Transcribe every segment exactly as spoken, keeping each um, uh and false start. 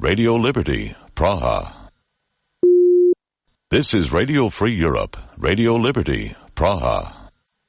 Radio Liberty, Praha. This is Radio Free Europe, Radio Liberty, Praha.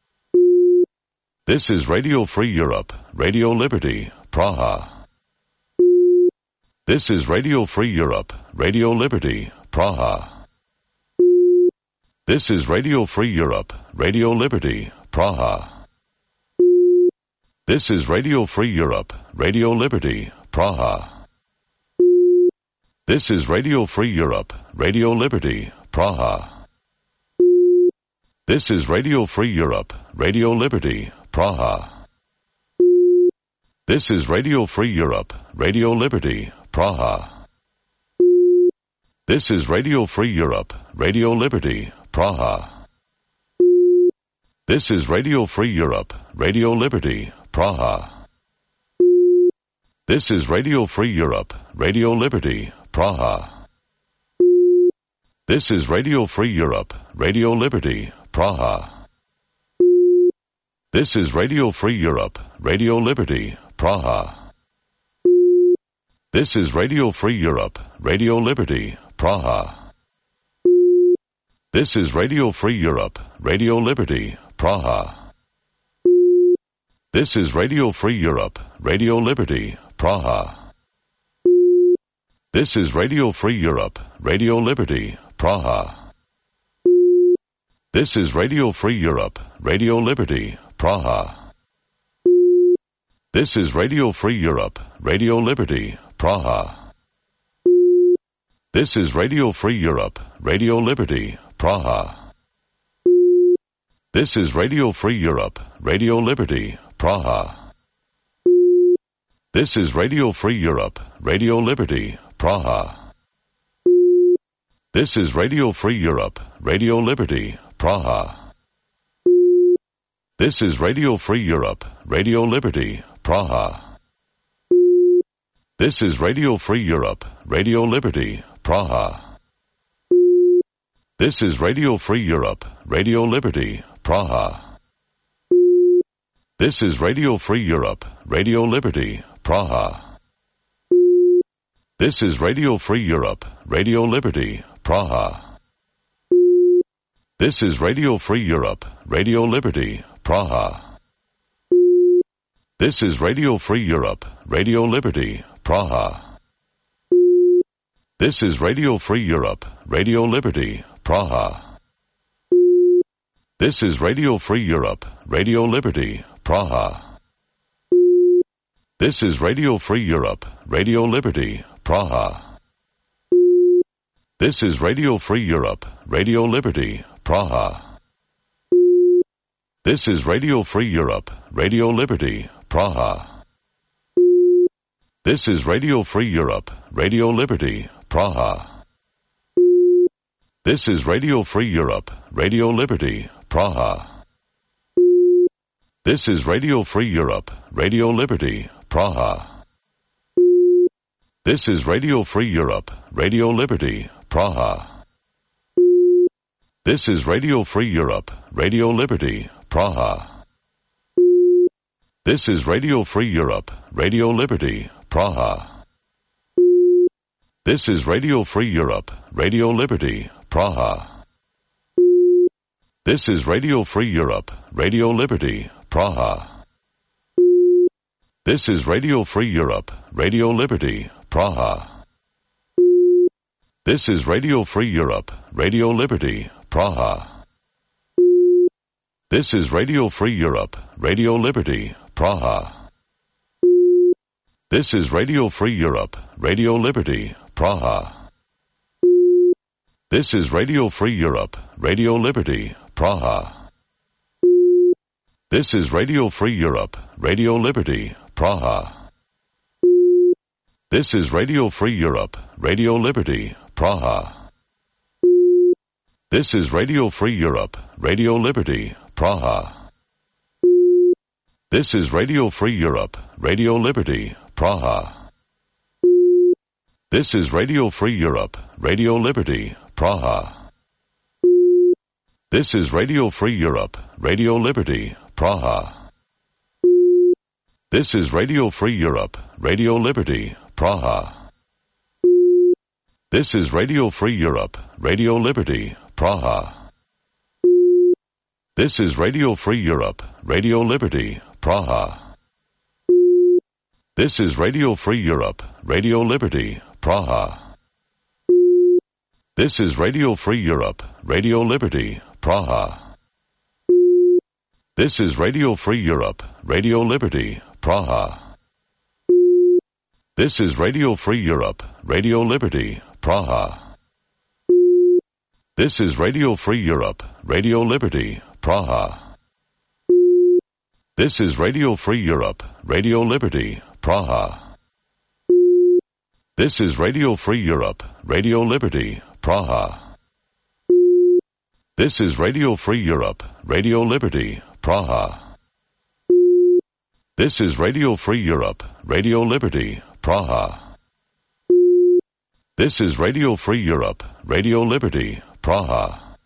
This is Radio Free Europe, Radio Liberty, Praha. This is Radio Free Europe, Radio Liberty, Praha. This is Radio Free Europe, Radio Liberty, Praha. This is Radio Free Europe, Radio Liberty, Praha. This is Radio Free Europe, Radio Liberty, Praha. This is Radio Free Europe, Radio Liberty, Praha. This is Radio Free Europe, Radio Liberty, Praha. This is Radio Free Europe, Radio Liberty, Praha. This is Radio Free Europe, Radio Liberty, Praha. This is Radio Free Europe, Radio Liberty, Praha. This is Radio Free Europe, Radio Liberty, Praha. This is Radio Free Europe, Radio Liberty, Praha. This is Radio Free Europe, Radio Liberty, Praha. This is Radio Free Europe, Radio Liberty, Praha. This is Radio Free Europe, Radio Liberty, Praha. This is Radio Free Europe, Radio Liberty, Praha. This is Radio Free Europe, Radio Liberty, Praha. This is Radio Free Europe, Radio Liberty, Praha. This is Radio Free Europe, Radio Liberty, Praha. This is Radio Free Europe, Radio Liberty, Praha. This is Radio Free Europe, Radio Liberty, Praha. This is Radio Free Europe, Radio Liberty, Praha. This is Radio Free Europe, Radio Liberty, Praha. This is Radio Free Europe, Radio Liberty, Praha. This is Radio Free Europe, Radio Liberty, Praha. This is Radio Free Europe, Radio Liberty, Praha. This is Radio Free Europe, Radio Liberty, Praha. This is Radio Free Europe, Radio Liberty, Praha. This is Radio Free Europe, Radio Liberty, Praha. This is Radio Free Europe, Radio Liberty, Praha. This is Radio Free Europe, Radio Liberty, Praha. This is Radio Free Europe, Radio Liberty, Praha. This is Radio Free Europe, Radio Liberty, Praha. This is Radio Free Europe, Radio Liberty, Praha. This is Radio Free Europe, Radio Liberty, Praha. This is Radio Free Europe, Radio Liberty, Praha. This is Radio Free Europe, Radio Liberty, Praha. This is Radio Free Europe, Radio Liberty, Praha. This is Radio Free Europe, Radio Liberty, Praha. This is Radio Free Europe, Radio Liberty, Praha. This is Radio Free Europe, Radio Liberty, Praha. This is Radio Free Europe, Radio Liberty, Praha. This is Radio Free Europe, Radio Liberty, Praha. This is Radio Free Europe, Radio Liberty, Praha. This is Radio Free Europe, Radio Liberty, Praha. This is Radio Free Europe, Radio Liberty, Praha. This is Radio Free Europe, Radio Liberty, Praha. This is Radio Free Europe, Radio Liberty, Praha. This is Radio Free Europe, Radio Liberty, Praha. This is Radio Free Europe, Radio Liberty, Praha. This is Radio Free Europe, Radio Liberty, Praha. This is Radio Free Europe, Radio Liberty, Praha. This is Radio Free Europe, Radio Liberty, Praha. This is Radio Free Europe, Radio Liberty, Praha. This is Radio Free Europe, Radio Liberty, Praha. This is Radio Free Europe, Radio Liberty, Praha. This is Radio Free Europe, Radio Liberty, Praha. This is Radio Free Europe, Radio Liberty, Praha. This is Radio Free Europe, Radio Liberty, Praha. This is Radio Free Europe, Radio Liberty, Praha. This is Radio Free Europe, Radio Liberty, Praha. This is Radio Free Europe, Radio Liberty, Praha. This is Radio Free Europe, Radio Liberty, Praha. This is Radio Free Europe, Radio Liberty, Praha. This is Radio Free Europe, Radio Liberty, Praha. This is Radio Free Europe, Radio Liberty, Praha.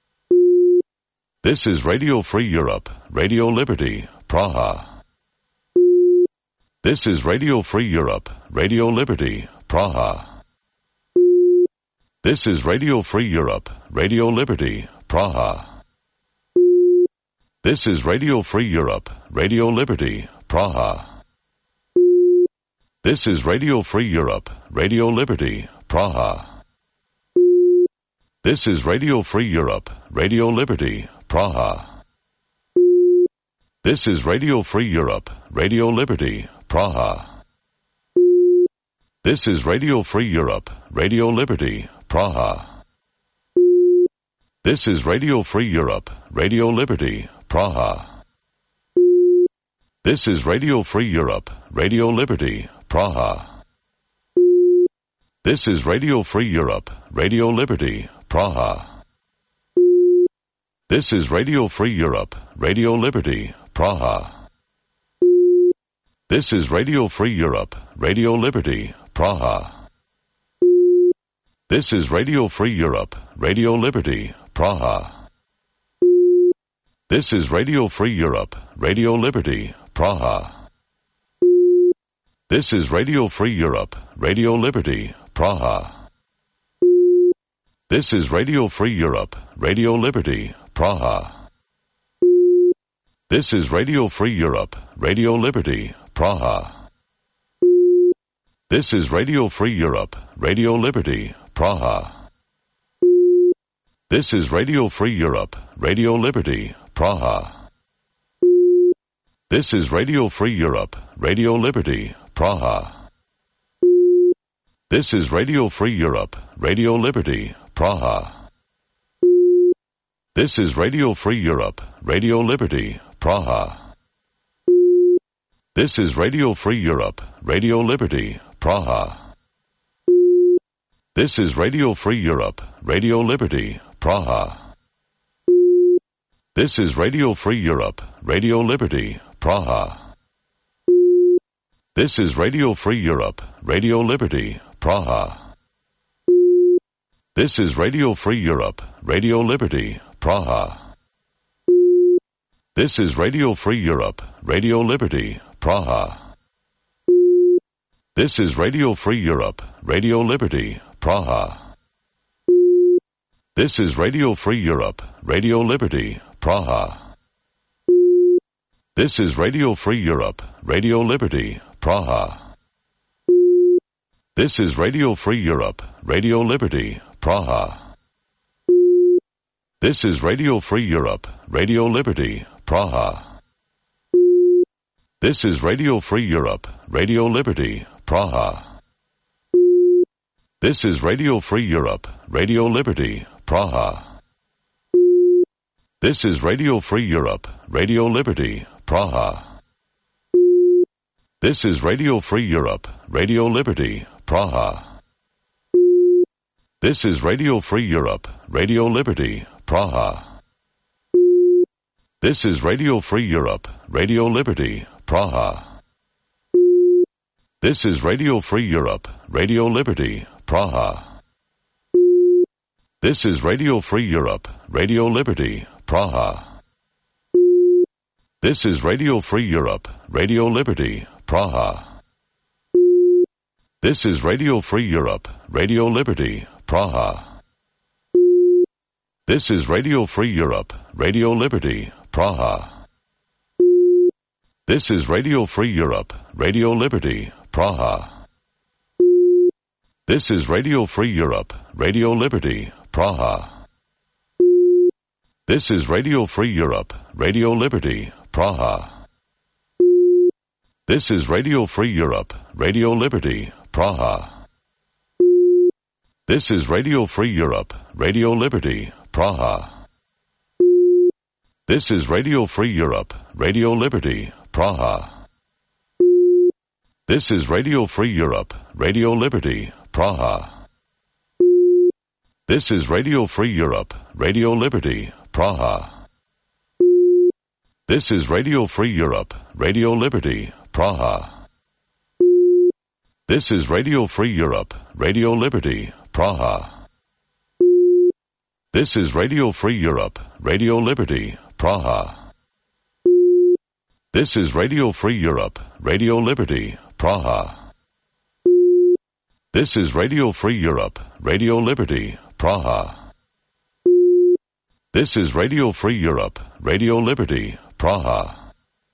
This is Radio Free Europe, Radio Liberty, Praha. This is Radio Free Europe, Radio Liberty, Praha. This is Radio Free Europe, Radio Liberty, Praha. This is Radio Free Europe, Radio Liberty, Praha. This is Radio Free Europe, Radio Liberty, Praha. This is Radio Free Europe, Radio Liberty, Praha. This is Radio Free Europe, Radio Liberty, Praha. This is Radio Free Europe, Radio Liberty, Praha. This is Radio Free Europe, Radio Liberty, Praha. This is Radio Free Europe, Radio Liberty, Praha. This is Radio Free Europe, Radio Liberty, Praha. This is Radio Free Europe, Radio Liberty, Praha. This is Radio Free Europe, Radio Liberty, Praha. This is Radio Free Europe, Radio Liberty, Praha. This is Radio Free Europe, Radio Liberty, Praha. This is Radio Free Europe, Radio Liberty, Praha. This is Radio Free Europe, Radio Liberty, Praha. This is Radio Free Europe, Radio Liberty, Praha. This is Radio Free Europe, Radio Liberty, Praha. This is Radio Free Europe, Radio Liberty, Praha. This is Radio Free Europe, Radio Liberty, Praha. This is Radio Free Europe, Radio Liberty, Praha. This is Radio Free Europe, Radio Liberty, Praha. This is Radio Free Europe, Radio Liberty, Praha. This is Radio Free Europe, Radio Liberty, Praha. This is Radio Free Europe, Radio Liberty, Praha. This is Radio Free Europe, Radio Liberty, Praha. This is Radio Free Europe, Radio Liberty, Praha. This is Radio Free Europe, Radio Liberty, Praha. This is Radio Free Europe, Radio Liberty, Praha. This is Radio Free Europe, Radio Liberty, Praha. This is Radio Free Europe, Radio Liberty, Praha. This is Radio Free Europe, Radio Liberty, Praha. This is Radio Free Europe, Radio Liberty, Praha. This is Radio Free Europe, Radio Liberty, Praha. This is Radio Free Europe, Radio Liberty, Praha. This is Radio Free Europe, Radio Liberty, Praha. This is Radio Free Europe, Radio Liberty, Praha. This is Radio Free Europe, Radio Liberty, Praha. This is Radio Free Europe, Radio Liberty, Praha. This is Radio Free Europe, Radio Liberty, Praha. This is Radio Free Europe, Radio Liberty, Praha. This is Radio Free Europe, Radio Liberty, Praha. This is Radio Free Europe, Radio Liberty, Praha. This is Radio Free Europe, Radio Liberty, Praha. This is Radio Free Europe, Radio Liberty, Praha. This is Radio Free Europe, Radio Liberty, Praha. This is Radio Free Europe, Radio Liberty, Praha. This is Radio Free Europe, Radio Liberty, Praha. This is Radio Free Europe, Radio Liberty, Praha. This is Radio Free Europe, Radio Liberty, Praha. This is Radio Free Europe, Radio Liberty, Praha. This is Radio Free Europe, Radio Liberty, Praha. This is Radio Free Europe, Radio Liberty, Praha. This is Radio Free Europe, Radio Liberty, Praha. This is Radio Free Europe, Radio Liberty, Praha. This is Radio Free Europe, Radio Liberty, Praha. This is Radio Free Europe, Radio Liberty, Praha. This is Radio Free Europe, Radio Liberty, Praha.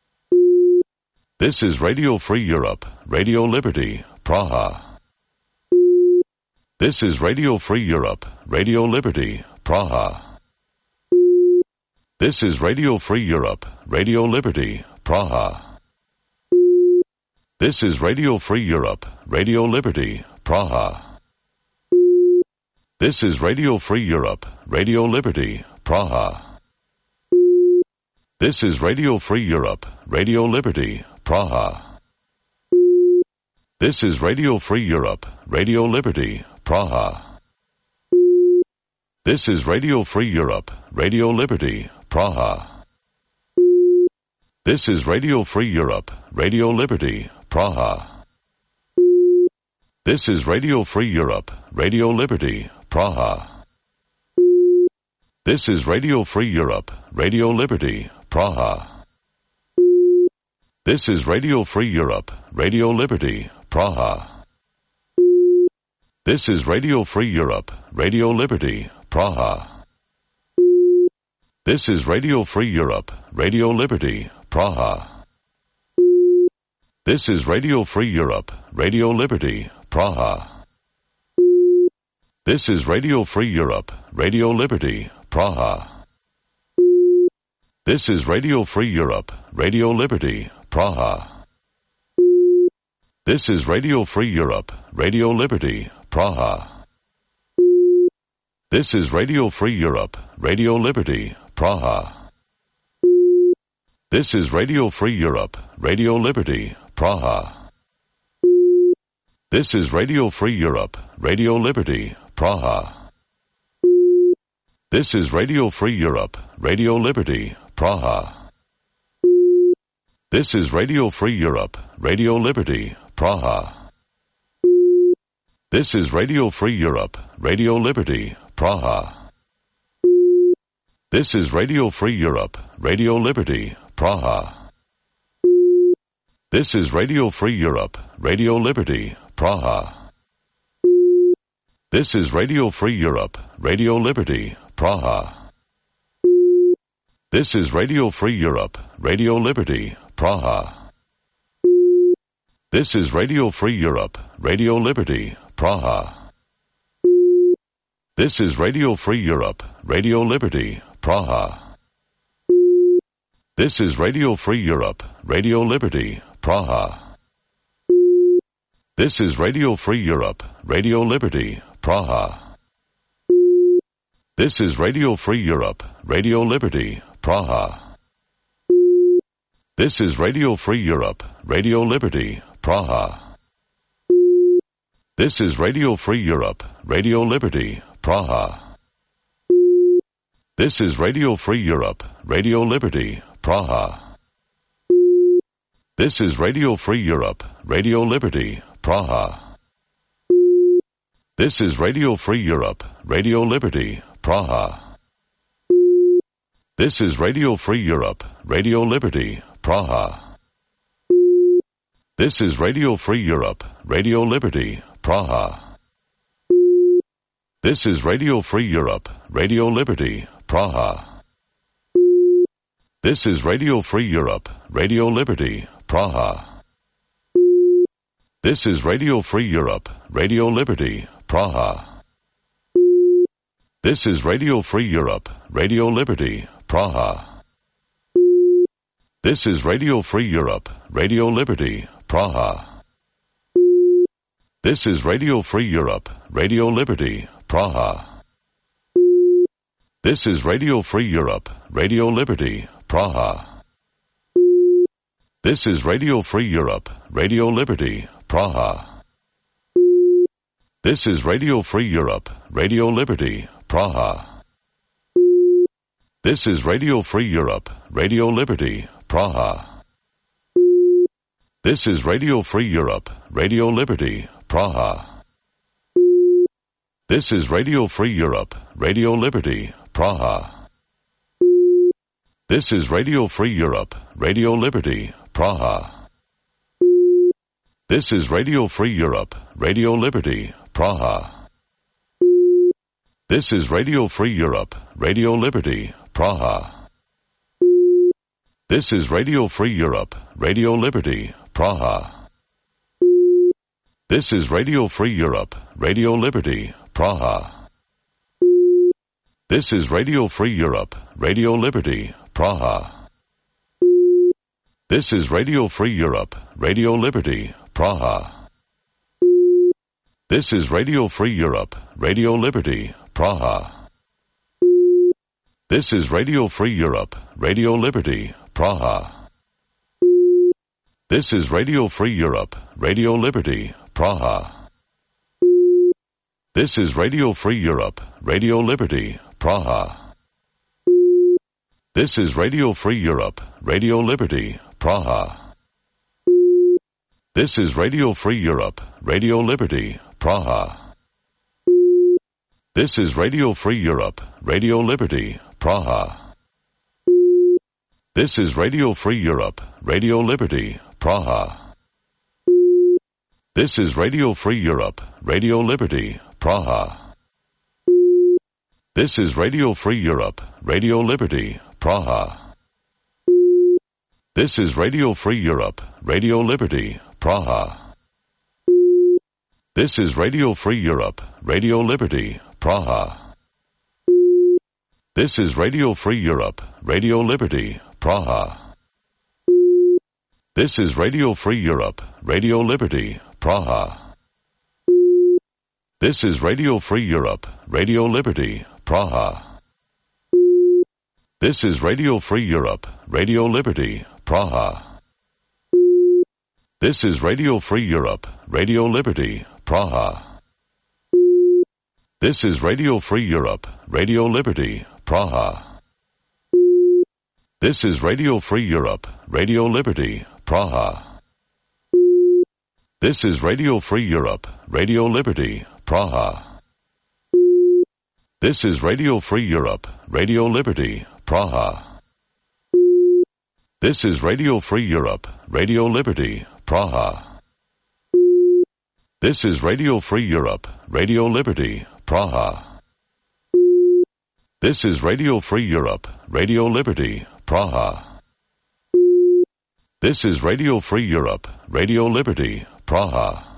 This is Radio Free Europe, Radio Liberty, Praha. This is Radio Free Europe, Radio Liberty, Praha. This is Radio Free Europe, Radio Liberty, Praha. This is Radio Free Europe, Radio Liberty, Praha. This is Radio Free Europe, Radio Liberty, Praha. This is Radio Free Europe, Radio Liberty, Praha. This is Radio Free Europe, Radio Liberty, Praha. This is Radio Free Europe, Radio Liberty, Praha. This is Radio Free Europe, Radio Liberty, Praha. This is Radio Free Europe, Radio Liberty, Praha. This is Radio Free Europe, Radio Liberty, Praha. This is Radio Free Europe, Radio Liberty, Praha. This is Radio Free Europe, Radio Liberty, Praha. This is Radio Free Europe, Radio Liberty, Praha. This is Radio Free Europe, Radio Liberty, Praha. This is Radio Free Europe, Radio Liberty, Praha. This is Radio Free Europe, Radio Liberty, Praha. This is Radio Free Europe, Radio Liberty, Praha. This is Radio Free Europe, Radio Liberty, Praha. This is Radio Free Europe, Radio Liberty, Praha. This is Radio Free Europe, Radio Liberty, Praha. This is Radio Free Europe, Radio Liberty, Praha. This is Radio Free Europe, Radio Liberty, Praha. This is Radio Free Europe, Radio Liberty, Praha. This is Radio Free Europe, Radio Liberty, Praha. This is Radio Free Europe, Radio Liberty, Praha. This is Radio Free Europe, Radio Liberty, Praha. This is Radio Free Europe, Radio Liberty, Praha. This is Radio Free Europe, Radio Liberty, Praha. This is Radio Free Europe, Radio Liberty, Praha. This is Radio Free Europe, Radio Liberty, Praha. This is Radio Free Europe, Radio Liberty, Praha. This is Radio Free Europe, Radio Liberty, Praha. This is Radio Free Europe, Radio Liberty, Praha. This is Radio Free Europe, Radio Liberty, Praha. This is Radio Free Europe, Radio Liberty, Praha. This is Radio Free Europe, Radio Liberty, Praha. This is Radio Free Europe, Radio Liberty, Praha. This is Radio Free Europe, Radio Liberty, Praha. This is Radio Free Europe, Radio Liberty, Praha. This is Radio Free Europe, Radio Liberty, Praha. This is Radio Free Europe, Radio Liberty, Praha. This is Radio Free Europe, Radio Liberty, Praha. This is Radio Free Europe, Radio Liberty, Praha. This is Radio Free Europe, Radio Liberty, Praha. This is Radio Free Europe, Radio Liberty, Praha. This is Radio Free Europe, Radio Liberty, Praha. This is Radio Free Europe, Radio Liberty, Praha. This is Radio Free Europe, Radio Liberty, Praha. This is Radio Free Europe, Radio Liberty, Praha. This is Radio Free Europe, Radio Liberty, Praha. This is Radio Free Europe, Radio Liberty, Praha. This is Radio Free Europe, Radio Liberty, Praha. This is Radio Free Europe, Radio Liberty, Praha. This is Radio Free Europe, Radio Liberty, Praha. This is Radio Free Europe, Radio Liberty, Praha. This is Radio Free Europe, Radio Liberty, Praha. This is Radio Free Europe, Radio Liberty, Praha. This is Radio Free Europe, Radio Liberty, Praha. This is Radio Free Europe, Radio Liberty, Praha. This is Radio Free Europe, Radio Liberty, Praha. This is Radio Free Europe, Radio Liberty, Praha. This is Radio Free Europe, Radio Liberty, Praha. This is Radio Free Europe, Radio Liberty, Praha. This is Radio Free Europe, Radio Liberty, Praha. This is Radio Free Europe, Radio Liberty, Praha. This is Radio Free Europe, Radio Liberty, Praha. This is Radio Free Europe, Radio Liberty, Praha. This is Radio Free Europe, Radio Liberty, Praha. This is Radio Free Europe, Radio Liberty, Praha. This is Radio Free Europe, Radio Liberty, Praha. This is Radio Free Europe, Radio Liberty, Praha. This is Radio Free Europe, Radio Liberty, Praha. This is Radio Free Europe, Radio Liberty, Praha. This is Radio Free Europe, Radio Liberty, Praha. This is Radio Free Europe, Radio Liberty, Praha. This is Radio Free Europe, Radio Liberty, Praha. This is Radio Free Europe, Radio Liberty, Praha. This is Radio Free Europe, Radio Liberty, Praha. This is Radio Free Europe, Radio Liberty, Praha. This is Radio Free Europe, Radio Liberty, Praha. This is Radio Free Europe, Radio Liberty, Praha. This is Radio Free Europe, Radio Liberty, Praha. This is Radio Free Europe, Radio Liberty, Praha.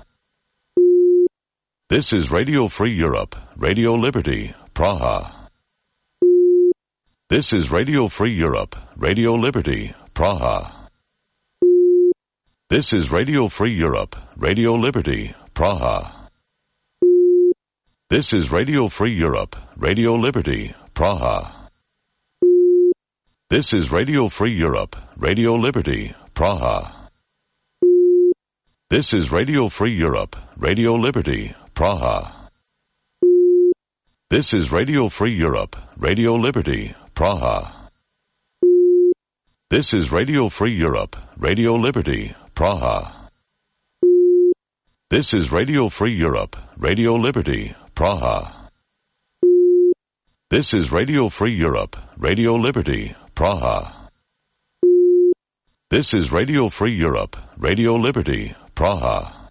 This is Radio Free Europe, Radio Liberty, Praha. This is Radio Free Europe, Radio Liberty, Praha. This is Radio Free Europe, Radio Liberty, Praha. This is Radio Free Europe, Radio Liberty, Praha. This is Radio Free Europe, Radio Liberty, Praha. This is Radio Free Europe, Radio Liberty, Praha. This is Radio Free Europe, Radio Liberty, Praha. This is Radio Free Europe, Radio Liberty, Praha. This is Radio Free Europe, Radio Liberty, Praha. This is Radio Free Europe, Radio Liberty, Praha. This is Radio Free Europe, Radio Liberty, Praha.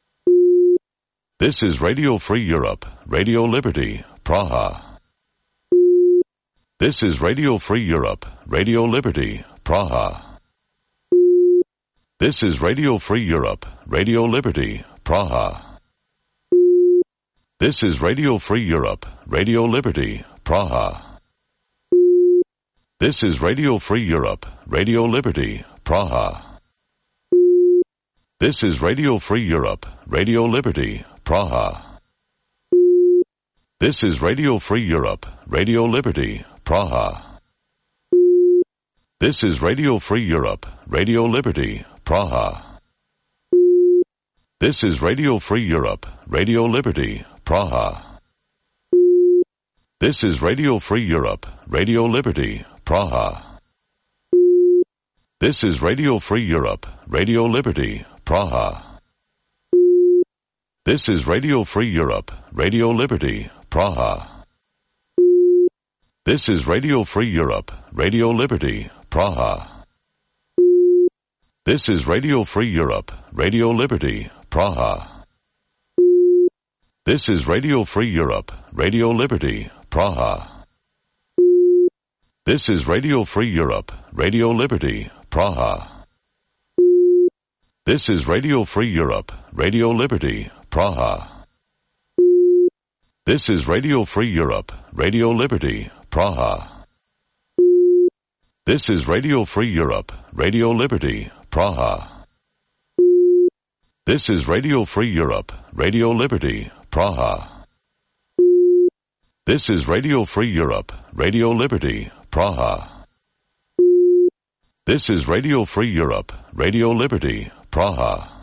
This is Radio Free Europe, Radio Liberty, Praha. This is Radio Free Europe, Radio Liberty, Praha. This is Radio Free Europe, Radio Liberty, Praha. This is Radio Free Europe, Radio Liberty, Praha. This is Radio Free Europe, Radio Liberty, Praha. This is Radio Free Europe, Radio Liberty, Praha. This is Radio Free Europe, Radio Liberty, Praha. This is Radio Free Europe, Radio Liberty, Praha. This is Radio Free Europe, Radio Liberty, Praha. This is Radio Free Europe, Radio Liberty, Praha. This is Radio Free Europe, Radio Liberty, Praha. This is Radio Free Europe, Radio Liberty, Praha. This is Radio Free Europe, Radio Liberty, Praha. This is Radio Free Europe, Radio Liberty, Praha. This is Radio Free Europe, Radio Liberty, Praha. This is Radio Free Europe, Radio Liberty, Praha. This is Radio Free Europe, Radio Liberty, Praha. This is Radio Free Europe, Radio Liberty, Praha. This is Radio Free Europe, Radio Liberty, Praha. This is Radio Free Europe, Radio Liberty, Praha. This is Radio Free Europe, Radio Liberty, Praha. This is Radio Free Europe, Radio Liberty, Praha.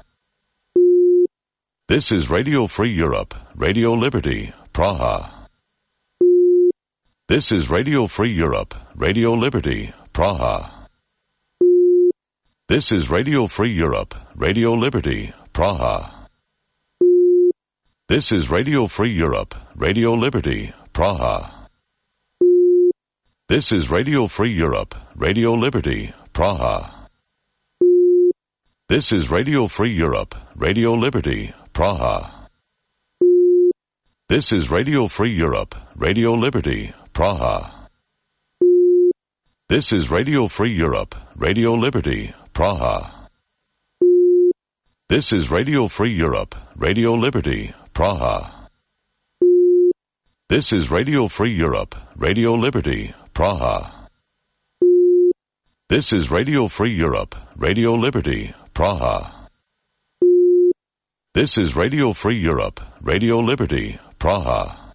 This is Radio Free Europe, Radio Liberty, Praha. This is Radio Free Europe, Radio Liberty, Praha. This is Radio Free Europe, Radio Liberty, Praha. This is Radio Free Europe, Radio Liberty, Praha. This is Radio Free Europe, Radio Liberty, Praha. This is Radio Free Europe, Radio Liberty, Praha. This is Radio Free Europe, Radio Liberty, Praha. This is Radio Free Europe, Radio Liberty, Praha. This is Radio Free Europe, Radio Liberty, Praha. This is Radio Free Europe, Radio Liberty, Praha. This is Radio Free Europe, Radio Liberty, Praha. This is Radio Free Europe, Radio Liberty, Praha.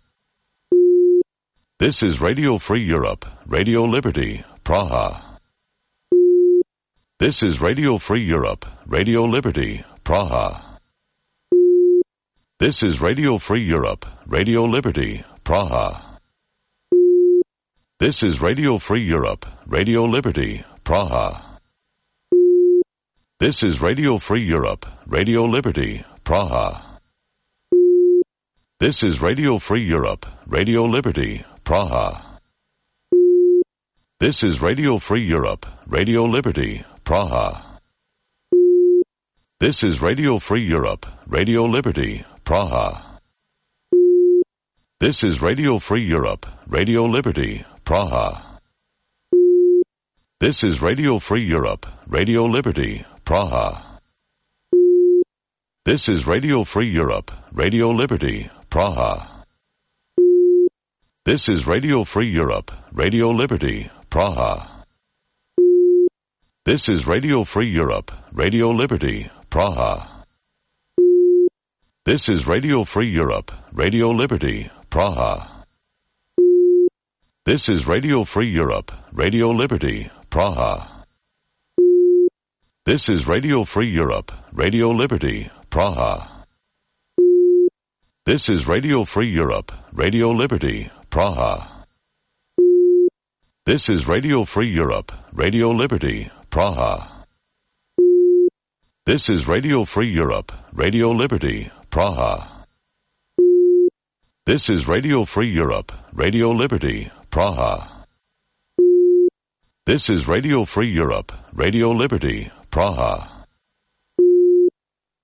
This is Radio Free Europe, Radio Liberty, Praha. This is Radio Free Europe, Radio Liberty, Praha. This is Radio Free Europe, Radio Liberty, Praha. This is Radio Free Europe, Radio Liberty, Praha. This is Radio Free Europe, Radio Liberty, Praha. This is Radio Free Europe, Radio Liberty, Praha. This is Radio Free Europe, Radio Liberty, Praha. This is Radio Free Europe, Radio Liberty, Praha. This is Radio Free Europe, Radio Liberty, Praha. This is Radio Free Europe, Radio Liberty, Praha. This is Radio Free Europe, Radio Liberty, Praha. This is Radio Free Europe, Radio Liberty, Praha. This is Radio Free Europe, Radio Liberty, Praha. This is Radio Free Europe, Radio Liberty, Praha. This is Radio Free Europe, Radio Liberty, Praha. This is Radio Free Europe, Radio Liberty, Praha. This is Radio Free Europe, Radio Liberty, Praha. This is Radio Free Europe, Radio Liberty, Praha. This is Radio Free Europe, Radio Liberty, Praha. This is Radio Free Europe, Radio Liberty, Praha. This is Radio Free Europe, Radio Liberty, Praha.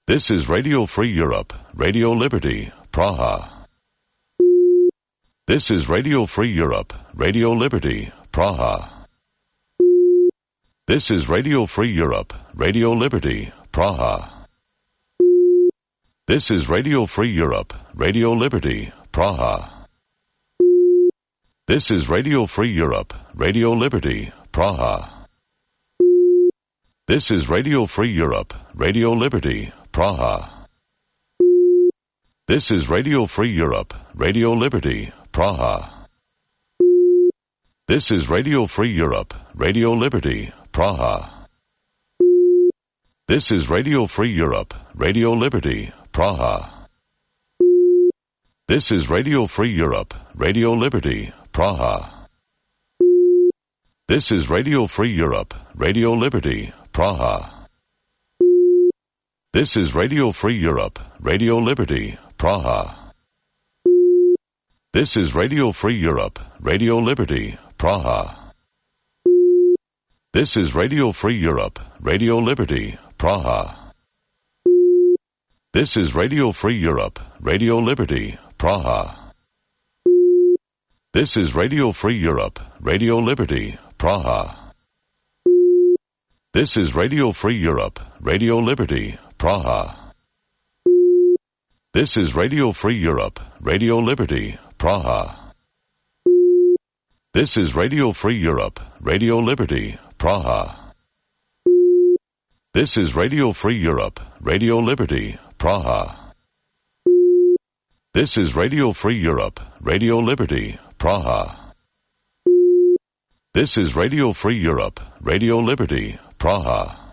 This is Radio Free Europe, Radio Liberty, Praha. This is Radio Free Europe, Radio Liberty, Praha. This is Radio Free Europe, Radio Liberty, Praha. This is Radio Free Europe, Radio Liberty, Praha. This is Radio Free Europe, Radio Liberty, Praha. This is Radio Free Europe, Radio Liberty, Praha. This is Radio Free Europe, Radio Liberty, Praha. This is Radio Free Europe, Radio Liberty, Praha. This is Radio Free Europe, Radio Liberty, Praha. This is Radio Free Europe, Radio Liberty, Praha. This is Radio Free Europe, Radio Liberty, Praha. This is Radio Free Europe, Radio Liberty, Praha. This is Radio Free Europe, Radio Liberty, Praha. This is Radio Free Europe, Radio Liberty, Praha. This is Radio Free Europe, Radio Liberty, Praha. This is Radio Free Europe, Radio Liberty, Praha. This is Radio Free Europe, Radio Liberty, Praha. This is Radio Free Europe, Radio Liberty, Praha. This is Radio Free Europe, Radio Liberty, Praha. This is Radio Free Europe, Radio Liberty, Praha. This is Radio Free Europe, Radio Liberty, Praha. This is Radio Free Europe, Radio Liberty, Praha.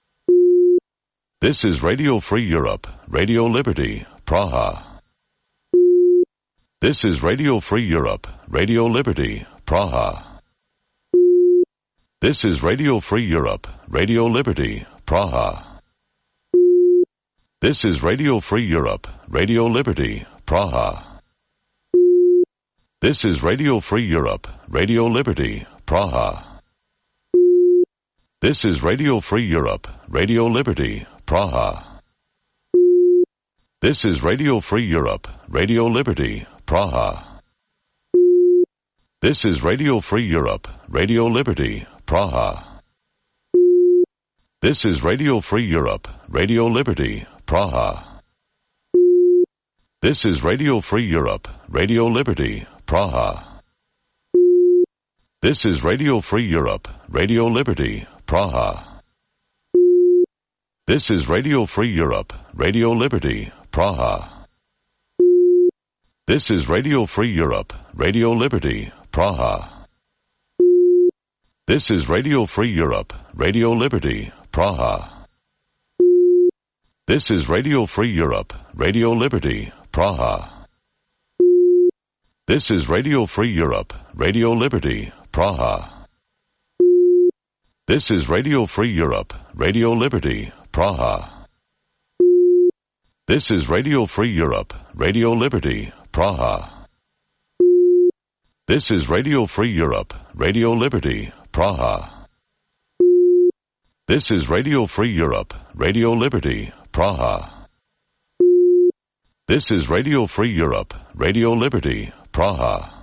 This is Radio Free Europe, Radio Liberty, Praha. This is Radio Free Europe, Radio Liberty, Praha. This is Radio Free Europe, Radio Liberty, Praha. This is Radio Free Europe, Radio Liberty, Praha. This is Radio Free Europe, Radio Liberty, Praha. This is Radio Free Europe, Radio Liberty, Praha. This is Radio Free Europe, Radio Liberty, Praha. This is Radio Free Europe, Radio Liberty, Praha. This is Radio Free Europe, Radio Liberty, Praha. This is Radio Free Europe, Radio Liberty, Praha. This is Radio Free Europe, Radio Liberty, Praha. This is Radio Free Europe, Radio Liberty, Praha. This is Radio Free Europe, Radio Liberty, Praha. This is Radio Free Europe, Radio Liberty, Praha. This is Radio Free Europe, Radio Liberty, Praha. This is Radio Free Europe, Radio Liberty, Praha. This is Radio Free Europe, Radio Liberty, Praha. This is Radio Free Europe, Radio Liberty, Praha. This is Radio Free Europe, Radio Liberty, Praha. This is Radio Free Europe, Radio Liberty, Praha. This is Radio Free Europe, Radio Liberty, Praha.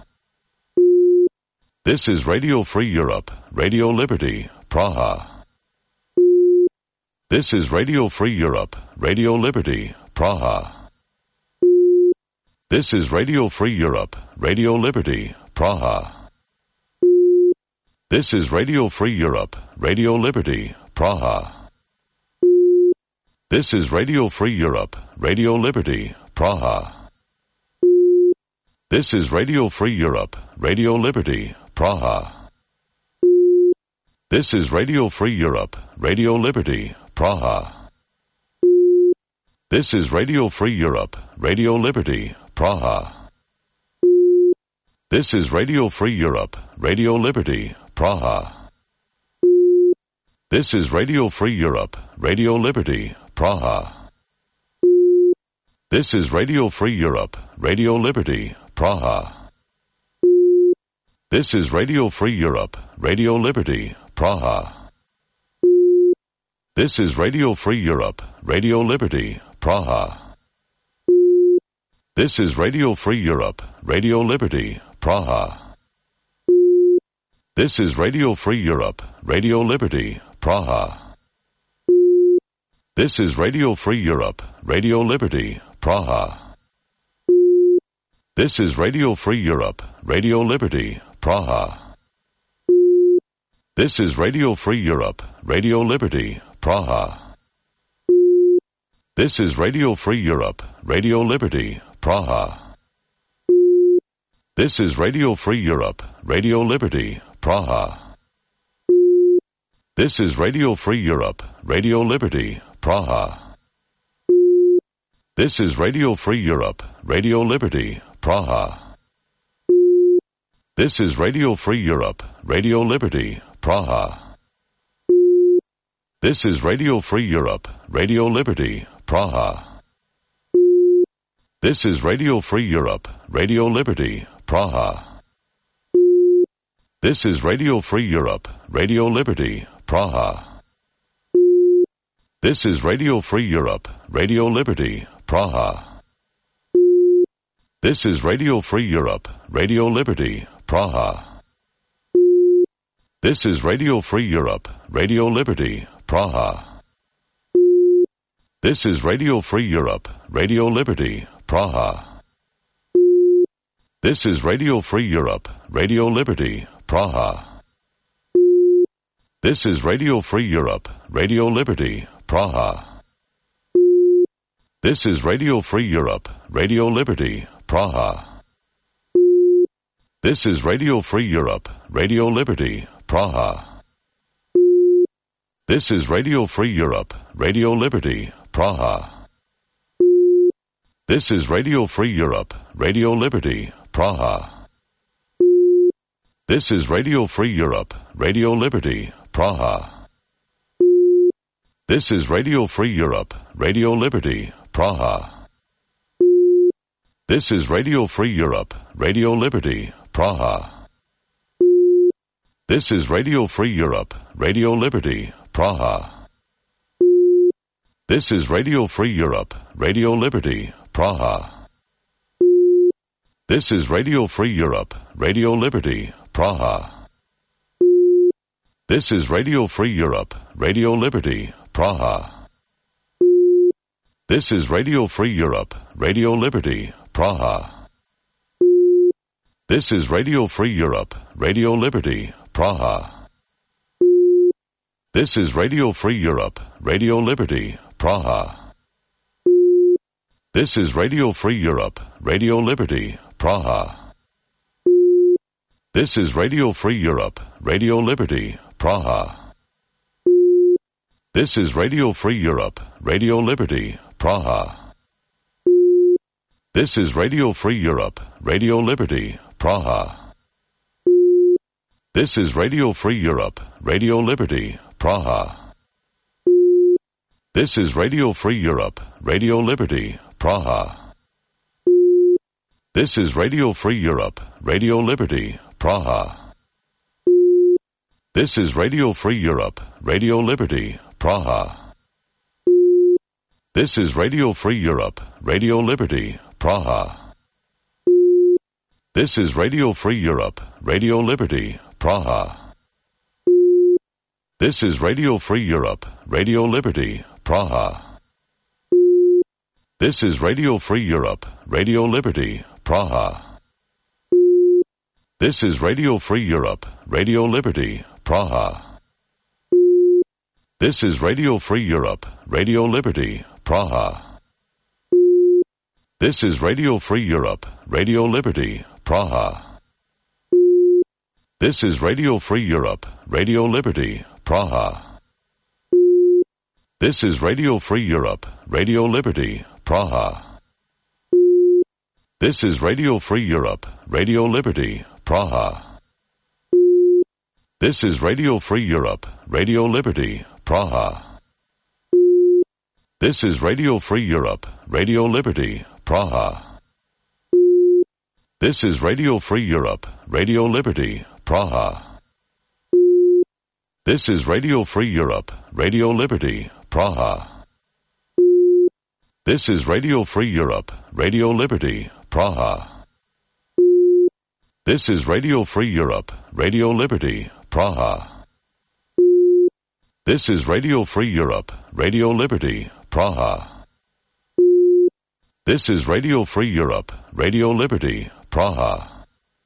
This is Radio Free Europe, Radio Liberty, Praha. This is Radio Free Europe, Radio Liberty, Praha. This is Radio Free Europe, Radio Liberty, Praha. This is Radio Free Europe, Radio Liberty, Praha. This is Radio Free Europe, Radio Liberty, Praha. This is Radio Free Europe, Radio Liberty, Praha. This is Radio Free Europe, Radio Liberty, Praha. This is Radio Free Europe, Radio Liberty, Praha. This is Radio Free Europe, Radio Liberty, Praha. This is Radio Free Europe, Radio Liberty, Praha. This is Radio Free Europe, Radio Liberty, Praha. This is Radio Free Europe, Radio Liberty, Praha. This is Radio Free Europe, Radio Liberty, Praha. This is Radio Free Europe, Radio Liberty, Praha. This is Radio Free Europe, Radio Liberty, Praha. This is Radio Free Europe, Radio Liberty, Praha. This is Radio Free Europe, Radio Liberty, Praha. This is Radio Free Europe, Radio Liberty, Praha. This is Radio Free Europe, Radio Liberty, Praha. This is Radio Free Europe, Radio Liberty, Praha. This is Radio Free Europe, Radio Liberty, Praha. This is Radio Free Europe, Radio Liberty, Praha. This is Radio Free Europe, Radio Liberty, Praha. This is Radio Free Europe, Radio Liberty, Praha. This is Radio Free Europe, Radio Liberty, Praha. This is Radio Free Europe, Radio Liberty, Praha. This is Radio Free Europe, Radio Liberty, Praha. This is Radio Free Europe, Radio Liberty, Praha. This is Radio Free Europe, Radio Liberty, Praha. This is Radio Free Europe, Radio Liberty, Praha. This is Radio Free Europe, Radio Liberty, Praha. This is Radio Free Europe, Radio Liberty, Praha. This is Radio Free Europe, Radio Liberty, Praha. This is Radio Free Europe, Radio Liberty, Praha. This is Radio Free Europe, Radio Liberty, Praha. This is Radio Free Europe, Radio Liberty, Praha. This is Radio Free Europe, Radio Liberty, Praha. This is Radio Free Europe, Radio Liberty, Praha. This is Radio Free Europe, Radio Liberty, Praha. This is Radio Free Europe, Radio Liberty, Praha. This is Radio Free Europe, Radio Liberty, Praha. This is Radio Free Europe, Radio Liberty, Praha. This is Radio Free Europe, Radio Liberty, Praha. This is Radio Free Europe, Radio Liberty, Praha. This is Radio Free Europe, Radio Liberty, Praha. This is Radio Free Europe, Radio Liberty, Praha. This is Radio Free Europe, Radio Liberty, Praha. This is Radio Free Europe, Radio Liberty, Praha. This is Radio Free Europe, Radio Liberty, Praha. This is Radio Free Europe, Radio Liberty, Praha. This is Radio Free Europe, Radio Liberty, Praha. This is Radio Free Europe, Radio Liberty, Praha. This is Radio Free Europe, Radio Liberty, Praha. This is Radio Free Europe, Radio Liberty, Praha. This is Radio Free Europe, Radio Liberty, Praha. This is Radio Free Europe, Radio Liberty, Praha. This is Radio Free Europe, Radio Liberty, Praha. This is Radio Free Europe, Radio Liberty, Praha. This is Radio Free Europe, Radio Liberty, Praha. This is Radio Free Europe, Radio Liberty, Praha. This is Radio Free Europe, Radio Liberty, Praha. This is Radio Free Europe, Radio Liberty, Praha. This is Radio Free Europe, Radio Liberty, Praha. This is Radio Free Europe, Radio Liberty, Praha. This is Radio Free Europe, Radio Liberty, Praha. This is Radio Free Europe, Radio Liberty, Praha. This is Radio Free Europe, Radio Liberty, Praha. This is Radio Free Europe, Radio Liberty, Praha. This is Radio Free Europe, Radio Liberty, Praha. This is Radio Free Europe, Radio Liberty, Praha. This is Radio Free Europe, Radio Liberty, Praha. This is Radio Free Europe, Radio Liberty, Praha.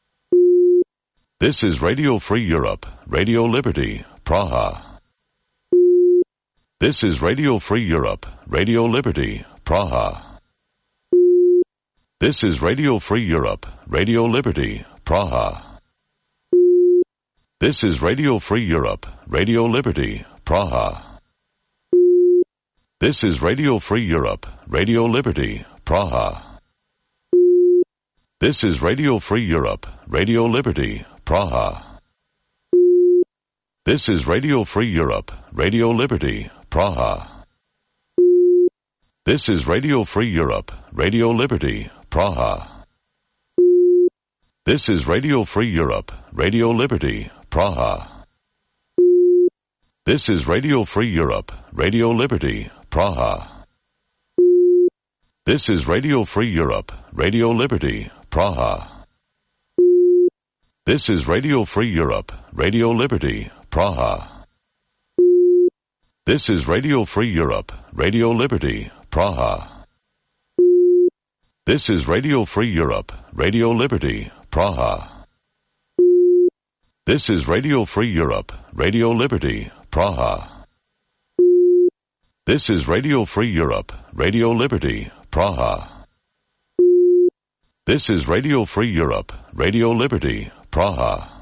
This is Radio Free Europe, Radio Liberty, Praha. This is Radio Free Europe, Radio Liberty, Praha. This is Radio Free Europe, Radio Liberty, Praha. This is Radio Free Europe, Radio Liberty, Praha. This is Radio Free Europe, Radio Liberty, Praha. This is Radio Free Europe, Radio Liberty, Praha. This is Radio Free Europe, Radio Liberty, Praha. This is Radio Free Europe, Radio Liberty, Praha. This is Radio Free Europe, Radio Liberty, Praha. This is Radio Free Europe, Radio Liberty, Praha. This is Radio Free Europe, Radio Liberty, Praha. This is Radio Free Europe, Radio Liberty, Praha. This is Radio Free Europe, Radio Liberty, Praha. This is Radio Free Europe, Radio Liberty, Praha. This is Radio Free Europe, Radio Liberty, Praha. This is Radio Free Europe, Radio Liberty, Praha. This is Radio Free Europe, Radio Liberty, Praha.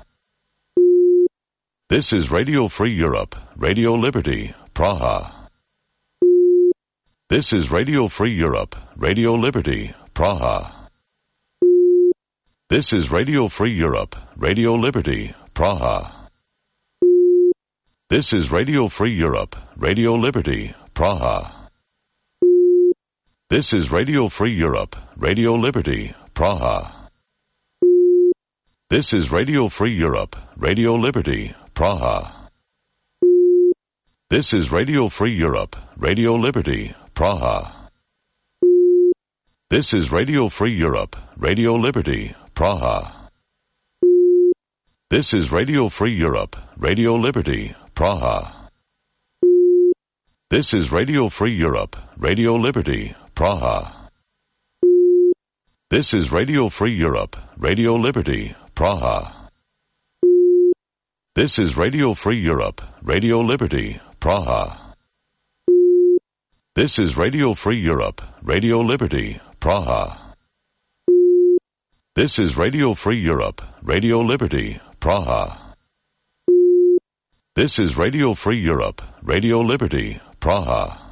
This is Radio Free Europe, Radio Liberty, Praha. This is Radio Free Europe, Radio Liberty, Praha. This is Radio Free Europe, Radio Liberty, Praha. This is Radio Free Europe, Radio Liberty, Praha. This is Radio Free Europe, Radio Liberty, Praha. This is Radio Free Europe, Radio Liberty, Praha. This is Radio Free Europe, Radio Liberty, Praha. This is Radio Free Europe, Radio Liberty, Praha. This is Radio Free Europe, Radio Liberty, Praha. This is Radio Free Europe, Radio Liberty, Praha. This is Radio Free Europe, Radio Liberty, Praha. This is Radio Free Europe, Radio Liberty, Praha. This is Radio Free Europe, Radio Liberty, Praha. This is Radio Free Europe, Radio Liberty, Praha. This is Radio Free Europe, Radio Liberty, Praha.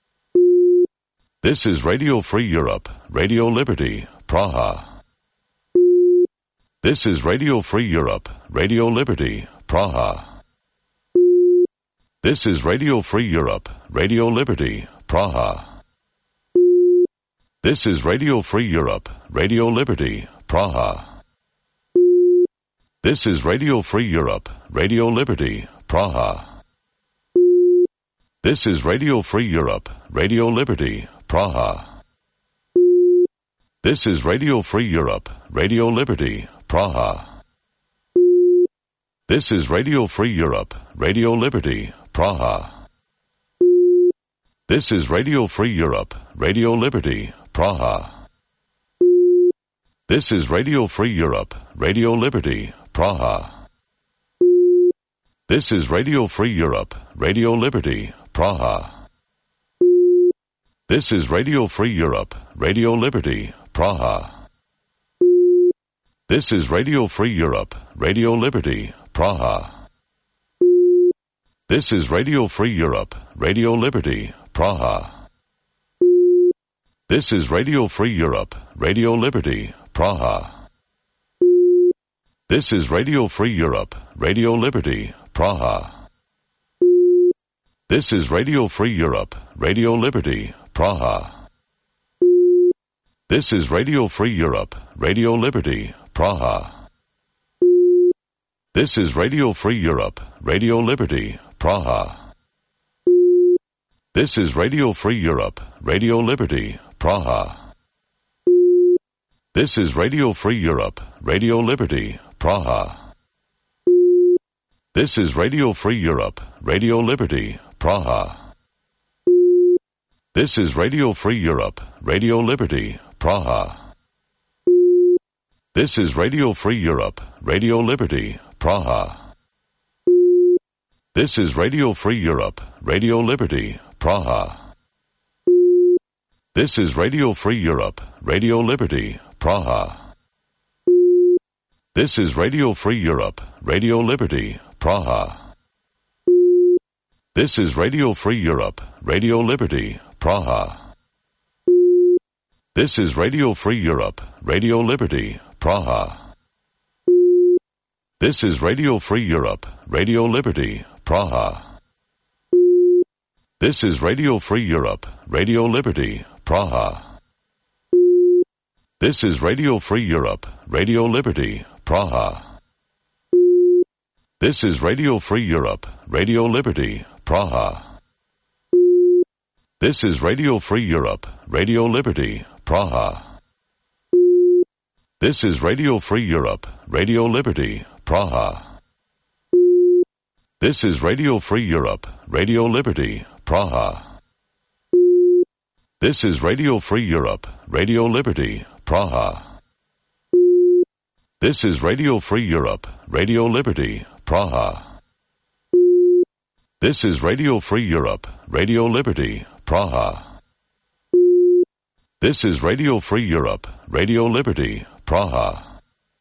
This is Radio Free Europe, Radio Liberty, Praha. This is Radio Free Europe, Radio Liberty, Praha. This is Radio Free Europe, Radio Liberty, Praha. This is Radio Free Europe, Radio Liberty, Praha. This is Radio Free Europe, Radio Liberty, Praha. This is Radio Free Europe, Radio Liberty, Praha. This is Radio Free Europe, Radio Liberty, Praha. This is Radio Free Europe, Radio Liberty, Praha. This is Radio Free Europe, Radio Liberty, Praha. This is Radio Free Europe, Radio Liberty, Praha. This is Radio Free Europe, Radio Liberty, Praha. This is Radio Free Europe, Radio Liberty, Praha. This is Radio Free Europe, Radio Liberty, Praha. This is Radio Free Europe, Radio Liberty, Praha. This is Radio Free Europe, Radio Liberty, Praha. This is Radio Free Europe, Radio Liberty, Praha. This is Radio Free Europe, Radio Liberty, Praha. This is Radio Free Europe, Radio Liberty, Praha. This is Radio Free Europe, Radio Liberty, Praha. This is Radio Free Europe, Radio Liberty, Praha. This is Radio Free Europe, Radio Liberty, Praha. This is Radio Free Europe, Radio Liberty, Praha. This is Radio Free Europe, Radio Liberty, Praha. This is Radio Free Europe, Radio Liberty, Praha. This is Radio Free Europe, Radio Liberty, Praha. This is Radio Free Europe, Radio Liberty, Praha. This is Radio Free Europe, Radio Liberty, Praha. This is Radio Free Europe, Radio Liberty, Praha. This is Radio Free Europe, Radio Liberty, Praha. This is Radio Free Europe, Radio Liberty, Praha. This is Radio Free Europe, Radio Liberty, Praha. This is Radio Free Europe, Radio Liberty, Praha. This is Radio Free Europe, Radio Liberty, Praha. This is Radio Free Europe, Radio Liberty, Praha. This is Radio Free Europe, Radio Liberty, Praha. This is Radio Free Europe, Radio Liberty, Praha. This is Radio Free Europe, Radio Liberty, Praha. This is Radio Free Europe, Radio Liberty, Praha. This is Radio Free Europe, Radio Liberty, Praha. This is Radio Free Europe, Radio Liberty, Praha.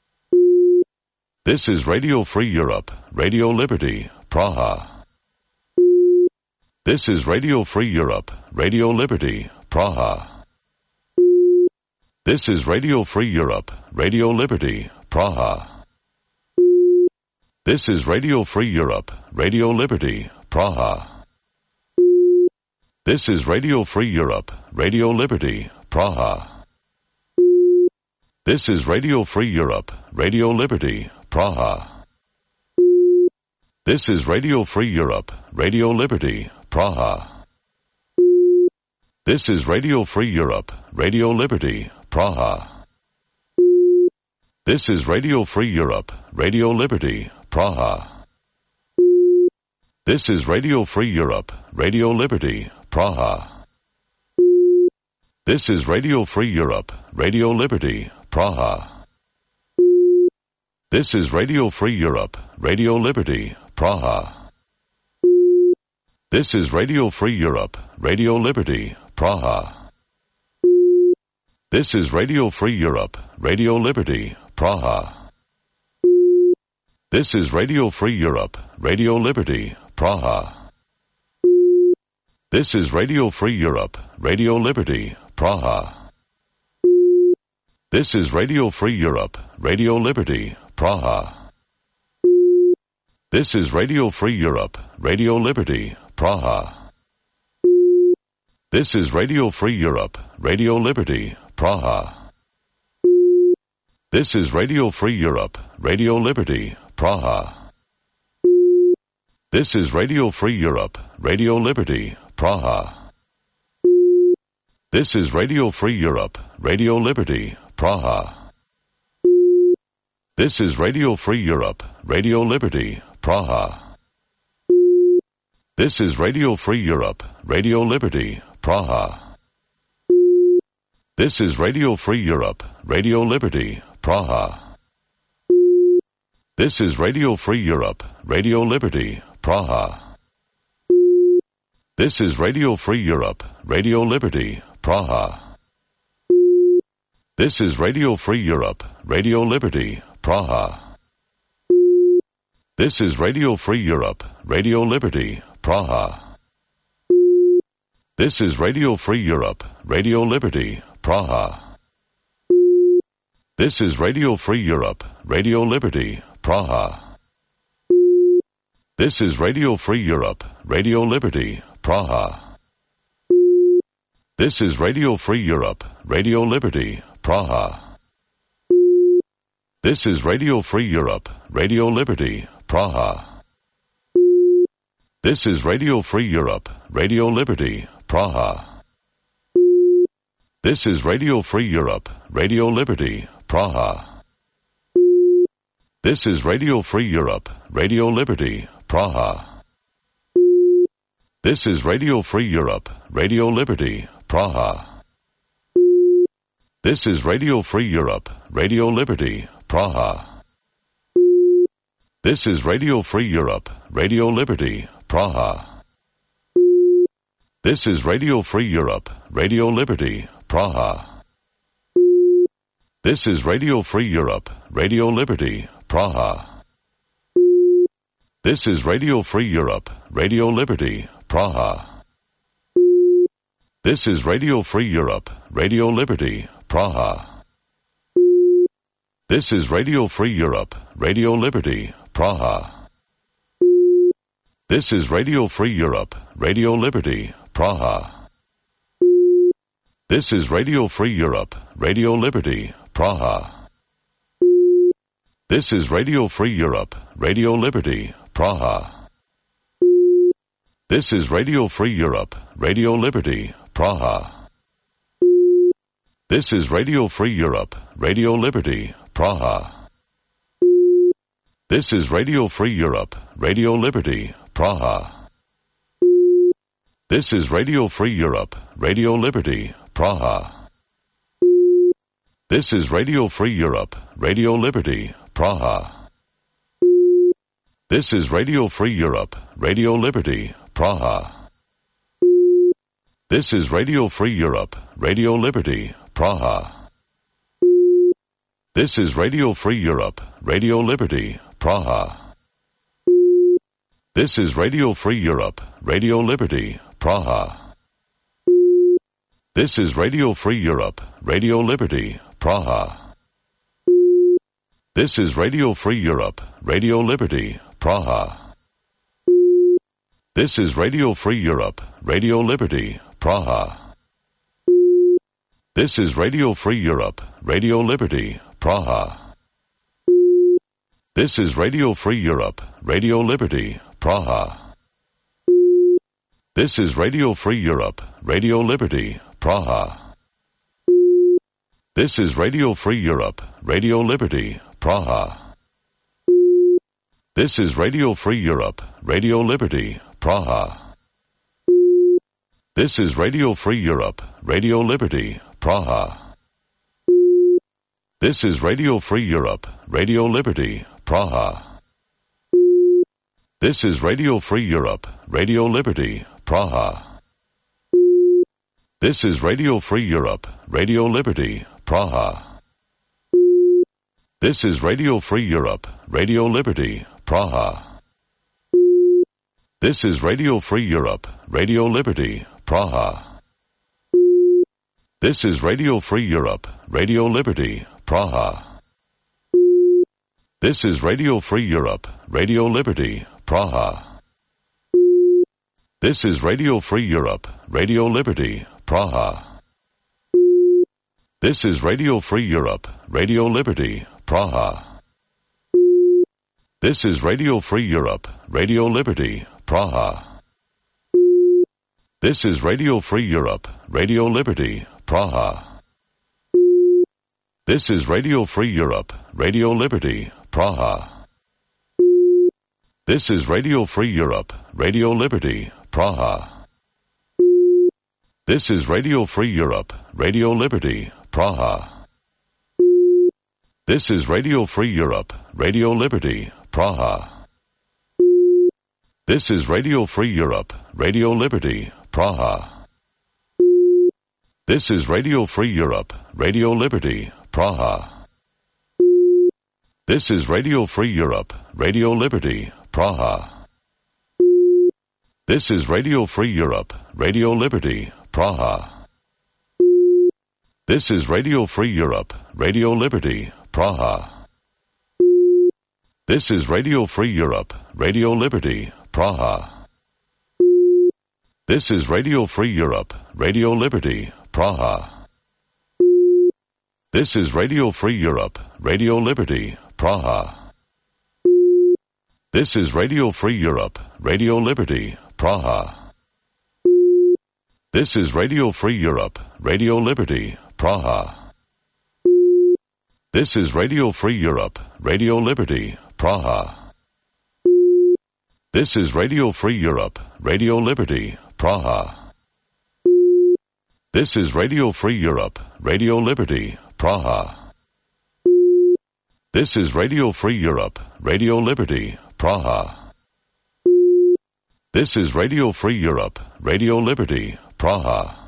This is Radio Free Europe, Radio Liberty, Praha. This is Radio Free Europe, Radio Liberty, Praha. This is Radio Free Europe, Radio Liberty, Praha. This is Radio Free Europe, Radio Liberty, Praha. This is Radio Free Europe, Radio Liberty, Praha. This is Radio Free Europe, Radio Liberty, Praha. This is Radio Free Europe, Radio Liberty, Praha. This is Radio Free Europe, Radio Liberty, Praha. This is Radio Free Europe, Radio Liberty, Praha. This is Radio Free Europe, Radio Liberty, Praha. This is Radio Free Europe, Radio Liberty, Praha. This is Radio Free Europe, Radio Liberty, Praha. This is Radio Free Europe, Radio Liberty, Praha. This is Radio Free Europe, Radio Liberty, Praha. This is Radio Free Europe, Radio Liberty, Praha. This is Radio Free Europe, Radio Liberty, Praha. This is Radio Free Europe, Radio Liberty, Praha. This is Radio Free Europe, Radio Liberty, Praha. This is Radio Free Europe, Radio Liberty, Praha. This is Radio Free Europe, Radio Liberty, Praha. This is Radio Free Europe, Radio Liberty, Praha. This is Radio Free Europe, Radio Liberty, Praha. This is Radio Free Europe, Radio Liberty, Praha. This is Radio Free Europe, Radio Liberty, Praha. This is Radio Free Europe, Radio Liberty, Praha. This is Radio Free Europe, Radio Liberty, Praha. This is Radio Free Europe, Radio Liberty, Praha. This is Radio Free Europe, Radio Liberty, Praha. This is Radio Free Europe, Radio Liberty, Praha. This is Radio Free Europe, Radio Liberty, Praha. This is Radio Free Europe, Radio Liberty, Praha. This is Radio Free Europe, Radio Liberty, Praha. This is Radio Free Europe, Radio Liberty, Praha. This is Radio Free Europe, Radio Liberty, Praha. This is Radio Free Europe, Radio Liberty, Praha. This is Radio Free Europe, Radio Liberty, Praha. This is Radio Free Europe, Radio Liberty, Praha. This is Radio Free Europe, Radio Liberty, Praha. This is Radio Free Europe, Radio Liberty, Praha. This is Radio Free Europe, Radio Liberty, Praha. This is Radio Free Europe, Radio Liberty, Praha. This is Radio Free Europe, Radio Liberty, Praha. This is Radio Free Europe, Radio Liberty, Praha. This is Radio Free Europe, Radio Liberty, Praha. This is Radio Free Europe, Radio Liberty, Praha. This is Radio Free Europe, Radio Liberty, Praha. This is Radio Free Europe, Radio Liberty, Praha. This is Radio Free Europe, Radio Liberty, Praha. This is Radio Free Europe, Radio Liberty, Praha. This is Radio Free Europe, Radio Liberty, Praha. This is Radio Free Europe, Radio Liberty, Praha. This is Radio Free Europe, Radio Liberty, Praha. This is Radio Free Europe, Radio Liberty, Praha. This is Radio Free Europe, Radio Liberty, Praha. This is Radio Free Europe, Radio Liberty, Praha. This is Radio Free Europe, Radio Liberty, Praha. This is Radio Free Europe, Radio Liberty, Praha. This is Radio Free Europe, Radio Liberty, Praha. This is Radio Free Europe, Radio Liberty, Praha. This is Radio Free Europe, Radio Liberty, Praha. This is Radio Free Europe, Radio Liberty, Praha. This is Radio Free Europe, Radio Liberty, Praha. This is Radio Free Europe, Radio Liberty, Praha. This is Radio Free Europe, Radio Liberty, Praha. This is Radio Free Europe, Radio Liberty, Praha. This is Radio Free Europe, Radio Liberty, Praha. This is Radio Free Europe, Radio Liberty, Praha. This is Radio Free Europe, Radio Liberty, Praha. This is Radio Free Europe, Radio Liberty, Praha. This is Radio Free Europe, Radio Liberty, Praha. This is Radio Free Europe, Radio Liberty, Praha. This is Radio Free Europe, Radio Liberty, Praha. This is Radio Free Europe, Radio Liberty, Praha. This is Radio Free Europe, Radio Liberty, Praha. This is Radio Free Europe, Radio Liberty, Praha. This is Radio Free Europe, Radio Liberty, Praha. This is Radio Free Europe, Radio Liberty, Praha. This is Radio Free Europe, Radio Liberty, Praha. This is Radio Free Europe, Radio Liberty, Praha. This is Radio Free Europe, Radio Liberty, Praha. This is Radio Free Europe, Radio Liberty, Praha. This is Radio Free Europe, Radio Liberty, Praha. This is Radio Free Europe, Radio Liberty, Praha. This is Radio Free Europe, Radio Liberty, Praha. This is Radio Free Europe, Radio Liberty, Praha. This is Radio Free Europe, Radio Liberty, Praha. This is Radio Free Europe, Radio Liberty, Praha. This is Radio Free Europe, Radio Liberty, Praha. This is Radio Free Europe, Radio Liberty, Praha. This is Radio Free Europe, Radio Liberty, Praha. This is Radio Free Europe, Radio Liberty, Praha. This is Radio Free Europe, Radio Liberty, Praha. This is Radio Free Europe, Radio Liberty, Praha. This is Radio Free Europe, Radio Liberty, Praha. This is Radio Free Europe, Radio Liberty, Praha. This is Radio Free Europe, Radio Liberty, Praha.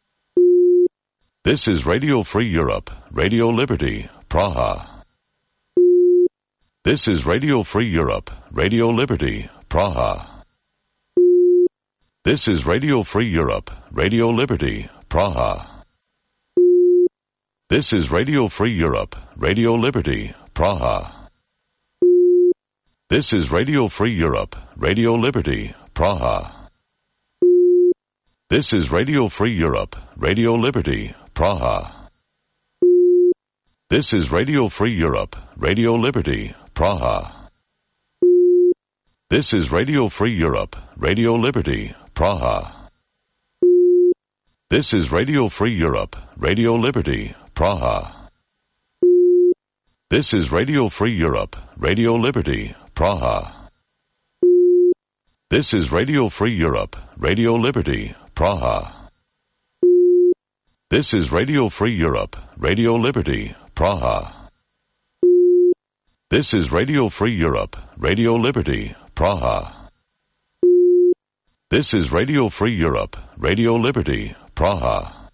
This is Radio Free Europe, Radio Liberty, Praha. This is Radio Free Europe, Radio Liberty, Praha. This is Radio Free Europe, Radio Liberty, Praha. This is Radio Free Europe, Radio Liberty, Praha. This is Radio Free Europe, Radio Liberty, Praha. This is Radio Free Europe, Radio Liberty, Praha. This is Radio Free Europe, Radio Liberty, Praha. This is Radio Free Europe, Radio Liberty, Praha. This is Radio Free Europe, Radio Liberty, Praha. This is Radio Free Europe, Radio Liberty, Praha. This is Radio Free Europe, Radio Liberty, Praha. This is Radio Free Europe, Radio Liberty, Praha. This is Radio Free Europe, Radio Liberty, Praha. This is Radio Free Europe, Radio Liberty, Praha.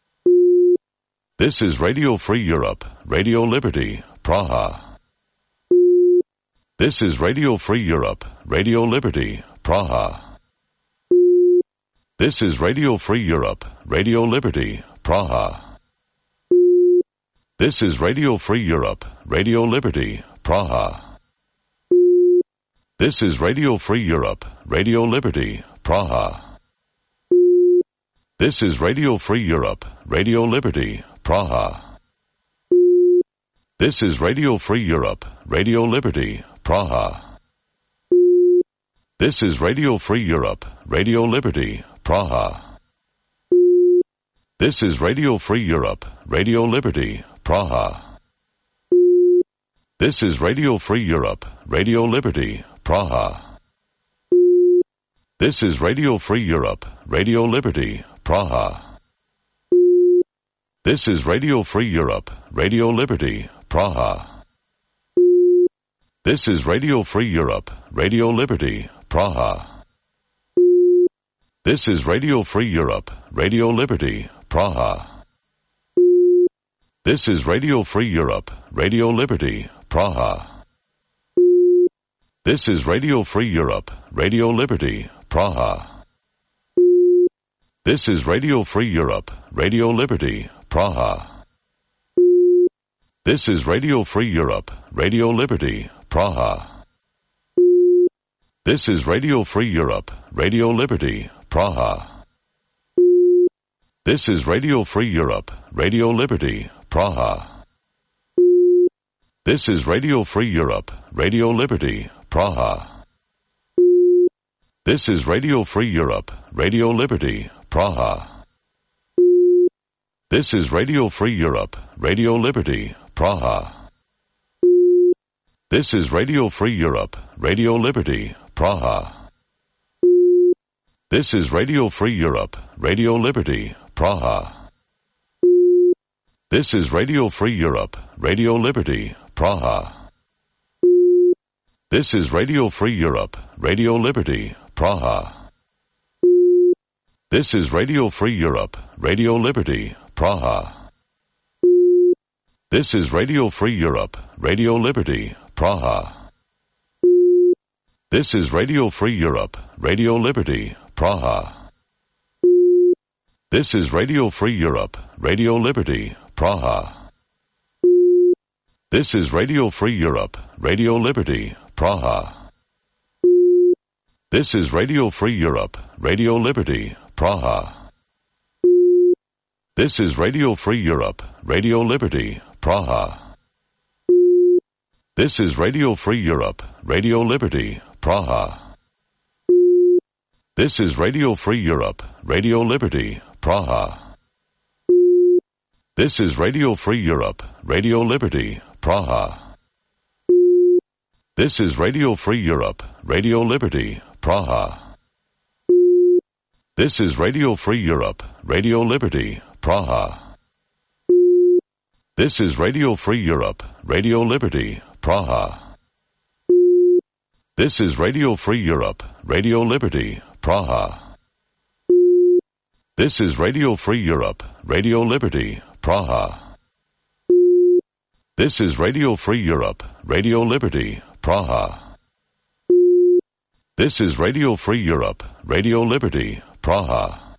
This is Radio Free Europe, Radio Liberty, Praha. This is Radio Free Europe, Radio Liberty, Praha. This is Radio Free Europe, Radio Liberty, Praha. This is Radio Free Europe, Radio Liberty, Praha. This is Radio Free Europe, Radio Liberty, Praha. This is Radio Free Europe, Radio Liberty, Praha. This is Radio Free Europe, Radio Liberty, Praha. This is Radio Free Europe, Radio Liberty, Praha. This is Radio Free Europe, Radio Liberty, Praha. This is Radio Free Europe, Radio Liberty, Praha. This is Radio Free Europe, Radio Liberty, Praha. This is Radio Free Europe, Radio Liberty, Praha. This is Radio Free Europe, Radio Liberty, Praha. This is Radio Free Europe, Radio Liberty, Praha. This is Radio Free Europe, Radio Liberty, Praha. This is Radio Free Europe, Radio Liberty, Praha. This is Radio Free Europe, Radio Liberty, Praha. This is Radio Free Europe, Radio Liberty, Praha. This is Radio Free Europe, Radio Liberty, Praha. This is Radio Free Europe, Radio Liberty, Praha. This is Radio Free Europe, Radio Liberty, Praha. This is Radio Free Europe, Radio Liberty, Praha. This is Radio Free Europe, Radio Liberty, Praha. This is Radio Free Europe, Radio Liberty, Praha. This is Radio Free Europe, Radio Liberty, Praha. This is Radio Free Europe, Radio Liberty, Praha. This is Radio Free Europe, Radio Liberty, Praha. This is Radio Free Europe, Radio Liberty, Praha. This is Radio Free Europe, Radio Liberty, Praha. This is Radio Free Europe, Radio Liberty, Praha. This is Radio Free Europe, Radio Liberty, Praha. This is Radio Free Europe, Radio Liberty, Praha. This is Radio Free Europe, Radio Liberty, Praha. This is Radio Free Europe, Radio Liberty, Praha. This is Radio Free Europe, Radio Liberty, Praha. This is Radio Free Europe, Radio Liberty, Praha. This is Radio Free Europe, Radio Liberty, Praha. This is Radio Free Europe, Radio Liberty, Praha. This is Radio Free Europe, Radio Liberty, Praha. This is Radio Free Europe, Radio Liberty, Praha. This is Radio Free Europe, Radio Liberty, Praha. This is Radio Free Europe, Radio Liberty, Praha. This is Radio Free Europe, Radio Liberty, Praha. This is Radio Free Europe, Radio Liberty, Praha.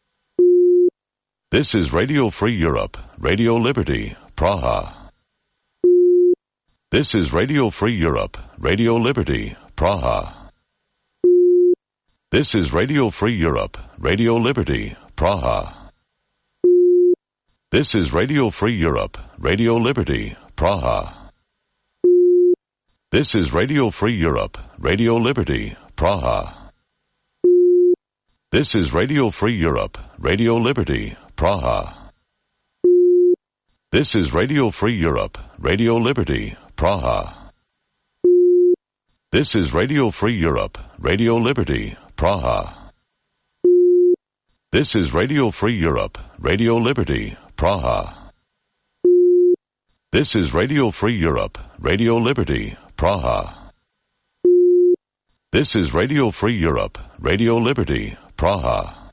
This is Radio Free Europe, Radio Liberty, Praha. This is Radio Free Europe, Radio Liberty, Praha. This is Radio Free Europe, Radio Liberty, Praha. This is Radio Free Europe, Radio Liberty, Praha. This is Radio Free Europe, Radio Liberty, Praha. This is Radio Free Europe, Radio Liberty, Praha. This is Radio Free Europe, Radio Liberty, Praha. This is Radio Free Europe, Radio Liberty, Praha. This is Radio Free Europe, Radio Liberty, Praha. This is Radio Free Europe, Radio Liberty, Praha. This is Radio Free Europe, Radio Liberty, Praha.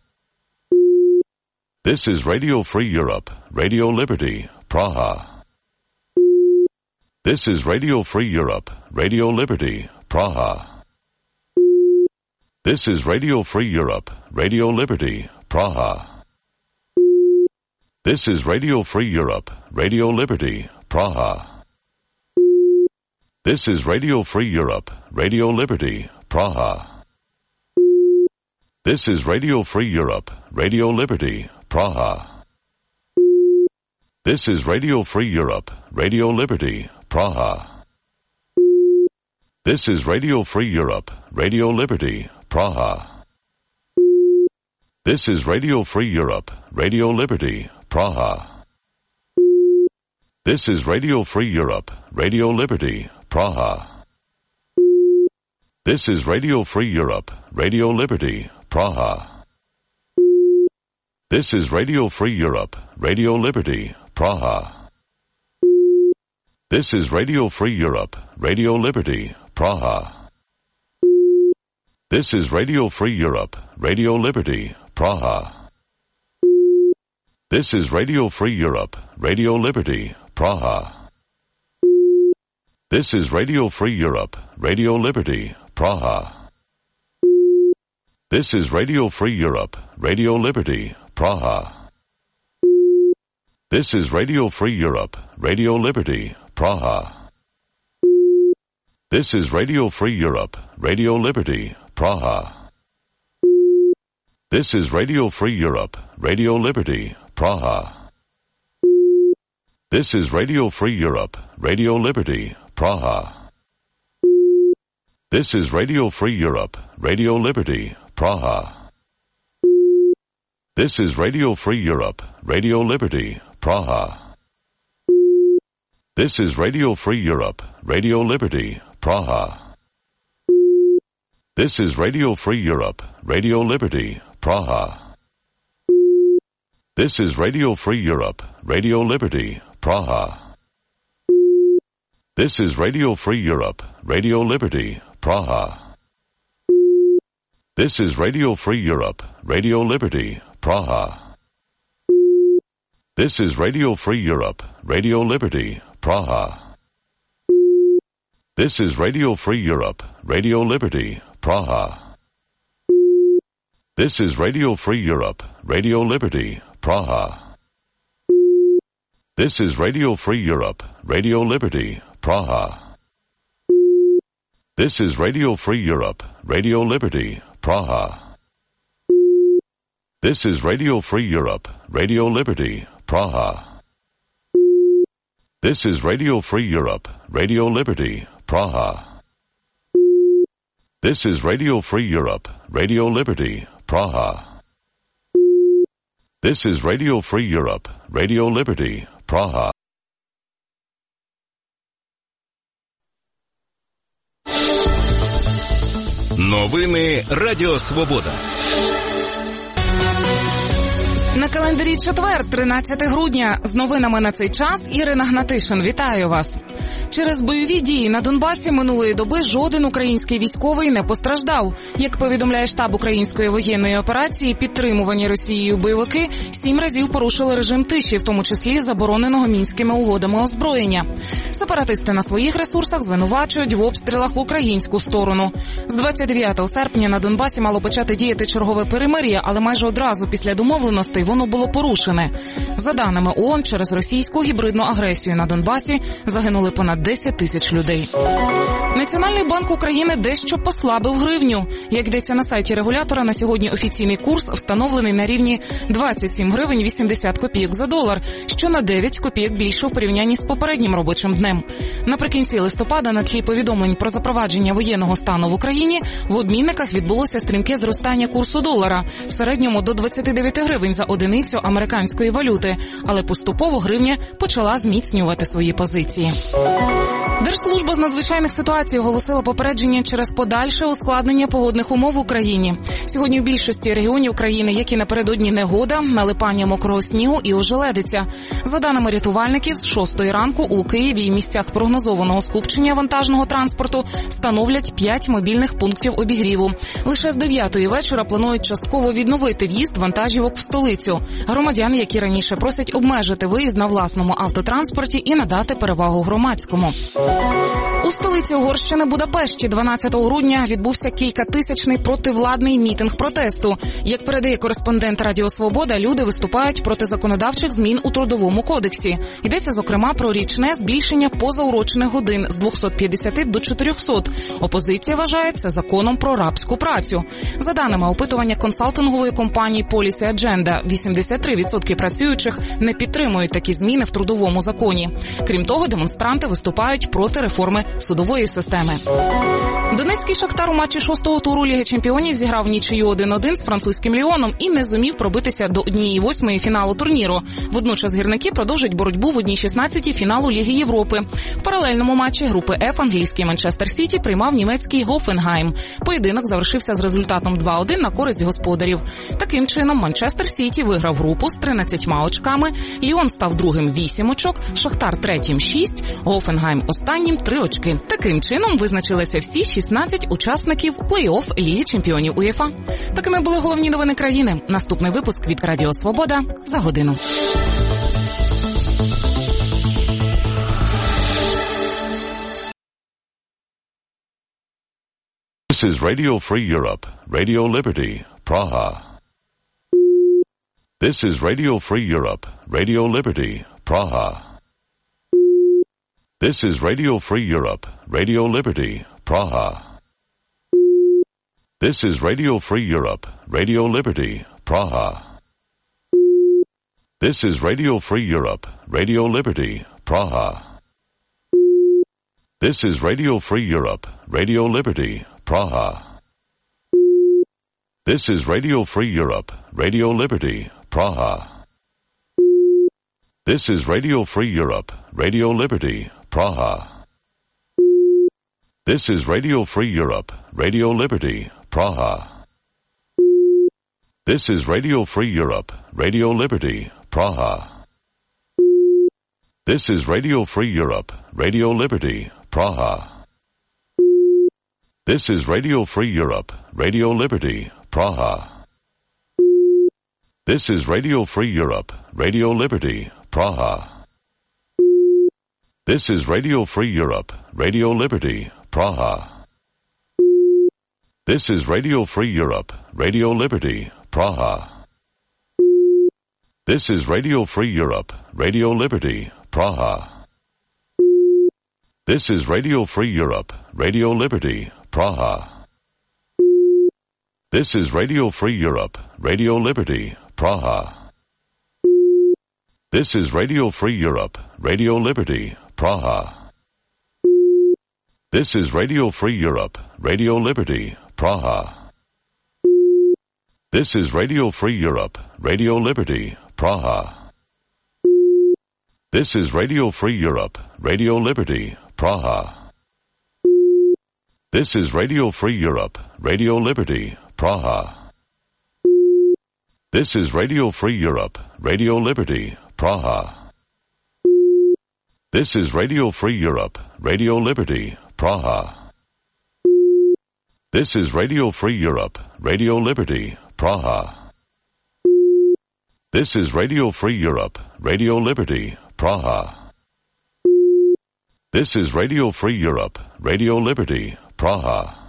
This is Radio Free Europe, Radio Liberty, Praha. This is Radio Free Europe, Radio Liberty, Praha. This is Radio Free Europe, Radio Liberty, Praha. This is Radio Free Europe, Radio Liberty, Praha. This is Radio Free Europe, Radio Liberty, Praha. This is Radio Free Europe, Radio Liberty, Praha. This is Radio Free Europe, Radio Liberty, Praha. This is Radio Free Europe, Radio Liberty, Praha. This is Radio Free Europe, Radio Liberty, Praha. This is Radio Free Europe, Radio Liberty, Praha. This is Radio Free Europe, Radio Liberty, Praha. This is Radio Free Europe, Radio Liberty, Praha. This is Radio Free Europe, Radio Liberty, Praha. This is Radio Free Europe, Radio Liberty, Praha. This is Radio Free Europe, Radio Liberty, Praha. This is Radio Free Europe, Radio Liberty, Praha. This is Radio Free Europe, Radio Liberty, Praha. This is Radio Free Europe, Radio Liberty, Praha. This is Radio Free Europe, Radio Liberty, Praha. This is Radio Free Europe, Radio Liberty, Praha. This is Radio Free Europe, Radio Liberty, Praha. This is Radio Free Europe, Radio Liberty, Praha. This is Radio Free Europe, Radio Liberty, Praha. This is Radio Free Europe, Radio Liberty, Praha. This is Radio Free Europe, Radio Liberty, Praha. This is Radio Free Europe, Radio Liberty, Praha. This is Radio Free Europe, Radio Liberty, Praha. This is Radio Free Europe, Radio Liberty, Praha. This is Radio Free Europe, Radio Liberty, Praha. This is Radio Free Europe, Radio Liberty, Praha. This is Radio Free Europe, Radio Liberty, Praha. This is Radio Free Europe, Radio Liberty, Praha. This is Radio Free Europe, Radio Liberty, Praha. This is Radio Free Europe, Radio Liberty, Praha. This is Radio Free Europe, Radio Liberty, Praha. This is Radio Free Europe, Radio Liberty, Praha. This is Radio Free Europe, Radio Liberty, Praha. Новини Радіо Свобода. На календарі четвер, тринадцяте грудня. З новинами на цей час Ірина Гнатишин. Вітаю вас. Через бойові дії на Донбасі минулої доби жоден український військовий не постраждав. Як повідомляє штаб української воєнної операції, підтримувані Росією бойовики сім разів порушили режим тиші, в тому числі забороненого Мінськими угодами озброєння. Сепаратисти на своїх ресурсах звинувачують в обстрілах українську сторону. З двадцять дев'ятого серпня на Донбасі мало почати діяти чергове перемир'я, але майже одразу після домовленостей воно було порушене. За даними ООН, через російську гібридну агресію на Донбасі загинули понад десять тисяч людей. Національний банк України дещо послабив гривню. Як йдеться на сайті регулятора, на сьогодні офіційний курс встановлений на рівні двадцять сім гривень вісімдесят копійок за долар, що на дев'ять копійок більше в порівнянні з попереднім робочим днем. Наприкінці листопада на тлі повідомлень про запровадження воєнного стану в Україні в обмінниках відбулося стрімке зростання курсу долара, в середньому до двадцять дев'ять гривень за одиницю американської валюти, але поступово гривня почала зміцнювати свої позиції. Держслужба з надзвичайних ситуацій оголосила попередження через подальше ускладнення погодних умов в Україні. Сьогодні в більшості регіонів країни, як і напередодні негода, налипання мокрого снігу і ожеледиця. За даними рятувальників, з шостої ранку у Києві і місцях прогнозованого скупчення вантажного транспорту становлять п'ять мобільних пунктів обігріву. Лише з дев'ятої вечора планують частково відновити в'їзд вантажівок в столицю. Громадян, які раніше просять обмежити виїзд на власному автотранспорті і надати перевагу громадському. У столиці Угорщини Будапешті дванадцятого грудня відбувся кількатисячний противладний мітинг протесту. Як передає кореспондент Радіо Свобода, люди виступають проти законодавчих змін у Трудовому кодексі. Йдеться, зокрема, про річне збільшення позаурочних годин з двохсот п'ятдесяти до чотирьохсот. Опозиція вважає це законом про рабську працю. За даними опитування консалтингової компанії Policy Agenda, вісімдесят три відсотки працюючих не підтримують такі зміни в трудовому законі. Крім того, демонстранти виступають проти реформи судової системи. Донецький Шахтар у матчі шостого туру Ліги Чемпіонів зіграв нічию один один з французьким Ліоном і не зумів пробитися до однієї восьмої фіналу турніру. Водночас гірники продовжать боротьбу в одній шістнадцятій фіналу Ліги Європи. В паралельному матчі групи F англійський Манчестер Сіті приймав німецький Гофенгайм. Поєдинок завершився з результатом два один на користь господарів. Таким чином, Манчестер Сіті виграв групу з тринадцятьма очками, Ліон став другим вісім очок, Шахтар третім шість, Гофенгайм останнім три очки. Таким чином визначилися всі шістнадцять учасників плей-офф Ліги Чемпіонів УЄФА. Такими були головні новини країни. Наступний випуск від Радіо Свобода за годину. This is Radio Free Europe, Radio Liberty, Praha. This is Radio Free Europe, Radio Liberty, Praha. This is Radio Free Europe, Radio Liberty, Praha. This is Radio Free Europe, Radio Liberty, Praha. This is Radio Free Europe, Radio Liberty, Praha. This is Radio Free Europe, Radio Liberty, Praha. This is Radio Free Europe, Radio Liberty, Praha. This is Radio Free Europe, Radio Liberty, Praha. This is Radio Free Europe, Radio Liberty, Praha. This is Radio Free Europe, Radio Liberty, Praha. This is Radio Free Europe, Radio Liberty, Praha. This is Radio Free Europe, Radio Liberty, Praha. This is Radio Free Europe, Radio Liberty, Praha. This is Radio Free Europe, Radio Liberty, Praha. This is Radio Free Europe, Radio Liberty, Praha. This is Radio Free Europe, Radio Liberty, Praha. This is Radio Free Europe, Radio Liberty, Praha. This is Radio Free Europe, Radio Liberty, Praha. This is Radio Free Europe, Radio Liberty, Praha. This is Radio Free Europe, Radio Liberty, Praha. This is Radio Free Europe, Radio Liberty, Praha. This is Radio Free Europe, Radio Liberty, Praha. This is Radio Free Europe, Radio Liberty, Praha. This is Radio Free Europe, Radio Liberty, Praha. This is Radio Free Europe, Radio Liberty, Praha. This is Radio Free Europe, Radio Liberty, Praha. This is Radio Free Europe, Radio Liberty, Praha. This is Radio Free Europe, Radio Liberty, Praha.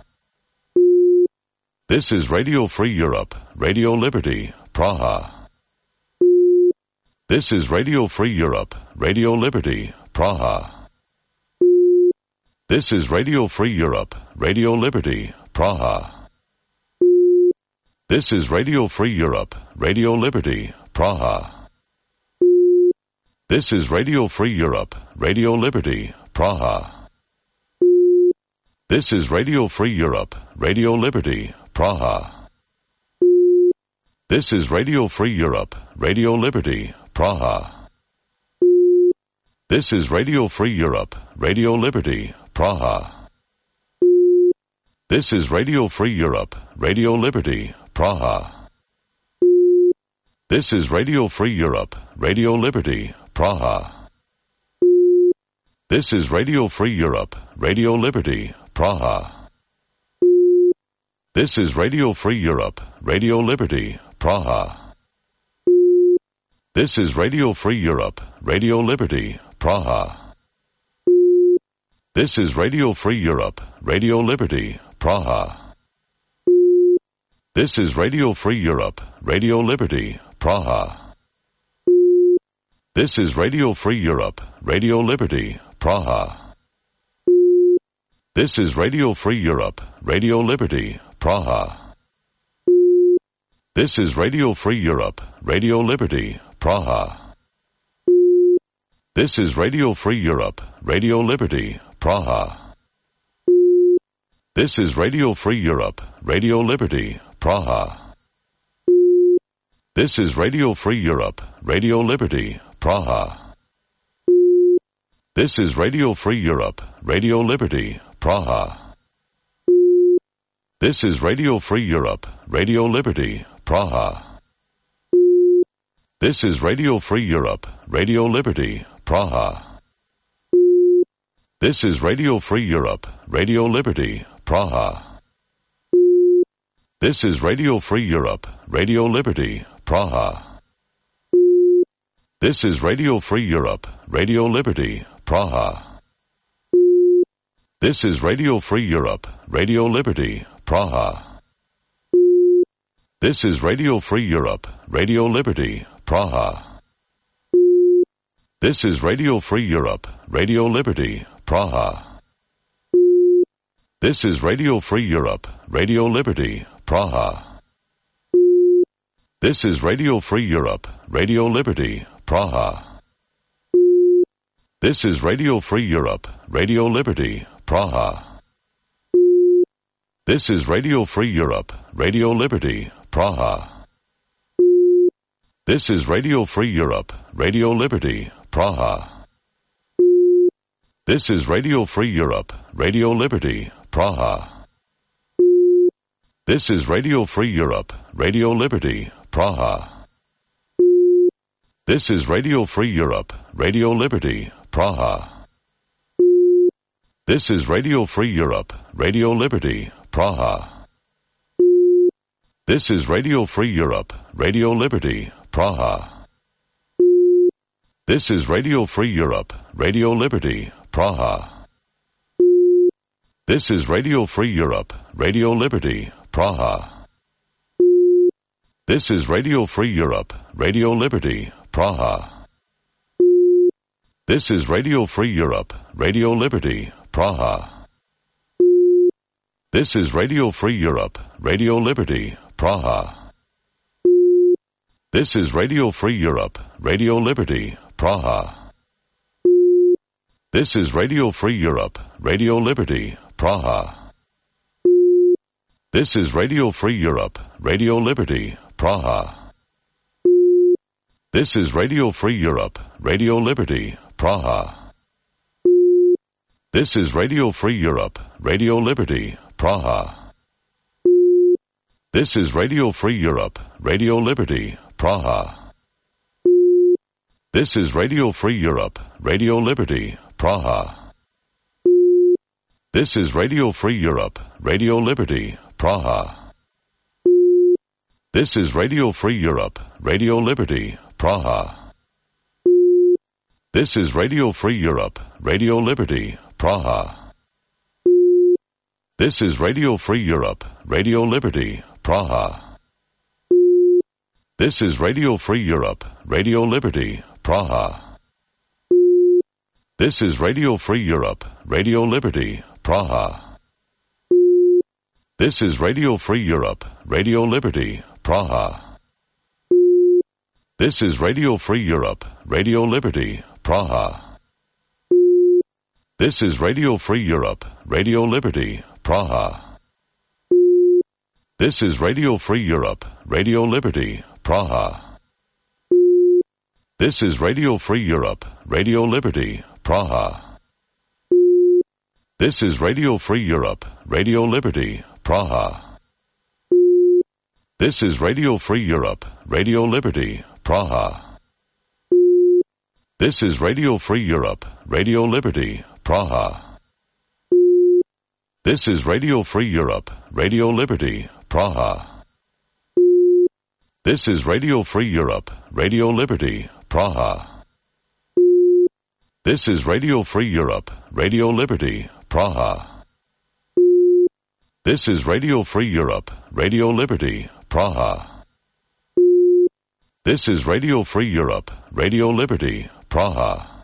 This is Radio Free Europe, Radio Liberty, Praha. This is Radio Free Europe, Radio Liberty, Praha. This is Radio Free Europe, Radio Liberty, Praha. This is Radio Free Europe, Radio Liberty, Praha. This is Radio Free Europe, Radio Liberty, Praha. This is Radio Free Europe, Radio Liberty, Praha. This is Radio Free Europe, Radio Liberty, Praha. This is Radio Free Europe, Radio Liberty, Praha. This is Radio Free Europe, Radio Liberty, Praha. This is Radio Free Europe, Radio Liberty, Praha. This is Radio Free Europe, Radio Liberty, Praha. This is Radio Free Europe, Radio Liberty, Praha. This is Radio Free Europe, Radio Liberty, Praha. This is Radio Free Europe, Radio Liberty, Praha. This is Radio Free Europe, Radio Liberty, Praha. This is Radio Free Europe, Radio Liberty, Praha. This is Radio Free Europe, Radio Liberty, Praha. This is Radio Free Europe, Radio Liberty, Praha. This is Radio Free Europe, Radio Liberty, Praha. This is Radio Free Europe, Radio Liberty, Praha. This is Radio Free Europe, Radio Liberty, Praha. This is Radio Free Europe, Radio Liberty, Praha. This is Radio Free Europe, Radio Liberty, Praha. This is Radio Free Europe, Radio Liberty, Praha. This is Radio Free Europe, Radio Liberty, Praha. This is Radio Free Europe, Radio Liberty, Praha. This is Radio Free Europe, Radio Liberty, Praha. This is Radio Free Europe, Radio Liberty, Praha. This is Radio Free Europe, Radio Liberty, Praha. This is Radio Free Europe, Radio Liberty, Praha. This is Radio Free Europe, Radio Liberty, Praha. This is Radio Free Europe, Radio Liberty, Praha. This is Radio Free Europe, Radio Liberty, Praha. This is Radio Free Europe, Radio Liberty, Praha. This is Radio Free Europe, Radio Liberty, Praha. This is Radio Free Europe, Radio Liberty, Praha. This is Radio Free Europe, Radio Liberty, Praha. This is Radio Free Europe, Radio Liberty, Praha. This is Radio Free Europe, Radio Liberty, Praha. This is Radio Free Europe, Radio Liberty, Praha. This is Radio Free Europe, Radio Liberty, Praha. This is Radio Free Europe, Radio Liberty, Praha. This is Radio Free Europe, Radio Liberty, Praha. This is Radio Free Europe, Radio Liberty, Praha. This is Radio Free Europe, Radio Liberty, Praha. This is Radio Free Europe, Radio Liberty, Praha. This is Radio Free Europe, Radio Liberty, Praha. This is Radio Free Europe, Radio Liberty, Praha. This is Radio Free Europe, Radio Liberty, Praha. This is Radio Free Europe, Radio Liberty, Praha. This is Radio Free Europe, Radio Liberty, Praha. This is Radio Free Europe, Radio Liberty, Praha. This is Radio Free Europe, Radio Liberty, Praha. This is Radio Free Europe, Radio Liberty, Praha. This is Radio Free Europe, Radio Liberty, Praha. This is Radio Free Europe, Radio Liberty, Praha. This is Radio Free Europe, Radio Liberty, Praha. This is Radio Free Europe, Radio Liberty, Praha. This is Radio Free Europe, Radio Liberty, Praha. This is Radio Free Europe, Radio Liberty, Praha. This is Radio Free Europe, Radio Liberty, Praha. This is Radio Free Europe, Radio Liberty, Praha. This is Radio Free Europe, Radio Liberty, Praha. This is Radio Free Europe, Radio Liberty, Praha. This is Radio Free Europe, Radio Liberty, Praha. This is Radio Free Europe, Radio Liberty, Praha. This is Radio Free Europe, Radio Liberty, Praha. This is Radio Free Europe, Radio Liberty, Praha. This is Radio Free Europe, Radio Liberty, Praha. This is Radio Free Europe, Radio Liberty, Praha. This is Radio Free Europe, Radio Liberty, Praha.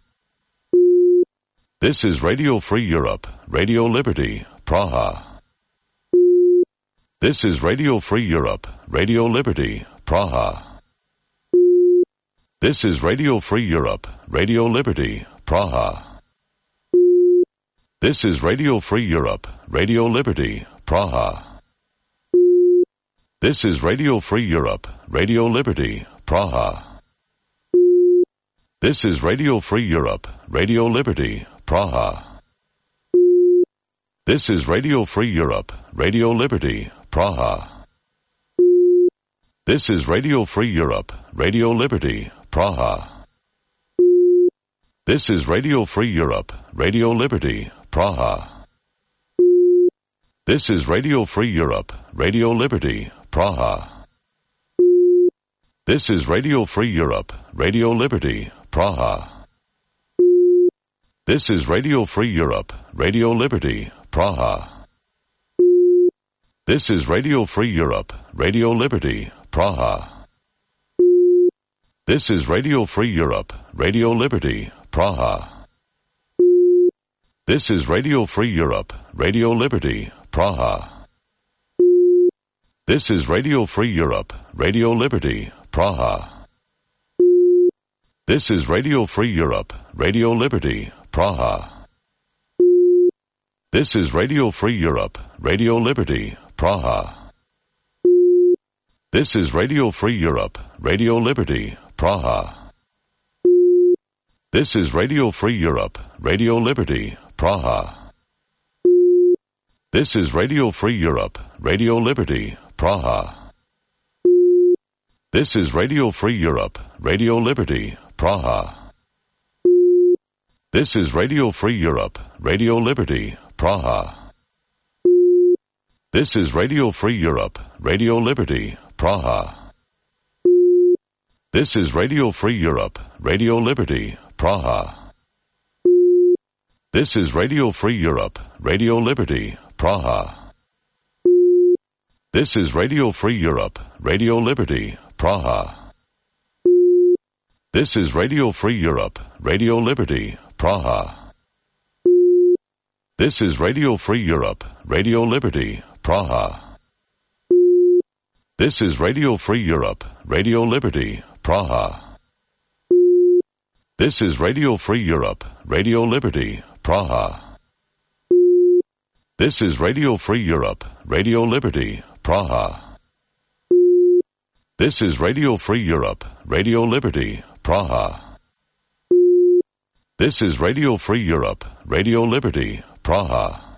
This is Radio Free Europe, Radio Liberty, Praha. This is Radio Free Europe, Radio Liberty, Praha. This is Radio Free Europe, Radio Liberty, Praha. This is Radio Free Europe, Radio Liberty, Praha. This is Radio Free Europe, Radio Liberty, Praha. This is Radio Free Europe, Radio Liberty, Praha. This is Radio Free Europe, Radio Liberty, Praha. This is Radio Free Europe, Radio Liberty, Praha. This is Radio Free Europe, Radio Liberty, Praha. This is Radio Free Europe, Radio Liberty, Praha. This is Radio Free Europe, Radio Liberty, Praha. This is Radio Free Europe, Radio Liberty, Praha. This is Radio Free Europe, Radio Liberty, Praha. This is Radio Free Europe, Radio Liberty, Praha. This is Radio Free Europe, Radio Liberty, Praha. This is Radio Free Europe, Radio Liberty, Praha. This is Radio Free Europe, Radio Liberty, Praha. This is Radio Free Europe, Radio Liberty, Praha. This is Radio Free Europe, Radio Liberty, Praha. This is Radio Free Europe, Radio Liberty, Praha. This is Radio Free Europe, Radio Liberty, Praha. This is Radio Free Europe, Radio Liberty, Praha. This is Radio Free Europe, Radio Liberty, Praha. This is Radio Free Europe, Radio Liberty, Praha. This is Radio Free Europe, Radio Liberty, Praha. This is Radio Free Europe, Radio Liberty, Praha. This is Radio Free Europe, Radio Liberty, Praha. This is Radio Free Europe, Radio Liberty, Praha. This is Radio Free Europe, Radio Liberty, Praha. This is Radio Free Europe, Radio Liberty, Praha. This is Radio Free Europe, Radio Liberty, Praha. This is Radio Free Europe, Radio Liberty, Praha. This is Radio Free Europe, Radio Liberty, Praha. This is Radio Free Europe, Radio Liberty, Praha.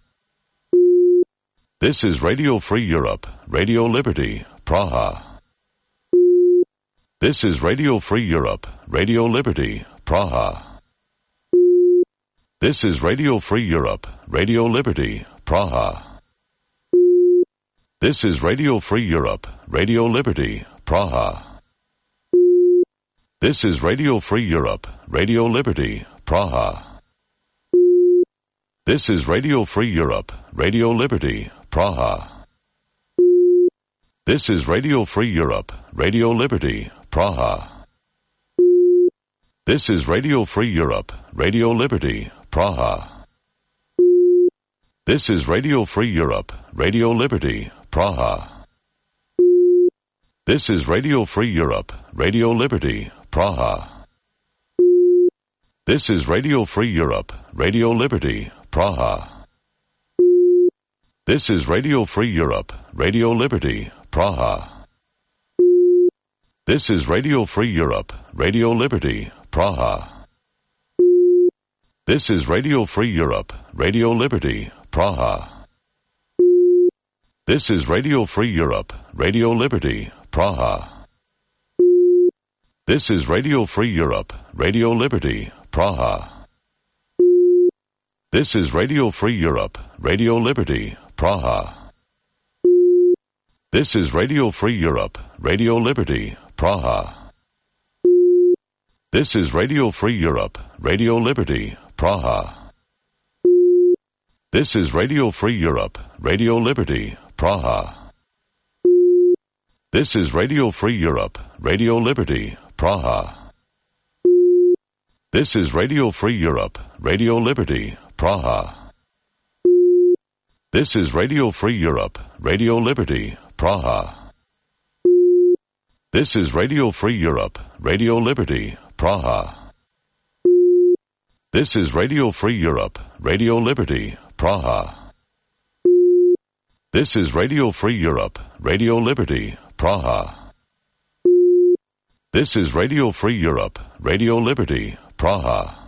This is Radio Free Europe, Radio Liberty, Praha. This is Radio Free Europe, Radio Liberty, Praha. This is Radio Free Europe, Radio Liberty, Praha. This is Radio Free Europe, Radio Liberty, Praha. This is Radio Free Europe, Radio Liberty, Praha. This is Radio Free Europe, Radio Liberty, Praha. This is Radio Free Europe, Radio Liberty, Praha. This is Radio Free Europe, Radio Liberty, Praha. This is Radio Free Europe, Radio Liberty, Praha. This is Radio Free Europe, Radio Liberty, Praha. This is Radio Free Europe, Radio Liberty, Praha. This is Radio Free Europe, Radio Liberty, Praha. This is Radio Free Europe, Radio Liberty, Praha. This is Radio Free Europe, Radio Liberty, Praha. This is Radio Free Europe, Radio Liberty, Praha. This is Radio Free Europe, Radio Liberty, Praha. This is Radio Free Europe, Radio Liberty, Praha. This is Radio Free Europe, Radio Liberty, Praha. This is Radio Free Europe, Radio Liberty, Praha. This is Radio Free Europe, Radio Liberty, Praha. This is Radio Free Europe, Radio Liberty, Praha. This is Radio Free Europe, Radio Liberty, Praha. This is Radio Free Europe, Radio Liberty, Praha. This is Radio Free Europe, Radio Liberty, Praha. This is Radio Free Europe, Radio Liberty, Praha. This is Radio Free Europe, Radio Liberty, Praha. This is Radio Free Europe, Radio Liberty, Praha.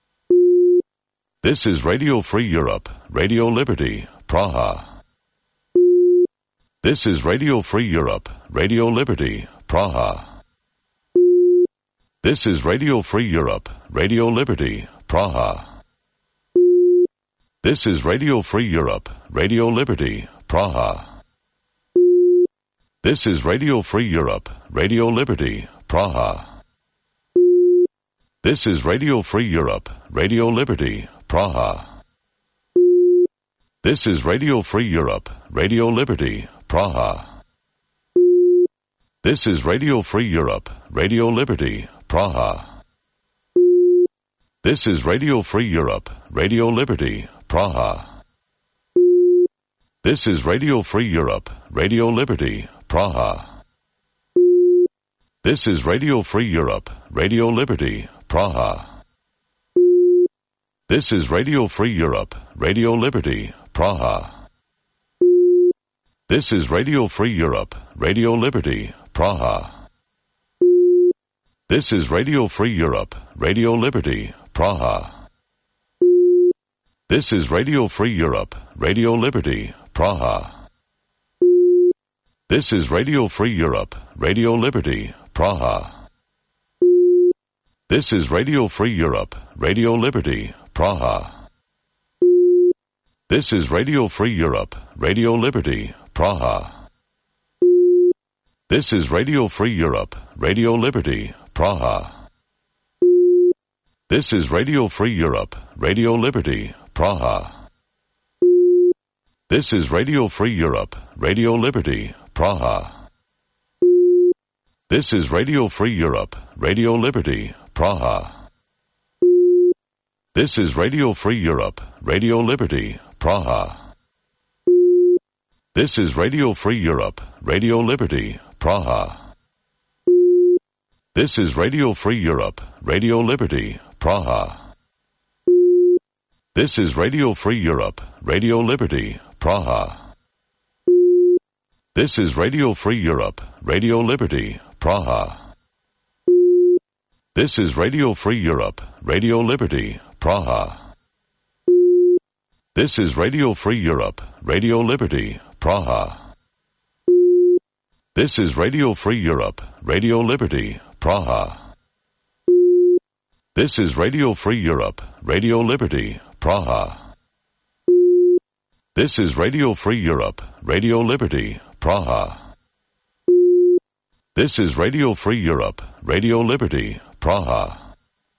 This is Radio Free Europe, Radio Liberty, Praha. This is Radio Free Europe, Radio Liberty, Praha. This is Radio Free Europe, Radio Liberty, Praha. This is Radio Free Europe, Radio Liberty, Praha. This is Radio Free Europe, Radio Liberty, Praha. This is Radio Free Europe, Radio Liberty, Praha. This is Radio Free Europe, Radio Liberty, Praha. This is Radio Free Europe, Radio Liberty, Praha. This is Radio Free Europe, Radio Liberty, Praha. This is Radio Free Europe, Radio Liberty, Praha. This is Radio Free Europe, Radio Liberty, Praha. This is Radio Free Europe, Radio Liberty, Praha. This is Radio Free Europe, Radio Liberty, Praha. This is Radio Free Europe, Radio Liberty, Praha. This is Radio Free Europe, Radio Liberty, Praha. This is Radio Free Europe, Radio Liberty, Praha. This is Radio Free Europe, Radio Liberty, Praha. This is Radio Free Europe, Radio Liberty, Praha. This is Radio Free Europe, Radio Liberty, Praha. This is Radio Free Europe, Radio Liberty, Praha. This is Radio Free Europe, Radio Liberty, Praha. This is Radio Free Europe, Radio Liberty, Praha. This is Radio Free Europe, Radio Liberty, Praha. This is Radio Free Europe, Radio Liberty, Praha. This is Radio Free Europe, Radio Liberty, Praha. This is Radio Free Europe, Radio Liberty, Praha. This is Radio Free Europe, Radio Liberty, Praha. This is Radio Free Europe, Radio Liberty, Praha. This is Radio Free Europe, Radio Liberty, Praha. This is Radio Free Europe, Radio Liberty, Praha. This is Radio Free Europe, Radio Liberty, Praha. This is Radio Free Europe, Radio Liberty, Praha. This is Radio Free Europe, Radio Liberty, Praha.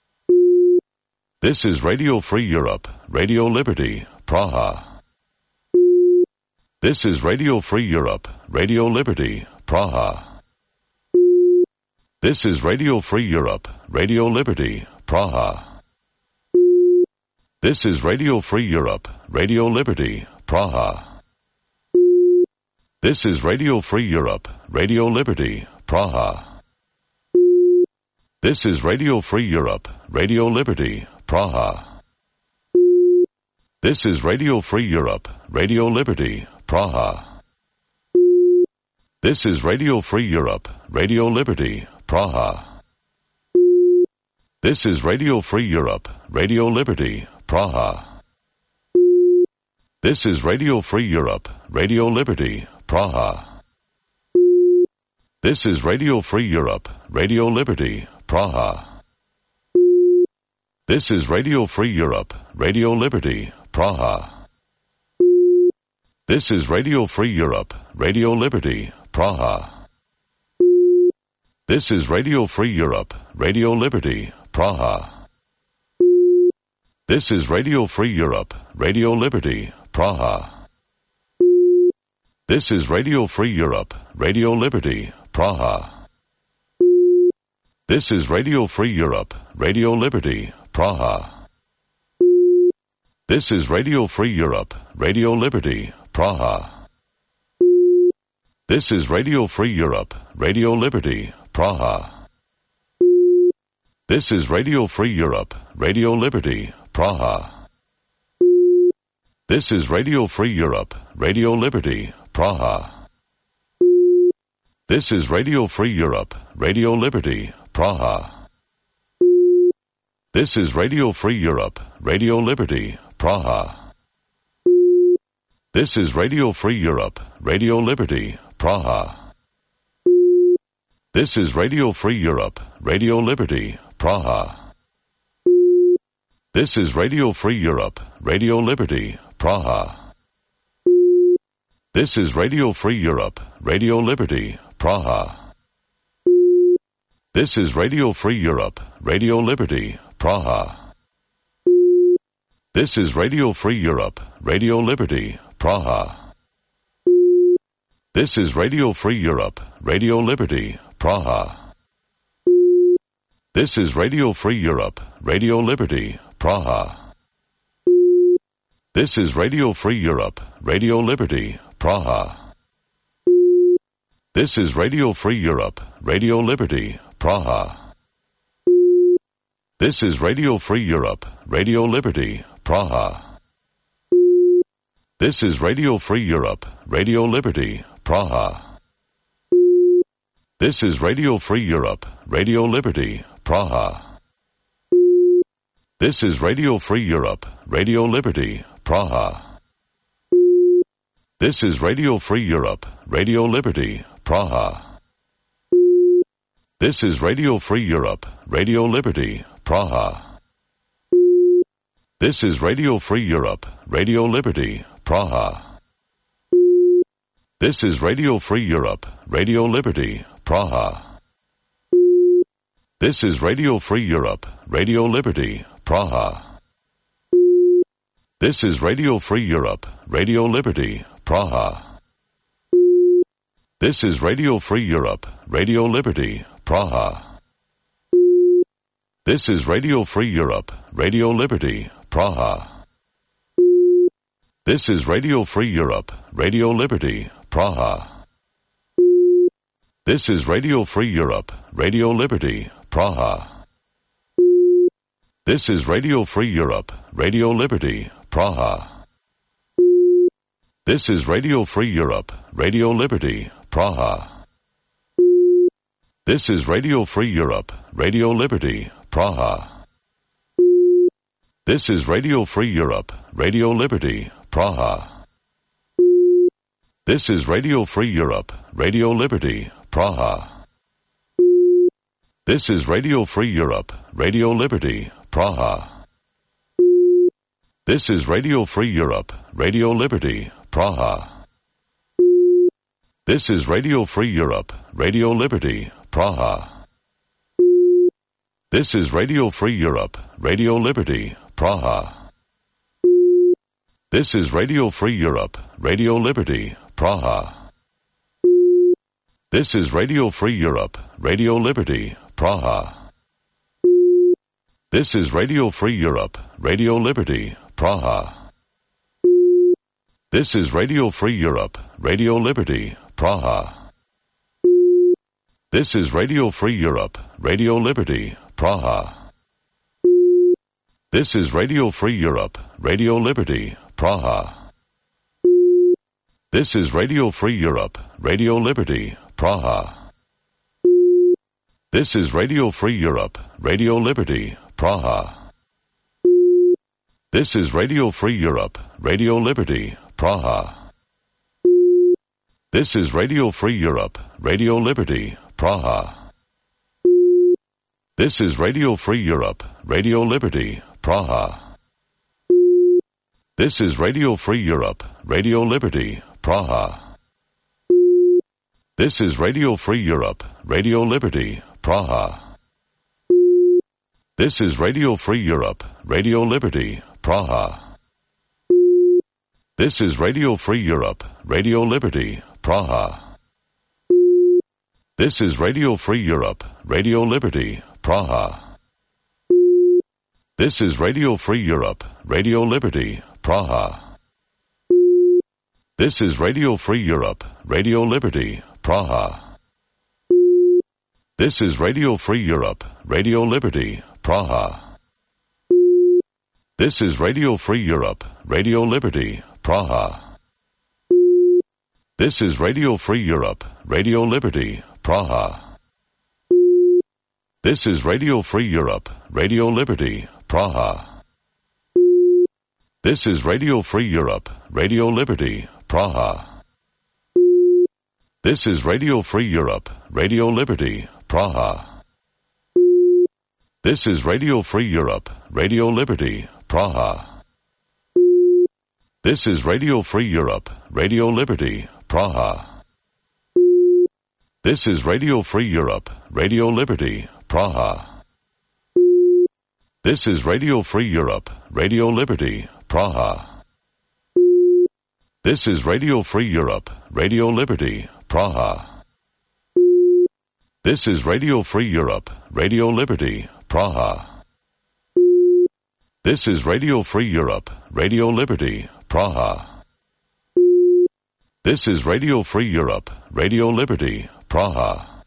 This is Radio Free Europe, Radio Liberty, Praha. This is Radio Free Europe, Radio Liberty, Praha. This is Radio Free Europe, Radio Liberty, Praha. This is Radio Free Europe, Radio Liberty, Praha. This is Radio Free Europe, Radio Liberty, Praha. This is Radio Free Europe, Radio Liberty, Praha. This is Radio Free Europe, Radio Liberty, Praha. This is Radio Free Europe, Radio Liberty, Praha. This is Radio Free Europe, Radio Liberty, Praha. This is Radio Free Europe, Radio Liberty, Praha. This is Radio Free Europe, Radio Liberty, Praha. This is Radio Free Europe, Radio Liberty, Praha. This is Radio Free Europe, Radio Liberty, Praha. This is Radio Free Europe, Radio Liberty, Praha. This is Radio Free Europe, Radio Liberty, Praha. This is Radio Free Europe, Radio Liberty, Praha. This is Radio Free Europe, Radio Liberty, Praha. This is Radio Free Europe, Radio Liberty, Praha. This is Radio Free Europe, Radio Liberty, Praha. This is Radio Free Europe, Radio Liberty, Praha. This is Radio Free Europe, Radio Liberty, Praha. This is Radio Free Europe, Radio Liberty, Praha. This is Radio Free Europe, Radio Liberty, Praha. This is Radio Free Europe, Radio Liberty, Praha. This is Radio Free Europe, Radio Liberty, Praha. This is Radio Free Europe, Radio Liberty, Praha. This is Radio Free Europe, Radio Liberty, Praha. This is Radio Free Europe, Radio Liberty, Praha. This is Radio Free Europe, Radio Liberty, Praha. This is Radio Free Europe, Radio Liberty, Praha. This is Radio Free Europe, Radio Liberty, Praha. This is Radio Free Europe, Radio Liberty, Praha. This is Radio Free Europe, Radio Liberty, Praha. This is Radio Free Europe, Radio Liberty, Praha. This is Radio Free Europe, Radio Liberty, Praha. This is Radio Free Europe, Radio Liberty, Praha. This is Radio Free Europe, Radio Liberty, Praha. This is Radio Free Europe, Radio Liberty, Praha. This is Radio Free Europe, Radio Liberty, Praha. This is Radio Free Europe, Radio Liberty, Praha. This is Radio Free Europe, Radio Liberty, Praha. This is Radio Free Europe, Radio Liberty, Praha. This is Radio Free Europe, Radio Liberty, Praha. This is Radio Free Europe, Radio Liberty, Praha. This is Radio Free Europe, Radio Liberty, Praha. This is Radio Free Europe, Radio Liberty, Praha. This is Radio Free Europe, Radio Liberty, Praha. This is Radio Free Europe, Radio Liberty, Praha. This is Radio Free Europe, Radio Liberty, Praha. This is Radio Free Europe, Radio Liberty, Praha. This is Radio Free Europe, Radio Liberty, Praha. This is Radio Free Europe, Radio Liberty, Praha. This is Radio Free Europe, Radio Liberty, Praha. This is Radio Free Europe, Radio Liberty, Praha. This is Radio Free Europe, Radio Liberty, Praha. This is Radio Free Europe, Radio Liberty, Praha. This is Radio Free Europe, Radio Liberty, Praha. This is Radio Free Europe, Radio Liberty, Praha. This is Radio Free Europe, Radio Liberty, Praha. This is Radio Free Europe, Radio Liberty, Praha. This is Radio Free Europe, Radio Liberty, Praha. This is Radio Free Europe, Radio Liberty, Praha. This is Radio Free Europe, Radio Liberty, Praha. This is Radio Free Europe, Radio Liberty, Praha. This is Radio Free Europe, Radio Liberty, Praha. This is Radio Free Europe, Radio Liberty, Praha. This is Radio Free Europe, Radio Liberty, Praha. This is Radio Free Europe, Radio Liberty, Praha. This is Radio Free Europe, Radio Liberty, Praha. This is Radio Free Europe, Radio Liberty, Praha. This is Radio Free Europe, Radio Liberty, Praha. This is Radio Free Europe, Radio Liberty, Praha. This is Radio Free Europe, Radio Liberty, Praha. This is Radio Free Europe, Radio Liberty, Praha. This is Radio Free Europe, Radio Liberty, Praha. This is Radio Free Europe, Radio Liberty, Praha. This is Radio Free Europe, Radio Liberty, Praha. This is Radio Free Europe, Radio Liberty, Praha. This is Radio Free Europe, Radio Liberty, Praha. This is Radio Free Europe, Radio Liberty, Praha. This is Radio Free Europe, Radio Liberty, Praha. This is Radio Free Europe, Radio Liberty, Praha. This is Radio Free Europe, Radio Liberty, Praha. This is Radio Free Europe, Radio Liberty, Praha. This is Radio Free Europe, Radio Liberty, Praha. This is Radio Free Europe, Radio Liberty, Praha. This is Radio Free Europe, Radio Liberty, Praha. This is Radio Free Europe, Radio Liberty, Praha.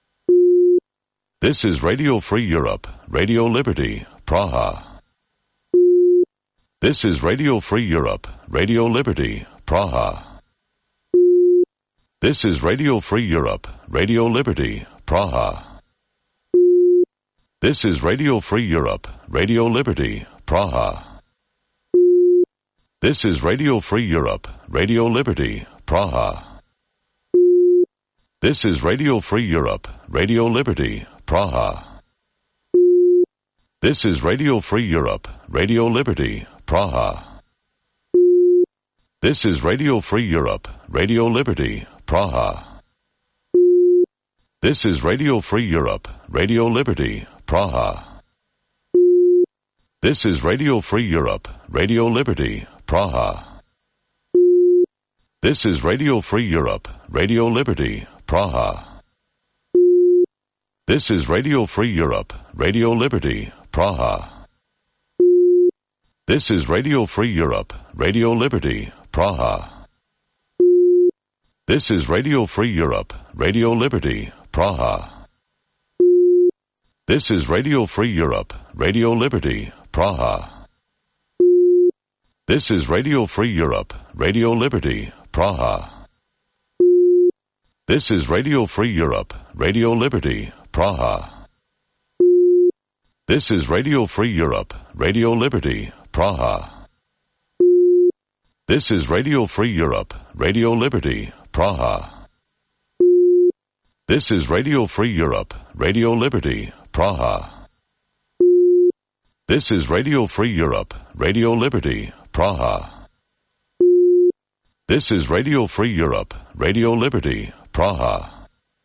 This is Radio Free Europe, Radio Liberty, Praha. This is Radio Free Europe, Radio Liberty, Praha. This is Radio Free Europe, Radio Liberty, Praha. This is Radio Free Europe, Radio Liberty, Praha. This is Radio Free Europe, Radio Liberty, Praha. This is Radio Free Europe, Radio Liberty, Praha. This is Radio Free Europe, Radio Liberty, Praha. This is Radio Free Europe, Radio Liberty, Praha. This is Radio Free Europe, Radio Liberty, Praha. This is Radio Free Europe, Radio Liberty, Praha. This is Radio Free Europe, Radio Liberty, Praha. This is Radio Free Europe, Radio Liberty, Praha. This is Radio Free Europe, Radio Liberty, Praha. This is Radio Free Europe, Radio Liberty, Praha. This is Radio Free Europe, Radio Liberty, Praha. This is Radio Free Europe, Radio Liberty, Praha. This is Radio Free Europe, Radio Liberty, Praha. This is Radio Free Europe, Radio Liberty, Praha. This is Radio Free Europe, Radio Liberty, Praha. This is Radio Free Europe, Radio Liberty, Praha. This is Radio Free Europe, Radio Liberty, Praha. This is Radio Free Europe, Radio Liberty, Praha.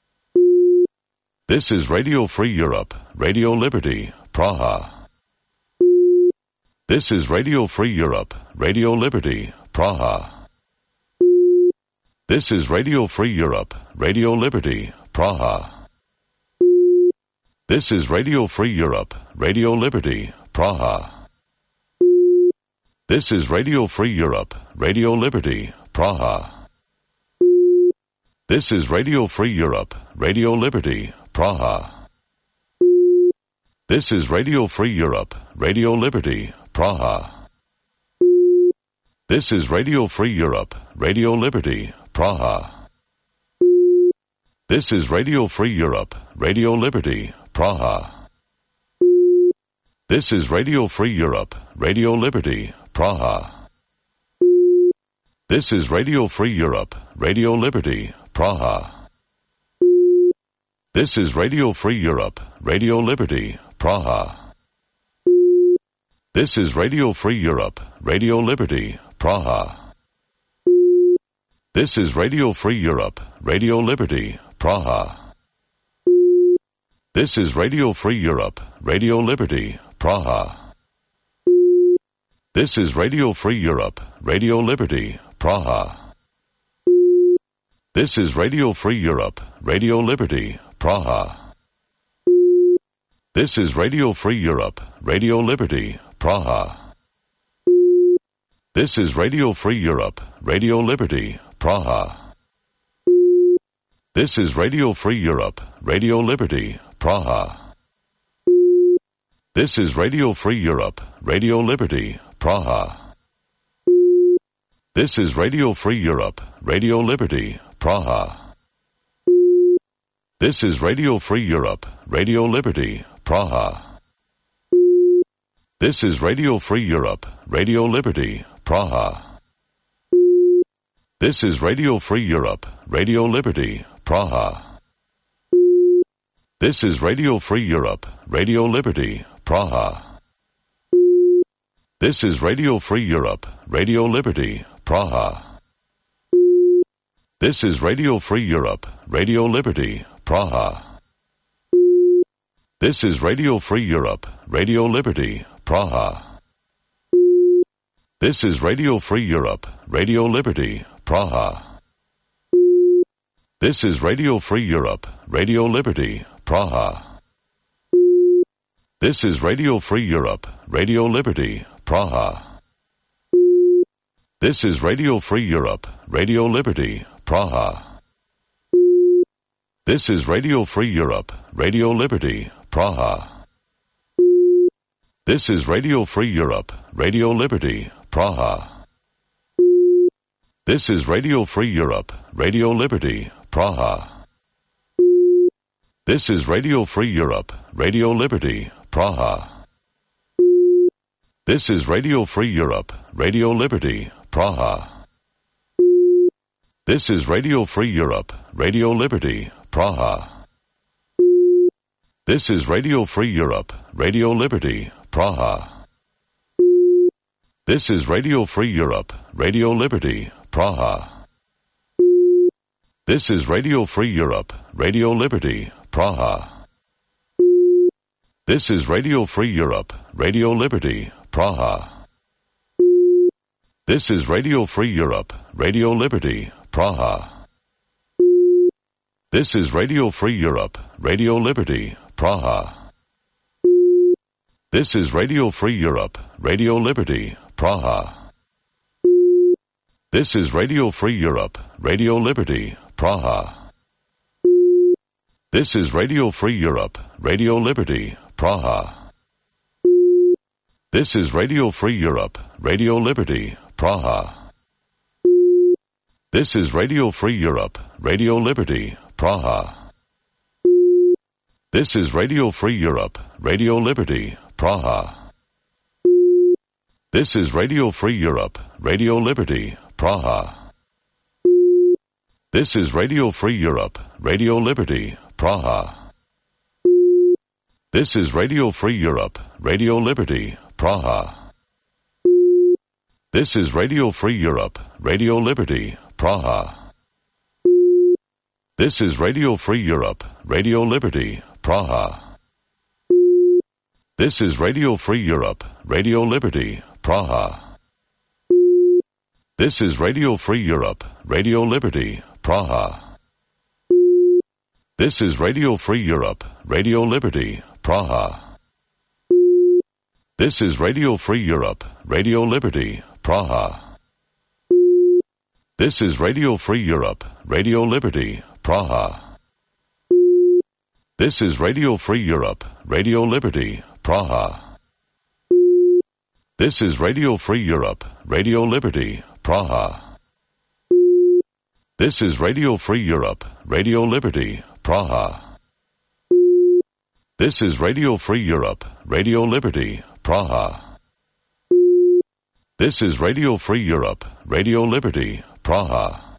This is Radio Free Europe, Radio Liberty, Praha. This is Radio Free Europe, Radio Liberty, Praha. This is Radio Free Europe, Radio Liberty, Praha. This is Radio Free Europe, Radio Liberty, Praha. This is Radio Free Europe, Radio Liberty, Praha. This is Radio Free Europe, Radio Liberty, Praha. This is Radio Free Europe, Radio Liberty, Praha. This is Radio Free Europe, Radio Liberty, Praha. This is Radio Free Europe, Radio Liberty, Praha. This is Radio Free Europe, Radio Liberty, Praha. This is Radio Free Europe, Radio Liberty, Praha. This is Radio Free Europe, Radio Liberty, Praha. This is Radio Free Europe, Radio Liberty, Praha. This is Radio Free Europe, Radio Liberty, Praha. This is Radio Free Europe, Radio Liberty, Praha. This is Radio Free Europe, Radio Liberty, Praha. This is Radio Free Europe, Radio Liberty, Praha. This is Radio Free Europe, Radio Liberty, Praha. This is Radio Free Europe, Radio Liberty, Praha. This is Radio Free Europe, Radio Liberty, Praha. This is Radio Free Europe, Radio Liberty, Praha. This is Radio Free Europe, Radio Liberty, Praha. This is Radio Free Europe, Radio Liberty, Praha. This is Radio Free Europe, Radio Liberty, Praha. This is Radio Free Europe, Radio Liberty, Praha. This is Radio Free Europe, Radio Liberty, Praha. This is Radio Free Europe, Radio Liberty, Praha. This is Radio Free Europe, Radio Liberty, Praha. This is Radio Free Europe, Radio Liberty, Praha. This is Radio Free Europe, Radio Liberty, Praha. This is Radio Free Europe, Radio Liberty, Praha. This is Radio Free Europe, Radio Liberty, Praha. This is Radio Free Europe, Radio Liberty, Praha. This is Radio Free Europe, Radio Liberty, Praha. This is Radio Free Europe, Radio Liberty, Praha. This is Radio Free Europe, Radio Liberty, Praha. This is Radio Free Europe, Radio Liberty, Praha. This is Radio Free Europe, Radio Liberty, Praha. This is Radio Free Europe, Radio Liberty, Praha. This is Radio Free Europe, Radio Liberty, Praha. This is Radio Free Europe, Radio Liberty, Praha. This is Radio Free Europe, Radio Liberty, Praha. This is Radio Free Europe, Radio Liberty, Praha. This is Radio Free Europe, Radio Liberty, Praha. This is Radio Free Europe, Radio Liberty, Praha. This is Radio Free Europe, Radio Liberty, Praha. This is Radio Free Europe, Radio Liberty, Praha. This is Radio Free Europe, Radio Liberty, Praha. This is Radio Free Europe, Radio Liberty, Praha. This is Radio Free Europe, Radio Liberty, Praha. This is Radio Free Europe, Radio Liberty, Praha. This is Radio Free Europe, Radio Liberty, Praha. This is Radio Free Europe, Radio Liberty, Praha. This is Radio Free Europe, Radio Liberty, Praha. This is Radio Free Europe, Radio Liberty, Praha. This is Radio Free Europe, Radio Liberty, Praha. This is Radio Free Europe, Radio Liberty, Praha. This is Radio Free Europe, Radio Liberty, Praha. This is Radio Free Europe, Radio Liberty, Praha. This is Radio Free Europe, Radio Liberty, Praha. This is Radio Free Europe, Radio Liberty, Praha. This is Radio Free Europe, Radio Liberty, Praha. This is Radio Free Europe, Radio Liberty, Praha. This is Radio Free Europe, Radio Liberty, Praha. This is Radio Free Europe, Radio Liberty, Praha. This is Radio Free Europe, Radio Liberty, Praha.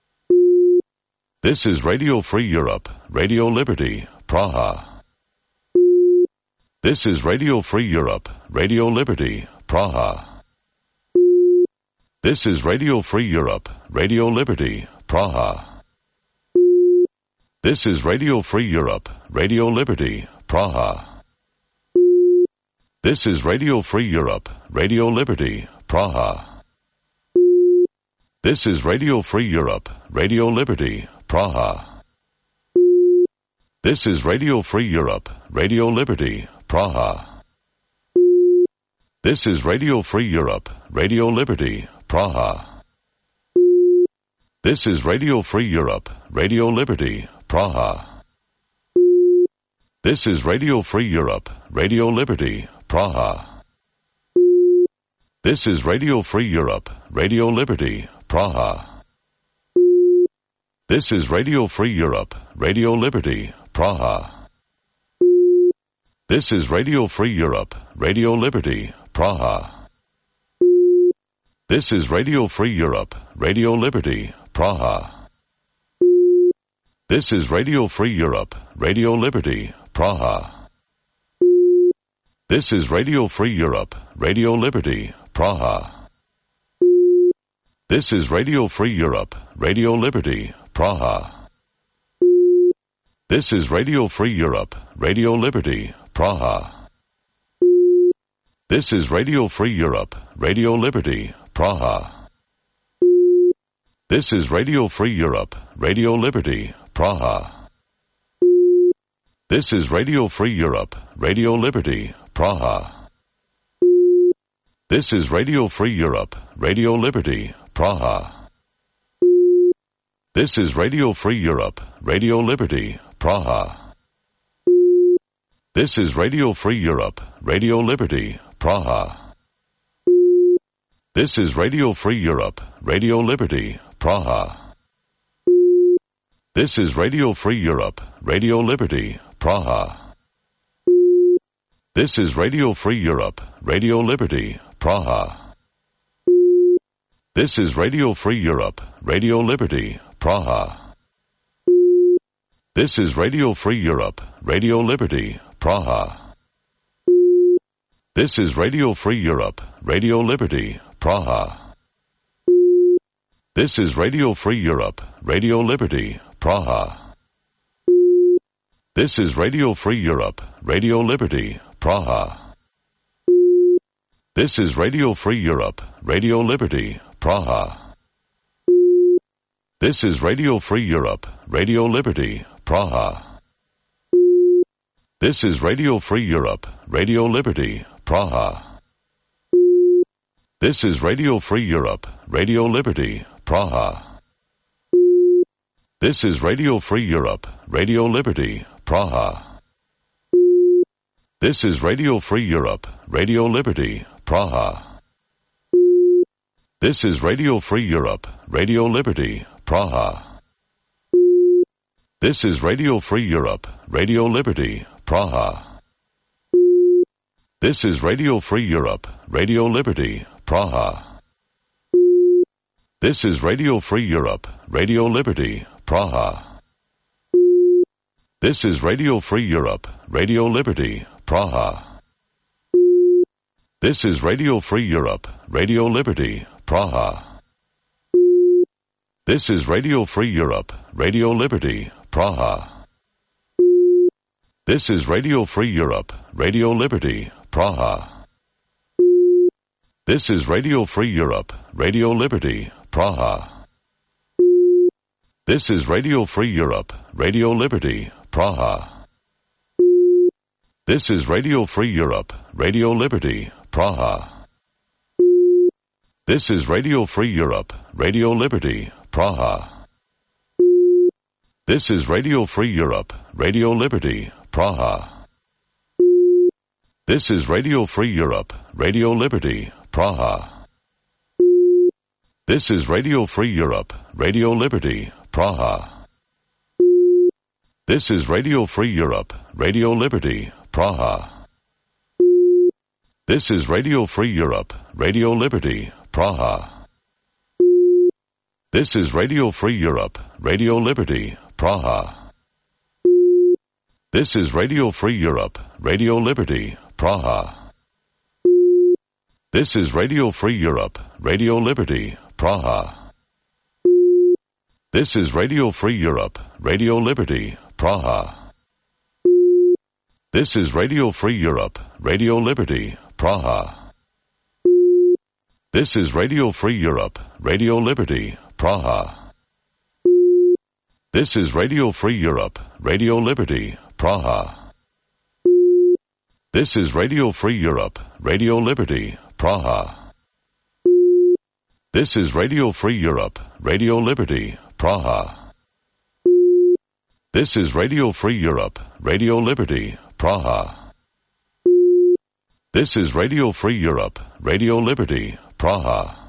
This is Radio Free Europe, Radio Liberty, Praha. This is Radio Free Europe, Radio Liberty, Praha. This is Radio Free Europe, Radio Liberty, Praha. This is Radio Free Europe, Radio Liberty, Praha. This is Radio Free Europe, Radio Liberty, Praha. This is Radio Free Europe, Radio Liberty, Praha. This is Radio Free Europe, Radio Liberty, Praha. This is Radio Free Europe, Radio Liberty, Praha. This is Radio Free Europe, Radio Liberty, Praha. This is Radio Free Europe, Radio Liberty, Praha. This is Radio Free Europe, Radio Liberty, Praha. This is Radio Free Europe, Radio Liberty, Praha. This is Radio Free Europe, Radio Liberty, Praha. This is Radio Free Europe, Radio Liberty, Praha. This is Radio Free Europe, Radio Liberty, Praha. This is Radio Free Europe, Radio Liberty, Praha. This is Radio Free Europe, Radio Liberty, Praha. This is Radio Free Europe, Radio Liberty, Praha. This is Radio Free Europe, Radio Liberty, Praha. This is Radio Free Europe, Radio Liberty, Praha. This is Radio Free Europe, Radio Liberty, Praha. This is Radio Free Europe, Radio Liberty, Praha. This is Radio Free Europe, Radio Liberty, Praha. This is Radio Free Europe, Radio Liberty, Praha. This is Radio Free Europe, Radio Liberty, Praha. This is Radio Free Europe, Radio Liberty, Praha. This is Radio Free Europe, Radio Liberty, Praha. This is Radio Free Europe, Radio Liberty, Praha. This is Radio Free Europe, Radio Liberty, Praha. This is Radio Free Europe, Radio Liberty, Praha. This is Radio Free Europe, Radio Liberty, Praha. This is Radio Free Europe, Radio Liberty, Praha. This is Radio Free Europe, Radio Liberty, Praha. This is Radio Free Europe, Radio Liberty, Praha. This is Radio Free Europe, Radio Liberty, Praha. This is Radio Free Europe, Radio Liberty, Praha. This is Radio Free Europe, Radio Liberty, Praha. This is Radio Free Europe, Radio Liberty, Praha. This is Radio Free Europe, Radio Liberty, Praha. This is Radio Free Europe, Radio Liberty, Praha. This is Radio Free Europe, Radio Liberty, Praha. This is Radio Free Europe, Radio Liberty, Praha. This is Radio Free Europe, Radio Liberty, Praha. This is Radio Free Europe, Radio Liberty, Praha. This is Radio Free Europe, Radio Liberty, Praha. This is Radio Free Europe, Radio Liberty, Praha. This is Radio Free Europe, Radio Liberty, Praha. This is Radio Free Europe, Radio Liberty, Praha. This is Radio Free Europe, Radio Liberty, Praha. This is Radio Free Europe, Radio Liberty, Praha. This is Radio Free Europe, Radio Liberty, Praha. This is Radio Free Europe, Radio Liberty, Praha. This is Radio Free Europe, Radio Liberty, Praha. This is Radio Free Europe, Radio Liberty, Praha. This is Radio Free Europe, Radio Liberty, Praha. This is Radio Free Europe, Radio Liberty, Praha. This is Radio Free Europe, Radio Liberty, Praha. This is Radio Free Europe, Radio Liberty, Praha. This is Radio Free Europe, Radio Liberty, Praha. This is Radio Free Europe, Radio Liberty, Praha. This is Radio Free Europe, Radio Liberty, Praha. This is Radio Free Europe, Radio Liberty, Praha. This is Radio Free Europe, Radio Liberty, Praha. This is Radio Free Europe, Radio Liberty, Praha. This is Radio Free Europe, Radio Liberty, Praha. This is Radio Free Europe, Radio Liberty, Praha.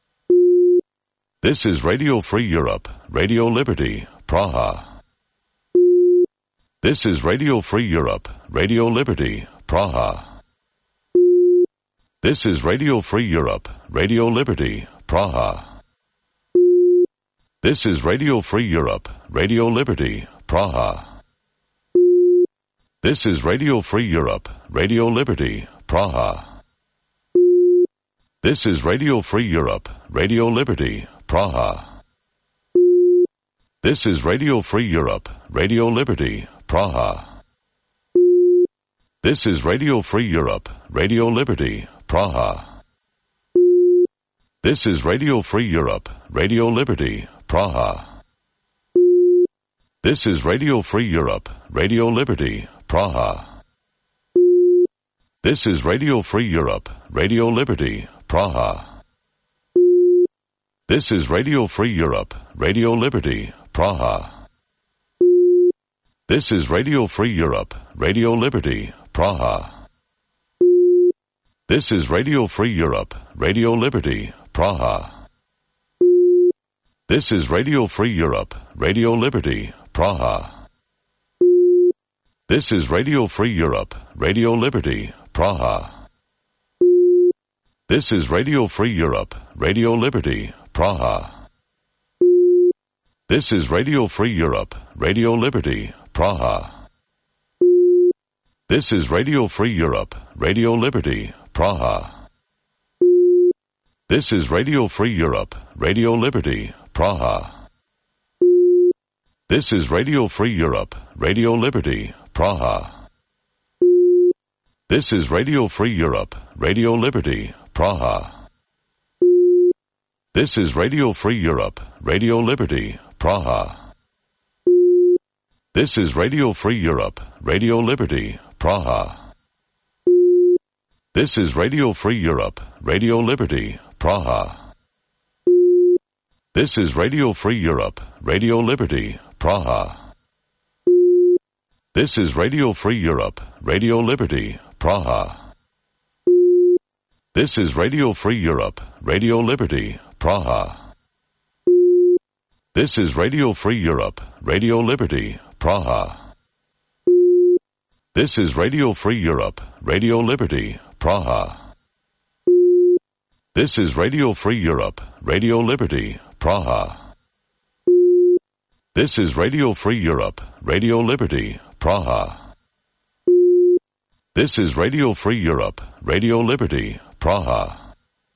This is Radio Free Europe, Radio Liberty, Praha. This is Radio Free Europe, Radio Liberty, Praha. This is Radio Free Europe, Radio Liberty, Praha. This is Radio Free Europe, Radio Liberty, Praha. This is Radio Free Europe, Radio Liberty, Praha. This is Radio Free Europe, Radio Liberty, Praha. This is Radio Free Europe, Radio Liberty, Praha. This is Radio Free Europe, Radio Liberty, Praha. This is Radio Free Europe, Radio Liberty, Praha. This is Radio Free Europe, Radio Liberty, Praha. This is Radio Free Europe, Radio Liberty, Praha. This is Radio Free Europe, Radio Liberty, Praha. This is Radio Free Europe, Radio Liberty, Praha. This is Radio Free Europe, Radio Liberty, Praha. This is Radio Free Europe, Radio Liberty, Praha. This is Radio Free Europe, Radio Liberty, Praha. This is Radio Free Europe, Radio Liberty, Praha. This is Radio Free Europe, Radio Liberty, Praha. This is Radio Free Europe, Radio Liberty, Praha. This is Radio Free Europe, Radio Liberty, Praha. This is Radio Free Europe, Radio Liberty, Praha. This is Radio Free Europe, Radio Liberty, Praha. This is Radio Free Europe, Radio Liberty, Praha. This is Radio Free Europe, Radio Liberty, Praha. This is Radio Free Europe, Radio Liberty, Praha. This is Radio Free Europe, Radio Liberty, Praha. This is Radio Free Europe, Radio Liberty, Praha. This is Radio Free Europe, Radio Liberty, Praha. This is Radio Free Europe, Radio Liberty, Praha. This is Radio Free Europe, Radio Liberty, Praha. This is Radio Free Europe, Radio Liberty, Praha. This is Radio Free Europe, Radio Liberty, Praha. This is Radio Free Europe, Radio Liberty, Praha.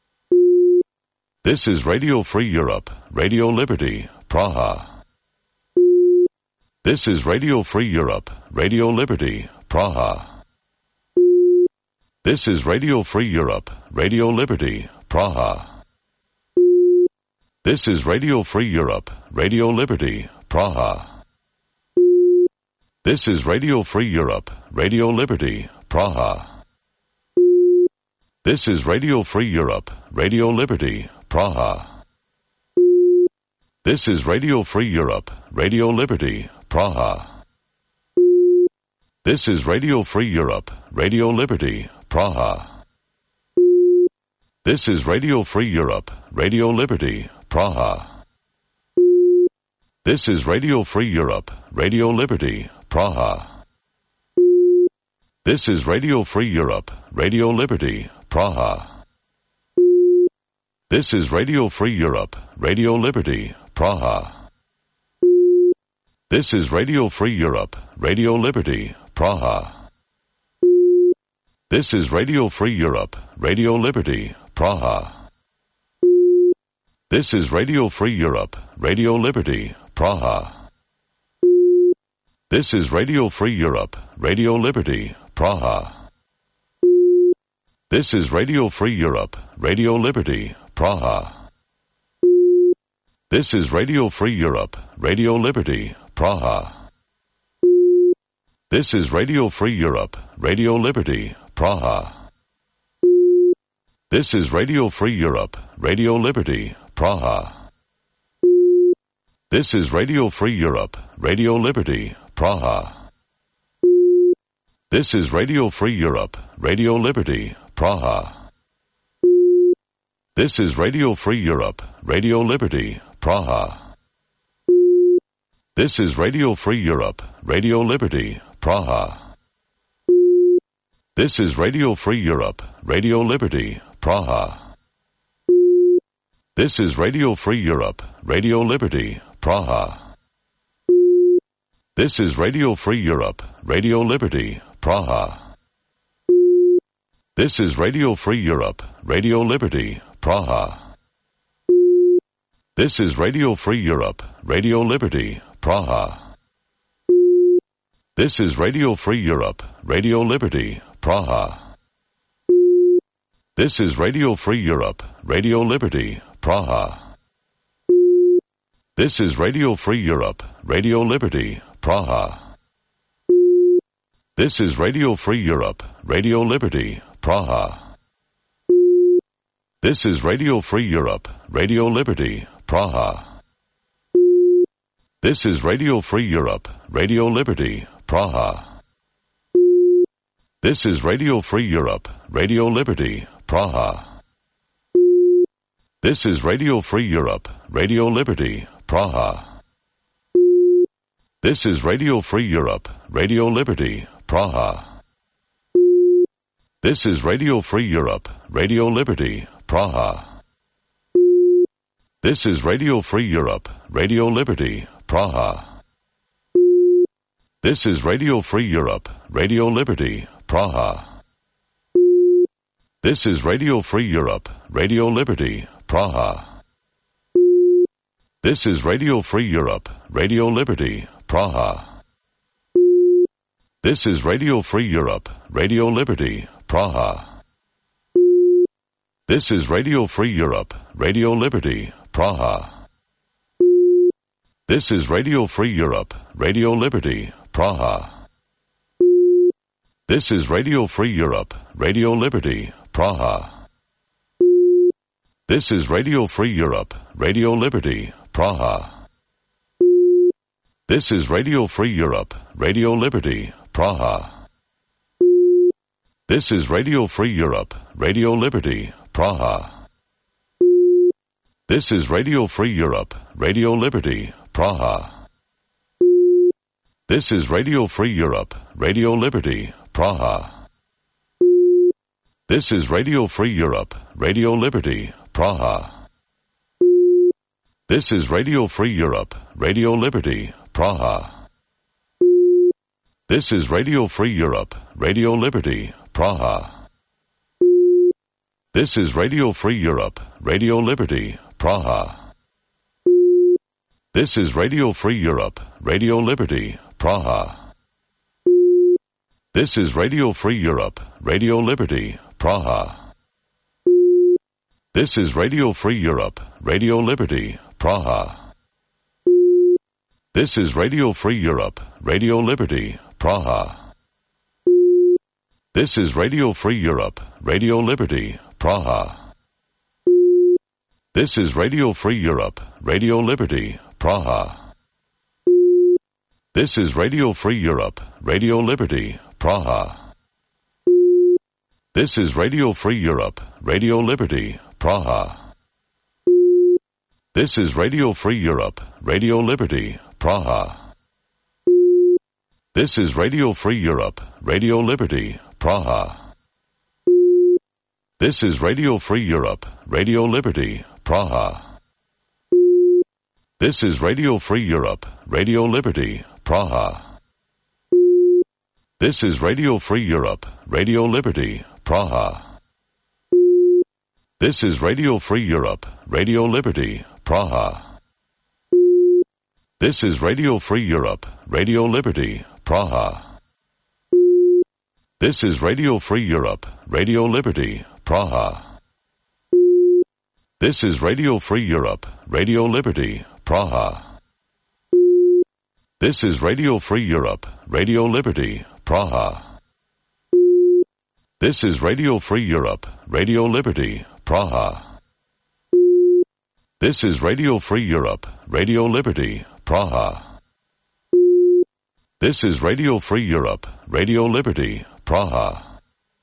This is Radio Free Europe, Radio Liberty, Praha. This is Radio Free Europe, Radio Liberty, Praha. This is Radio Free Europe, Radio Liberty, Praha. This is Radio Free Europe, Radio Liberty, Praha. This is Radio Free Europe, Radio Liberty, Praha. This is Radio Free Europe, Radio Liberty, Praha. This is Radio Free Europe, Radio Liberty, Praha. This is Radio Free Europe, Radio Liberty, Praha. This is Radio Free Europe, Radio Liberty, Praha. This is Radio Free Europe, Radio Liberty, Praha. This is Radio Free Europe, Radio Liberty, Praha. This is Radio Free Europe, Radio Liberty, Praha. This is Radio Free Europe, Radio Liberty, Praha. This is Radio Free Europe, Radio Liberty, Praha. This is Radio Free Europe, Radio Liberty, Praha. This is Radio Free Europe, Radio Liberty, Praha. This is Radio Free Europe, Radio Liberty, Praha. This is Radio Free Europe, Radio Liberty, Praha. This is Radio Free Europe, Radio Liberty, Praha. This is Radio Free Europe, Radio Liberty, Praha. This is Radio Free Europe, Radio Liberty, Praha. This is Radio Free Europe, Radio Liberty, Praha. This is Radio Free Europe, Radio Liberty, Praha. This is Radio Free Europe, Radio Liberty, Praha. This is Radio Free Europe, Radio Liberty, Praha. This is Radio Free Europe, Radio Liberty, Praha. This is Radio Free Europe, Radio Liberty, Praha. This is Radio Free Europe, Radio Liberty, Praha. This is Radio Free Europe, Radio Liberty, Praha. This is Radio Free Europe, Radio Liberty, Praha. This is Radio Free Europe, Radio Liberty, Praha. This is Radio Free Europe, Radio Liberty, Praha. This is Radio Free Europe, Radio Liberty, Praha. This is Radio Free Europe, Radio Liberty, Praha. This is Radio Free Europe, Radio Liberty, Praha. This is Radio Free Europe, Radio Liberty, Praha. This is Radio Free Europe, Radio Liberty, Praha. This is Radio Free Europe, Radio Liberty, Praha. This is Radio Free Europe, Radio Liberty, Praha. This is Radio Free Europe, Radio Liberty, Praha. This is Radio Free Europe, Radio Liberty, Praha. This is Radio Free Europe, Radio Liberty, Praha. This is Radio Free Europe, Radio Liberty, Praha. This is Radio Free Europe, Radio Liberty, Praha. This is Radio Free Europe, Radio Liberty, Praha. This is Radio Free Europe, Radio Liberty, Praha. This is Radio Free Europe, Radio Liberty, Praha. This is Radio Free Europe, Radio Liberty, Praha. This is Radio Free Europe, Radio Liberty, Praha. This is Radio Free Europe, Radio Liberty, Praha. This is Radio Free Europe, Radio Liberty, Praha. This is Radio Free Europe, Radio Liberty, Praha. This is Radio Free Europe, Radio Liberty, Praha. This is Radio Free Europe, Radio Liberty, Praha. This is Radio Free Europe, Radio Liberty, Praha. This is Radio Free Europe, Radio Liberty, Praha. This is Radio Free Europe, Radio Liberty, Praha. This is Radio Free Europe, Radio Liberty, Praha. This is Radio Free Europe, Radio Liberty, Praha. This is Radio Free Europe, Radio Liberty, Praha. This is Radio Free Europe, Radio Liberty, Praha. This is Radio Free Europe, Radio Liberty, Praha. This is Radio Free Europe, Radio Liberty, Praha. This is Radio Free Europe, Radio Liberty, Praha. This is Radio Free Europe, Radio Liberty, Praha. This is Radio Free Europe, Radio Liberty, Praha. This is Radio Free Europe, Radio Liberty, Praha. This is Radio Free Europe, Radio Liberty, Praha. This is Radio Free Europe, Radio Liberty, Praha. This is Radio Free Europe, Radio Liberty, Praha. This is Radio Free Europe, Radio Liberty, Praha. This is Radio Free Europe, Radio Liberty, Praha. This is Radio Free Europe, Radio Liberty, Praha. This is Radio Free Europe, Radio Liberty, Praha. This is Radio Free Europe, Radio Liberty, Praha. This is Radio Free Europe, Radio Liberty, Praha. This is Radio Free Europe, Radio Liberty, Praha.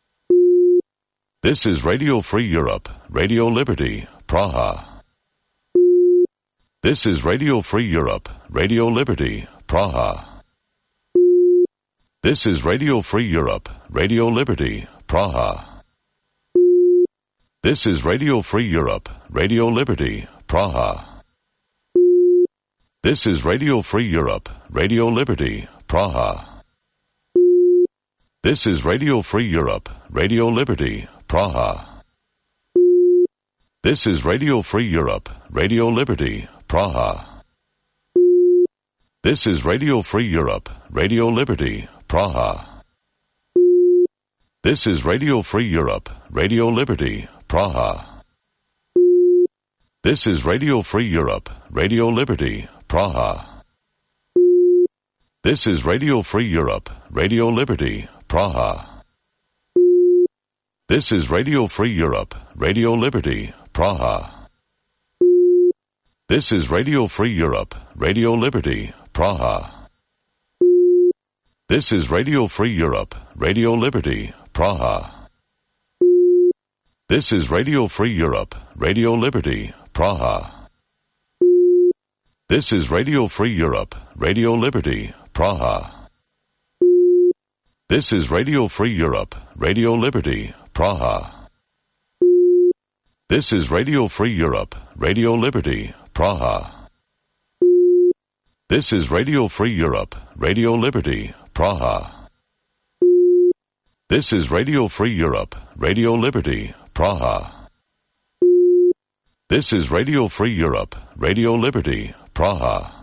This is Radio Free Europe, Radio Liberty, Praha. This is Radio Free Europe, Radio Liberty, Praha. This is Radio Free Europe, Radio Liberty, Praha. This is Radio Free Europe, Radio Liberty, Praha. This is Radio Free Europe, Radio Liberty, Praha. This is Radio Free Europe, Radio Liberty, Praha. This is Radio Free Europe, Radio Liberty, Praha. This is Radio Free Europe, Radio Liberty, Praha. This is Radio Free Europe, Radio Liberty, Praha. This is Radio Free Europe, Radio Liberty, Praha. This is Radio Free Europe, Radio Liberty, Praha. This is Radio Free Europe, Radio Liberty, Praha. This is Radio Free Europe, Radio Liberty, Praha. This is Radio Free Europe, Radio Liberty, Praha. This is Radio Free Europe, Radio Liberty, Praha. This is Radio Free Europe, Radio Liberty, Praha. This is Radio Free Europe, Radio Liberty, Praha. This is Radio Free Europe, Radio Liberty, Praha. This is Radio Free Europe, Radio Liberty, Praha. This is Radio Free Europe, Radio Liberty, Praha. This is Radio Free Europe, Radio Liberty, Praha.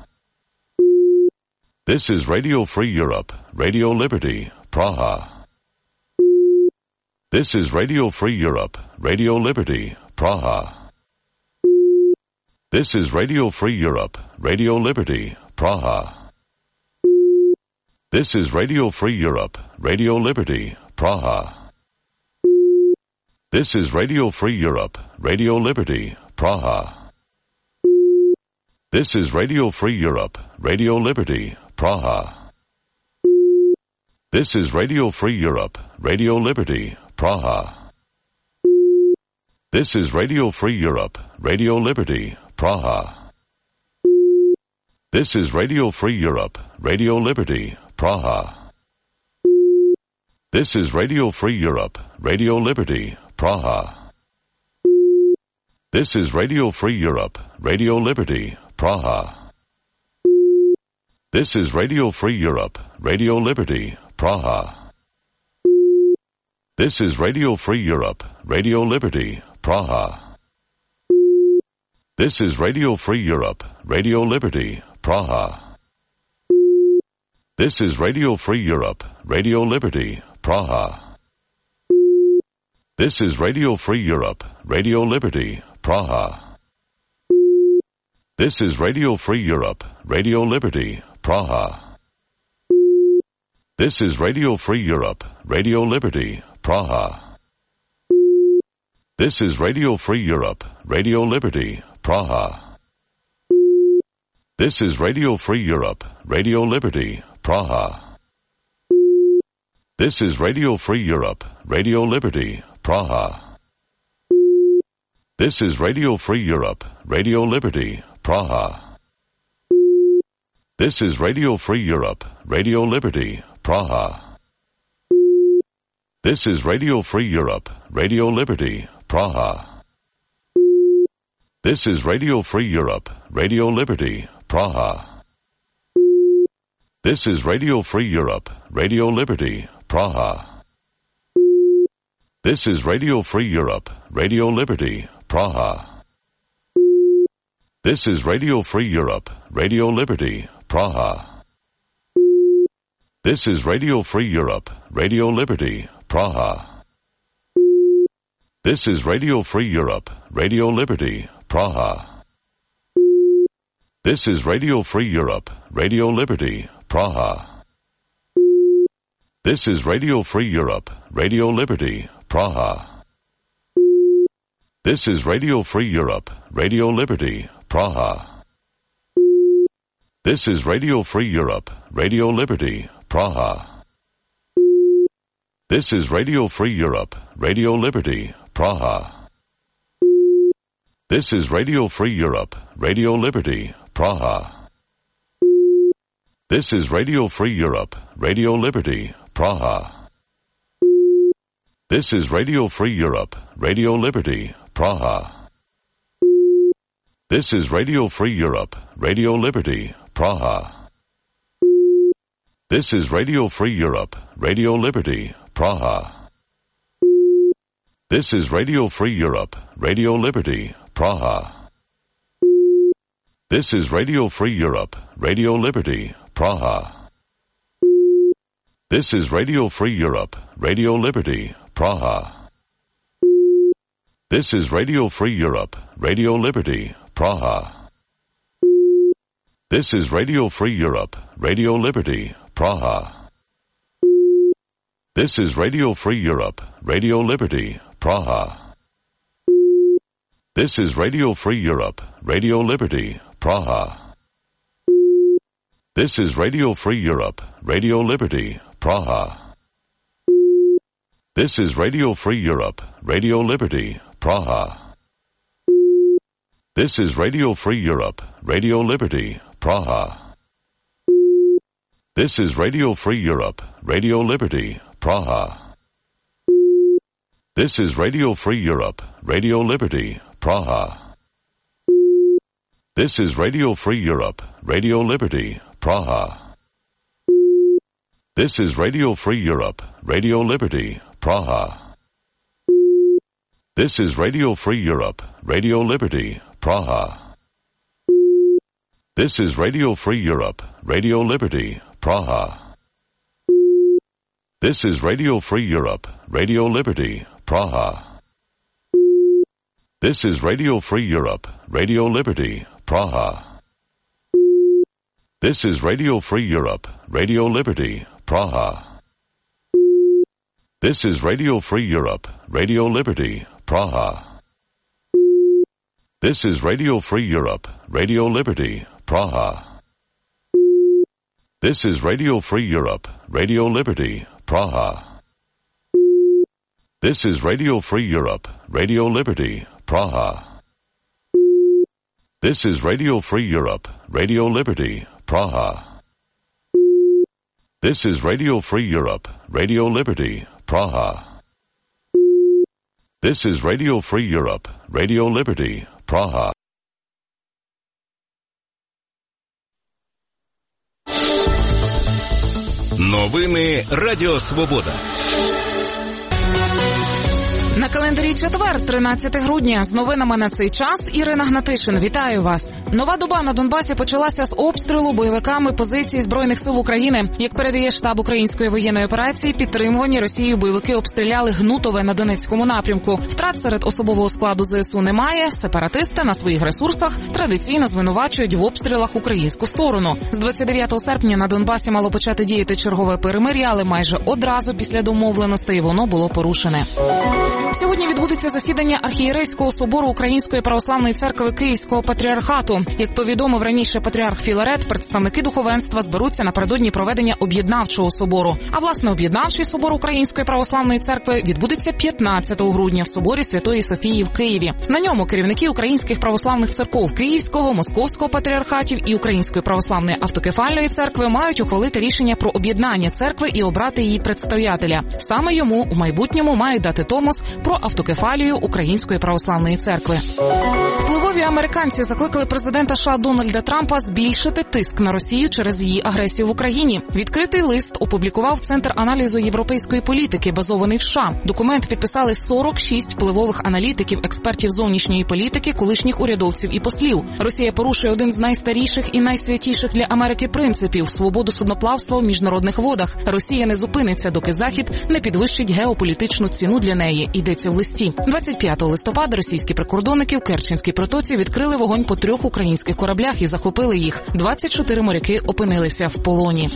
This is Radio Free Europe, Radio Liberty, Praha. This is Radio Free Europe, Radio Liberty, Praha. This is Radio Free Europe, Radio Liberty, Praha. This is Radio Free Europe, Radio Liberty, Praha. This is Radio Free Europe, Radio Liberty, Praha. This is Radio Free Europe, Radio Liberty, Praha. This is Radio Free Europe, Radio Liberty, Praha. This is Radio Free Europe, Radio Liberty, Praha. This is Radio Free Europe, Radio Liberty, Praha. This is Radio Free Europe, Radio Liberty, Praha. This is Radio Free Europe, Radio Liberty, Praha. This is Radio Free Europe, Radio Liberty, Praha. This is Radio Free Europe, Radio Liberty, Praha. This is Radio Free Europe, Radio Liberty, Praha. This is Radio Free Europe, Radio Liberty, Praha. This is Radio Free Europe, Radio Liberty, Praha. This is Radio Free Europe, Radio Liberty, Praha. This is Radio Free Europe, Radio Liberty, Praha. This is Radio Free Europe, Radio Liberty, Praha. This is Radio Free Europe, Radio Liberty, Praha. This is Radio Free Europe, Radio Liberty, Praha. This is Radio Free Europe, Radio Liberty, Praha. This is Radio Free Europe, Radio Liberty, Praha. This is Radio Free Europe, Radio Liberty, Praha. This is Radio Free Europe, Radio Liberty, Praha. This is Radio Free Europe, Radio Liberty, Praha. This is Radio Free Europe, Radio Liberty, Praha. This is Radio Free Europe, Radio Liberty, Praha. This is Radio Free Europe, Radio Liberty, Praha. This is Radio Free Europe, Radio Liberty, Praha. This is Radio Free Europe, Radio Liberty, Praha. This is Radio Free Europe, Radio Liberty, Praha. This is Radio Free Europe, Radio Liberty, Praha. This is Radio Free Europe, Radio Liberty, Praha. This is Radio Free Europe, Radio Liberty, Praha. This is Radio Free Europe, Radio Liberty, Praha. This is Radio Free Europe, Radio Liberty, Praha. This is Radio Free Europe, Radio Liberty, Praha. This is Radio Free Europe, Radio Liberty, Praha. This is Radio Free Europe, Radio Liberty, Praha. This is Radio Free Europe, Radio Liberty, Praha. This is Radio Free Europe, Radio Liberty, Praha. This is Radio Free Europe, Radio Liberty, Praha. This is Radio Free Europe, Radio Liberty, Praha. This is Radio Free Europe, Radio Liberty, Praha. This is Radio Free Europe, Radio Liberty, Praha. This is Radio Free Europe, Radio Liberty, Praha. This is Radio Free Europe, Radio Liberty, Praha. This is Radio Free Europe, Radio Liberty, Praha. This is Radio Free Europe, Radio Liberty, Praha. This is Radio Free Europe, Radio Liberty, Praha. This is Radio Free Europe, Radio Liberty, Praha. This is Radio Free Europe, Radio Liberty, Praha. This is Radio Free Europe, Radio Liberty, Praha. This is Radio Free Europe, Radio Liberty, Praha. This is Radio Free Europe, Radio Liberty, Praha. This is Radio Free Europe, Radio Liberty, Praha. This is Radio Free Europe, Radio Liberty, Praha. This is Radio Free Europe, Radio Liberty, Praha. This is Radio Free Europe, Radio Liberty, Praha. This is Radio Free Europe, Radio Liberty, Praha. This is Radio Free Europe, Radio Liberty, Praha. This is Radio Free Europe, Radio Liberty, Praha. This is Radio Free Europe, Radio Liberty, Praha. This is Radio Free Europe, Radio Liberty, Praha. This is Radio Free Europe, Radio Liberty, Praha. Новини Радіо Свобода. На календарі четвер, тринадцяте грудня. З новинами на цей час Ірина Гнатишин. Вітаю вас. Нова доба на Донбасі почалася з обстрілу бойовиками позицій Збройних сил України. Як передає штаб української воєнної операції, підтримувані Росією бойовики обстріляли Гнутове на Донецькому напрямку. Втрат серед особового складу ЗСУ немає. Сепаратисти на своїх ресурсах традиційно звинувачують в обстрілах українську сторону. З двадцять дев'ятого серпня на Донбасі мало почати діяти чергове перемир'я, але майже одразу після домовленостей воно було порушене. Сьогодні відбудеться засідання Архієрейського собору Української православної церкви Київського патріархату. Як повідомив раніше патріарх Філарет, представники духовенства зберуться напередодні проведення об'єднавчого собору. А власне об'єднавчий собор Української православної церкви відбудеться п'ятнадцятого грудня в соборі Святої Софії в Києві. На ньому керівники українських православних церков Київського, Московського патріархатів і Української православної автокефальної церкви мають ухвалити рішення про об'єднання церкви і обрати її предстоятеля. Саме йому у майбутньому мають дати томос про автокефалію Української православної церкви. Впливові американці закликали президента США Дональда Трампа збільшити тиск на Росію через її агресію в Україні. Відкритий лист опублікував Центр аналізу європейської політики, базований в США. Документ підписали сорок шість впливових аналітиків, експертів зовнішньої політики, колишніх урядовців і послів. Росія порушує один з найстаріших і найсвятіших для Америки принципів – свободу судноплавства в міжнародних водах. Росія не зупиниться, доки Захід не підвищить геополітичну ціну для неї, йдеться в листі. двадцять п'ятого листопада російські прикордонники в Керченській протоці відкрили вогонь по трьох українських кораблях і захопили їх. двадцять чотири моряки опинилися в полоні.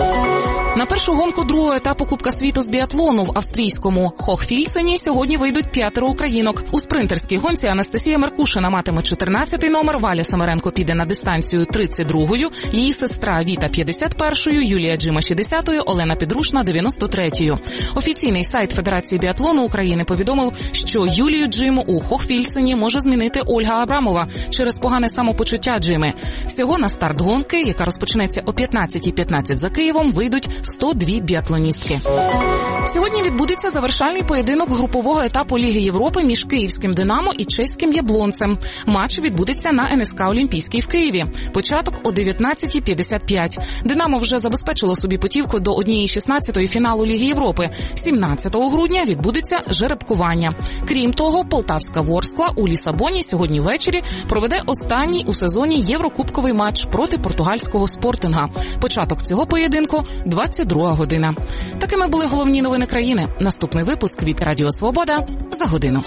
На першу гонку другого етапу Кубка світу з біатлону в австрійському Хохфільцені сьогодні вийдуть п'ятеро українок. У спринтерській гонці Анастасія Меркушина матиме чотирнадцятий номер, Валя Самаренко піде на дистанцію тридцять другою, її сестра Віта п'ятдесят першою, Юлія Джима шістдесятою, Олена Підрушна дев'яносто третьою. Офіційний сайт Федерації біатлону України повідомив, що Юлію Джиму у Хохфільцені може змінити Ольга Абрамова через погане самопочуття Джими. Всього на старт гонки, яка розпочнеться о п'ятнадцятій п'ятнадцять за Києвом, вийдуть сто дві біатлоністки. Сьогодні відбудеться завершальний поєдинок групового етапу Ліги Європи між київським «Динамо» і чеським «Яблонцем». Матч відбудеться на ен ес ка «Олімпійський» в Києві. Початок о дев'ятнадцятій п'ятдесят п'ять. «Динамо» вже забезпечило собі путівку до однієї шістнадцятої фіналу Ліги Європи. сімнадцятого грудня відбудеться жеребкування. Крім того, полтавська «Ворскла» у Лісабоні сьогодні ввечері проведе останній у сезоні єврокубковий матч проти португальського «Спортинга». Початок цього поєдинку – двадцять друга година. Такими були головні новини країни. Наступний випуск від Радіо Свобода за годину.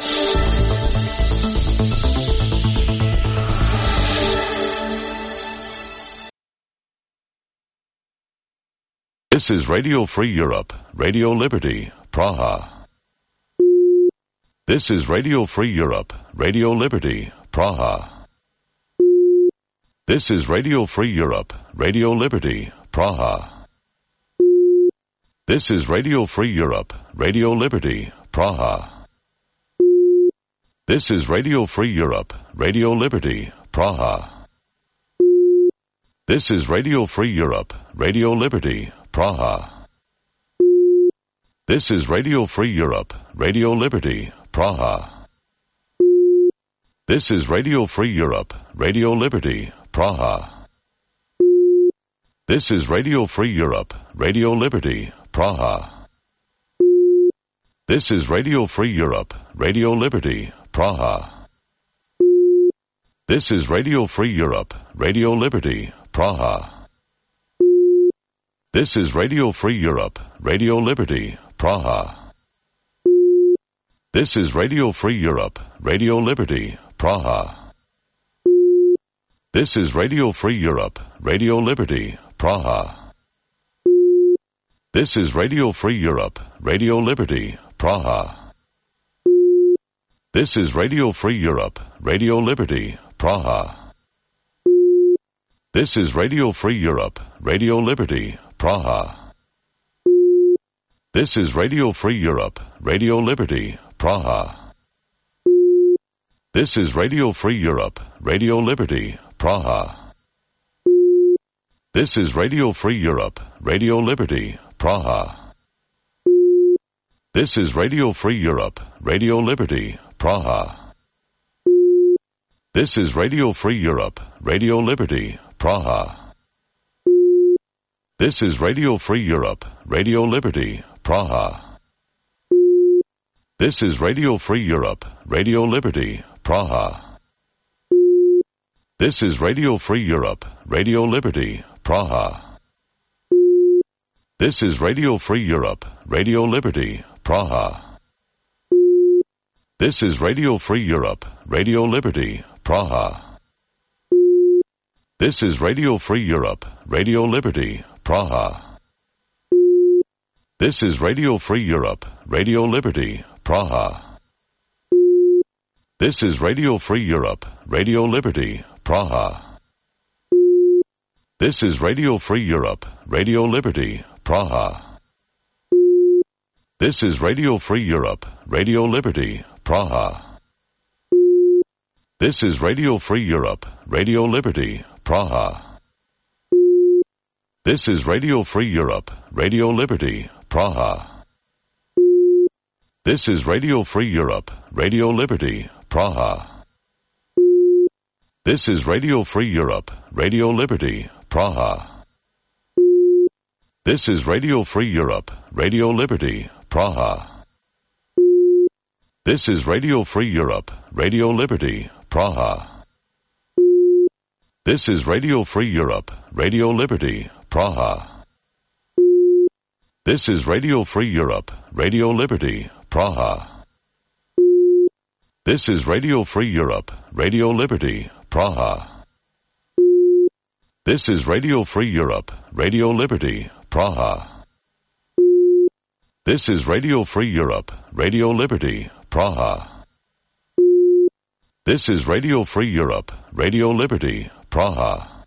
This is Radio Free Europe, Radio Liberty, Praha. This is Radio Free Europe, Radio Liberty, Praha. This is Radio Free Europe, Radio Liberty, Praha. This is Radio Free Europe, Radio Liberty, Praha. This is Radio Free Europe, Radio Liberty, Praha. This is Radio Free Europe, Radio Liberty, Praha. This is Radio Free Europe, Radio Liberty, Praha. This is Radio Free Europe, Radio Liberty, Praha. This is Radio Free Europe, Radio Liberty, Praha. This is Radio Free Europe, Radio Liberty, Praha. This is Radio Free Europe, Radio Liberty, Praha. This is Radio Free Europe, Radio Liberty, Praha. This is Radio Free Europe, Radio Liberty, Praha. This is Radio Free Europe, Radio Liberty, Praha. This is Radio Free Europe, Radio Liberty, Praha. This is Radio Free Europe, Radio Liberty, Praha. This is Radio Free Europe, Radio Liberty, Praha. This is Radio Free Europe, Radio Liberty, Praha. This is Radio Free Europe, Radio Liberty, Praha. This is Radio Free Europe, Radio Liberty, Praha. This is Radio Free Europe, Radio Liberty, Praha. This is Radio Free Europe, Radio Liberty, Praha. This is Radio Free Europe, Radio Liberty, Praha. This is Radio Free Europe, Radio Liberty, Praha. This is Radio Free Europe, Radio Liberty, Praha. This is Radio Free Europe, Radio Liberty, Praha. This is Radio Free Europe, Radio Liberty, Praha. This is Radio Free Europe, Radio Liberty, Praha. This is Radio Free Europe, Radio Liberty, Praha. This is Radio Free Europe, Radio Liberty, Praha. This is Radio Free Europe, Radio Liberty, Praha. This is Radio Free Europe, Radio Liberty, Praha. This is Radio Free Europe, Radio Liberty, Praha. This is Radio Free Europe, Radio Liberty, Praha. This is Radio Free Europe, Radio Liberty, Praha. This is Radio Free Europe, Radio Liberty, Praha. This is Radio Free Europe, Radio Liberty, Praha. This is Radio Free Europe, Radio Liberty, Praha. This is Radio Free Europe, Radio Liberty, Praha. This is Radio Free Europe, Radio Liberty, Praha. This is Radio Free Europe, Radio Liberty, Praha. This is Radio Free Europe, Radio Liberty, Praha. This is Radio Free Europe, Radio Liberty, Praha. This is Radio Free Europe, Radio Liberty, Praha.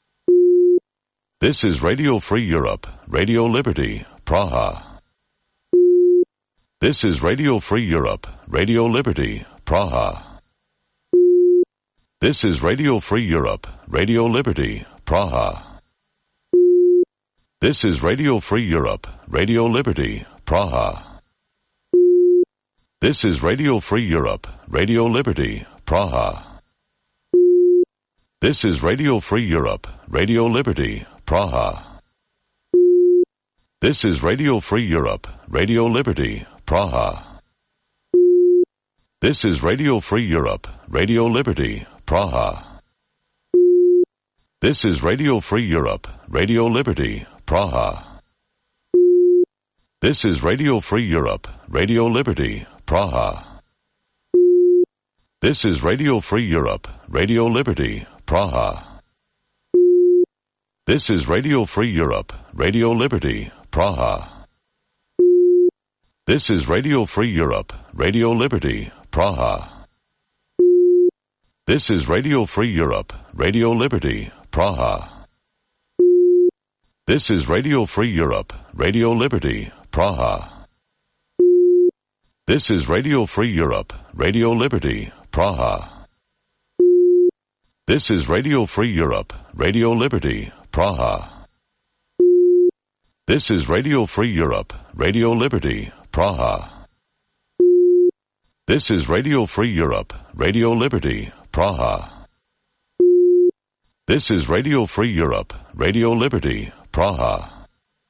This is Radio Free Europe, Radio Liberty, Praha. This is Radio Free Europe, Radio Liberty, Praha. This is Radio Free Europe, Radio Liberty, Praha. This is Radio Free Europe, Radio Liberty, Praha. This is Radio Free Europe, Radio Liberty, Praha. This is Radio Free Europe, Radio Liberty, Praha. This is Radio Free Europe, Radio Liberty, Praha. This is Radio Free Europe, Radio Liberty, Praha. This is Radio Free Europe, Radio Liberty, Praha. This is Radio Free Europe, Radio Liberty, Praha. This is Radio Free Europe, Radio Liberty, Praha. This is Radio Free Europe, Radio Liberty, Praha. This is Radio Free Europe, Radio Liberty, Praha. This is Radio Free Europe, Radio Liberty, Praha. This is Radio Free Europe, Radio Liberty, Praha. This is Radio Free Europe, Radio Liberty, Praha. This is Radio Free Europe, Radio Liberty, Praha. This is Radio Free Europe, Radio Liberty, Praha. This is Radio Free Europe, Radio Liberty, Praha. This is Radio Free Europe, Radio Liberty, Praha.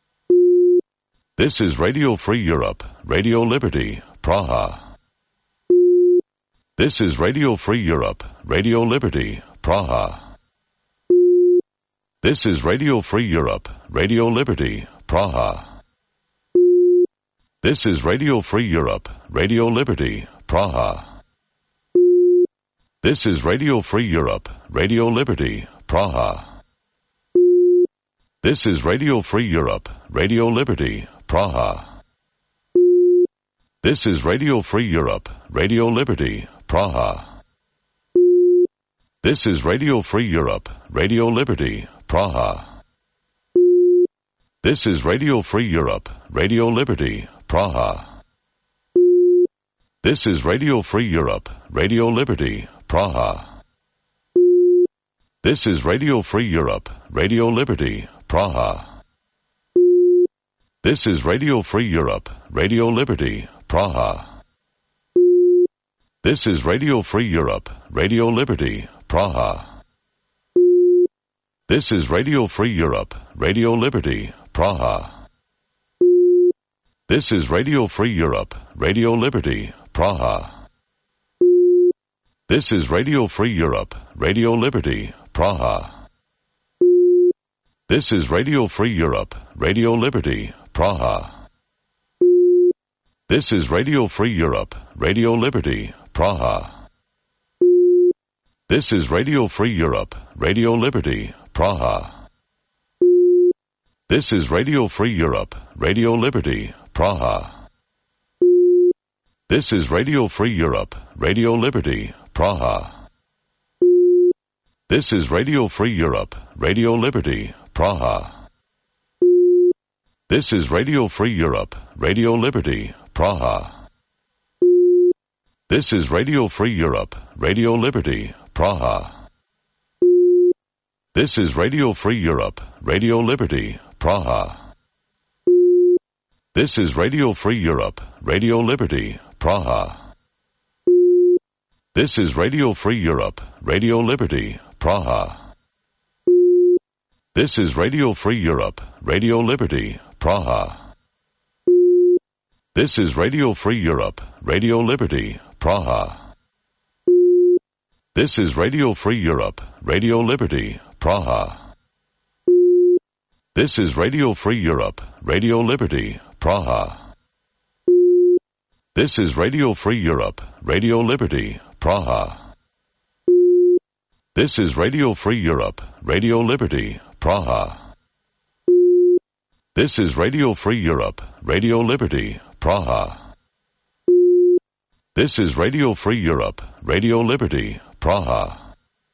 This is Radio Free Europe, Radio Liberty, Praha. This is Radio Free Europe, Radio Liberty, Praha. This is Radio Free Europe, Radio Liberty, Praha. This is Radio Free Europe, Radio Liberty, Praha. This is Radio Free Europe, Radio Liberty, Praha. This is Radio Free Europe, Radio Liberty, Praha. This is Radio Free Europe, Radio Liberty, Praha. This is Radio Free Europe, Radio Liberty, Praha. This is Radio Free Europe, Radio Liberty, Praha. This is Radio Free Europe, Radio Liberty, Praha. This is Radio Free Europe, Radio Liberty, Praha. This is Radio Free Europe, Radio Liberty, Praha. This is Radio Free Europe, Radio Liberty, Praha. This is Radio Free Europe, Radio Liberty, Praha. This is Radio Free Europe, Radio Liberty, Praha. This is Radio Free Europe, Radio Liberty, Praha. This is Radio Free Europe, Radio Liberty, Praha. This is Radio Free Europe, Radio Liberty, Praha. This is Radio Free Europe, Radio Liberty, Praha. This is Radio Free Europe, Radio Liberty, Praha. This is Radio Free Europe, Radio Liberty, Praha. This is Radio Free Europe, Radio Liberty, Praha. This is Radio Free Europe, Radio Liberty, Praha. This is Radio Free Europe, Radio Liberty, Praha. This is Radio Free Europe, Radio Liberty, Praha. This is Radio Free Europe, Radio Liberty, Praha. This is Radio Free Europe, Radio Liberty, Praha. This is Radio Free Europe, Radio Liberty, Praha. This is Radio Free Europe, Radio Liberty, Praha. This is Radio Free Europe, Radio Liberty, Praha. This is Radio Free Europe, Radio Liberty, Praha. This is Radio Free Europe, Radio Liberty, Praha. This is Radio Free Europe, Radio Liberty, Praha. This is Radio Free Europe, Radio Liberty, Praha. This is Radio Free Europe, Radio Liberty, Praha.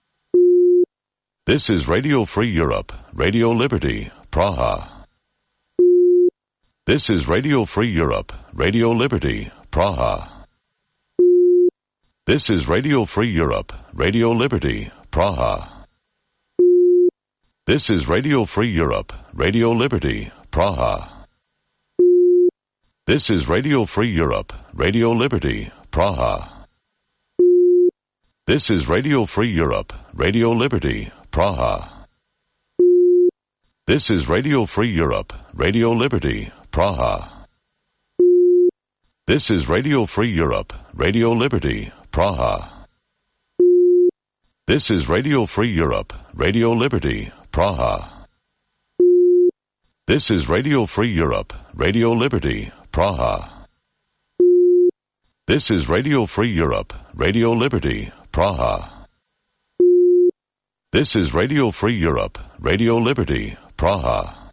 This is Radio Free Europe, Radio Liberty, Praha. This is Radio Free Europe, Radio Liberty, Praha. This is Radio Free Europe, Radio Liberty, Praha. This is Radio Free Europe, Radio Liberty, Praha. This is Radio Free Europe, Radio Liberty, Praha. This is Radio Free Europe, Radio Liberty, Praha. This is Radio Free Europe, Radio Liberty, Praha. This is Radio Free Europe, Radio Liberty, Praha. This is Radio Free Europe, Radio Liberty, Praha. This is Radio Free Europe, Radio Liberty, Praha. This is Radio Free Europe, Radio Liberty, Praha. This is Radio Free Europe, Radio Liberty, Praha.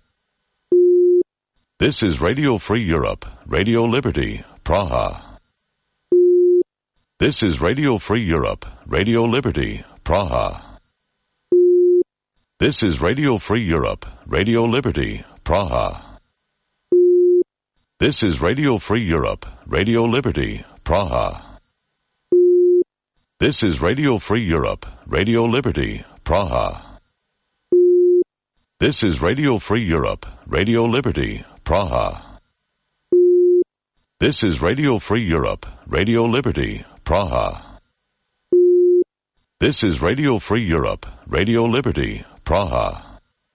This is Radio Free Europe, Radio Liberty, Praha. This is Radio Free Europe, Radio Liberty, Praha. This is Radio Free Europe, Radio Liberty, Praha. This is Radio Free Europe, Radio Liberty, Praha. This is Radio Free Europe, Radio Liberty, Praha. This is Radio Free Europe, Radio Liberty, Praha. This is Radio Free Europe, Radio Liberty, Praha. This is Radio Free Europe, Radio Liberty, Praha.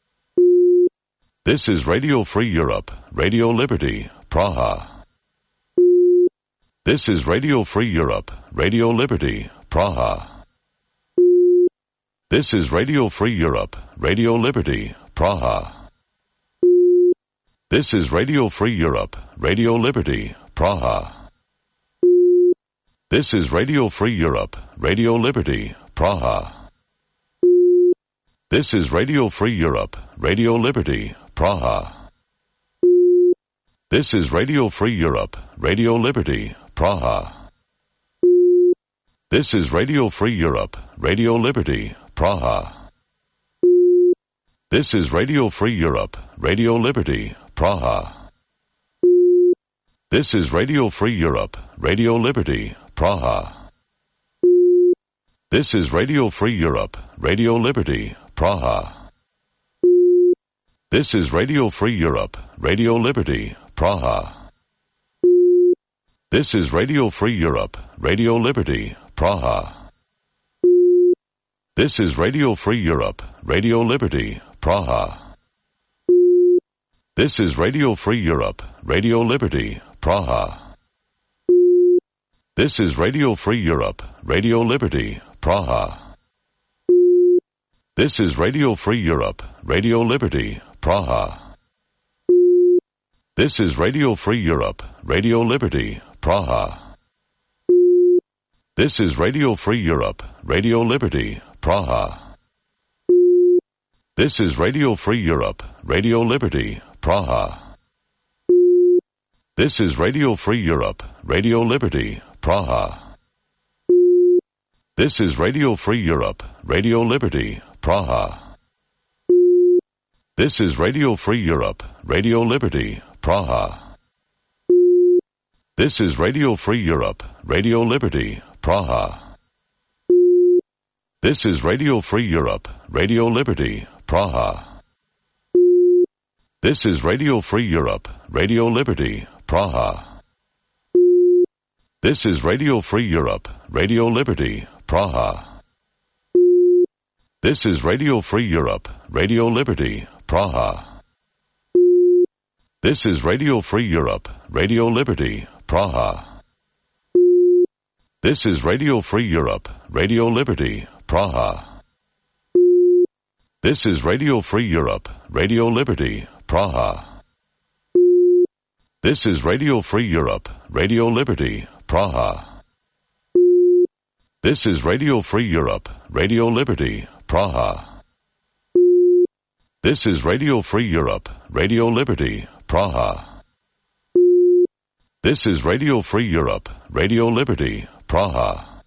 This is Radio Free Europe, Radio Liberty, Praha. This is Radio Free Europe, Radio Liberty, Praha. This is Radio Free Europe, Radio Liberty, Praha. This is Radio Free Europe, Radio Liberty, Praha. This is Radio Free Europe, Radio Liberty, Praha. This is Radio Free Europe, Radio Liberty, Praha. This is Radio Free Europe, Radio Liberty, Praha. This is Radio Free Europe, Radio Liberty, Praha. This is Radio Free Europe, Radio Liberty, Praha. This is Radio Free Europe, Radio Liberty, Praha. This is Radio Free Europe, Radio Liberty, Praha. This is Radio Free Europe, Radio Liberty, Praha. This is Radio Free Europe, Radio Liberty, Praha. This is Radio Free Europe, Radio Liberty, Praha. This is Radio Free Europe, Radio Liberty, Praha. This is Radio Free Europe, Radio Liberty, Praha. This is Radio Free Europe, Radio Liberty, Praha. This is Radio Free Europe, Radio Liberty, Praha. This is Radio Free Europe, Radio Liberty, Praha. This is Radio Free Europe, Radio Liberty, Praha. This is Radio Free Europe, Radio Liberty, Praha. This is Radio Free Europe, Radio Liberty, Praha. This is Radio Free Europe, Radio Liberty, Praha. This is Radio Free Europe, Radio Liberty, Praha. This is Radio Free Europe, Radio Liberty, Praha. This is Radio Free Europe, Radio Liberty, Praha. This is Radio Free Europe, Radio Liberty, Praha. This is Radio Free Europe, Radio Liberty, Praha. This is Radio Free Europe, Radio Liberty, Praha. This is Radio Free Europe, Radio Liberty, Praha. This is Radio Free Europe, Radio Liberty, Praha. This is Radio Free Europe, Radio Liberty, Praha. This is Radio Free Europe, Radio Liberty, Praha. This is Radio Free Europe, Radio Liberty, Praha. This is Radio Free Europe, Radio Liberty, Praha.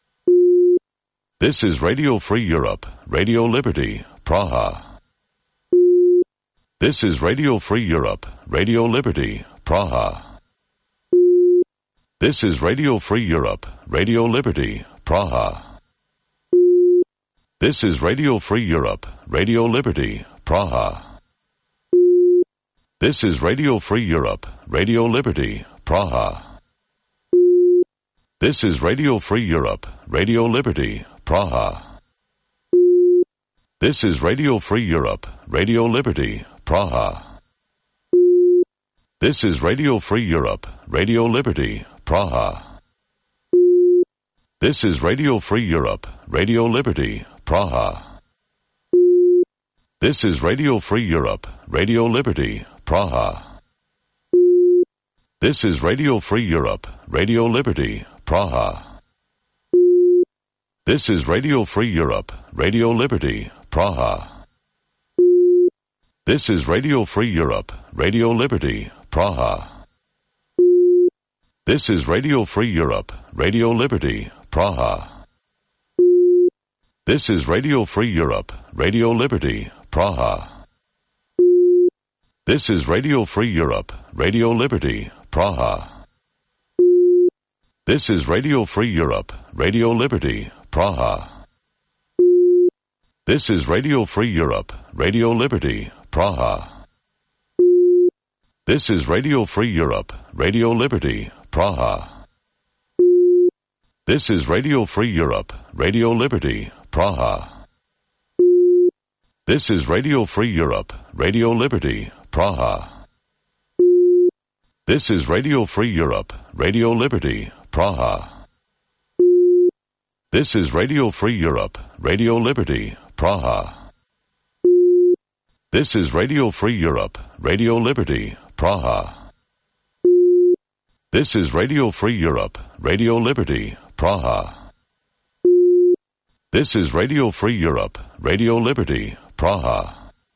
This is Radio Free Europe, Radio Liberty, Praha. This is Radio Free Europe, Radio Liberty, Praha. This is Radio Free Europe, Radio Liberty, Praha. This is Radio Free Europe, Radio Liberty, Praha. This is Radio Free Europe, Radio Liberty, Praha. This is Radio Free Europe, Radio Liberty, Praha. This is Radio Free Europe, Radio Liberty, Praha. This is Radio Free Europe, Radio Liberty, Praha. This is Radio Free Europe, Radio Liberty, Praha. This is Radio Free Europe, Radio Liberty, Praha. This is Radio Free Europe, Radio Liberty, Praha. This is Radio Free Europe, Radio Liberty, Praha. This is Radio Free Europe, Radio Liberty, Praha. This is Radio Free Europe, Radio Liberty, Praha. This is Radio Free Europe, Radio Liberty, Praha. This is Radio Free Europe, Radio Liberty, Praha. This is Radio Free Europe, Radio Liberty, Praha. This is Radio Free Europe, Radio Liberty, Praha. This is Radio Free Europe, Radio Liberty, Praha. This is Radio Free Europe, Radio Liberty, Praha. This is Radio Free Europe, Radio Liberty, Praha. This is Radio Free Europe, Radio Liberty, Praha. This is Radio Free Europe, Radio Liberty, Praha. This is Radio Free Europe, Radio Liberty, Praha. This is Radio Free Europe, Radio Liberty, Praha. This is Radio Free Europe, Radio Liberty, Praha.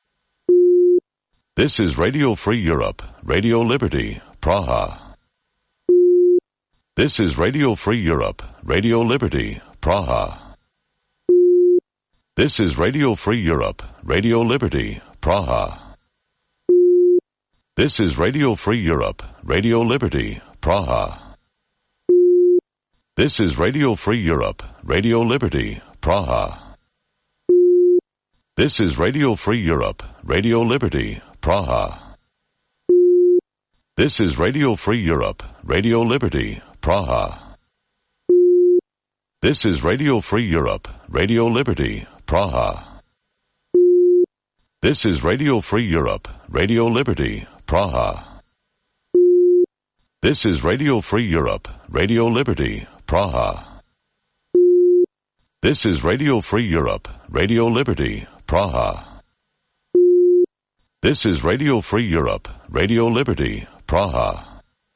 This is Radio Free Europe, Radio Liberty, Praha. This is Radio Free Europe, Radio Liberty, Praha. This is Radio Free Europe, Radio Liberty, Praha. This is Radio Free Europe, Radio Liberty, Praha. This is Radio Free Europe, Radio Liberty, Praha. This is Radio Free Europe, Radio Liberty, Praha. This is Radio Free Europe, Radio Liberty, Praha. This is Radio Free Europe, Radio Liberty, Praha. This is Radio Free Europe, Radio Liberty, Praha. This is Radio Free Europe, Radio Liberty, Praha. This is Radio Free Europe, Radio Liberty, Praha. This is Radio Free Europe, Radio Liberty, Praha.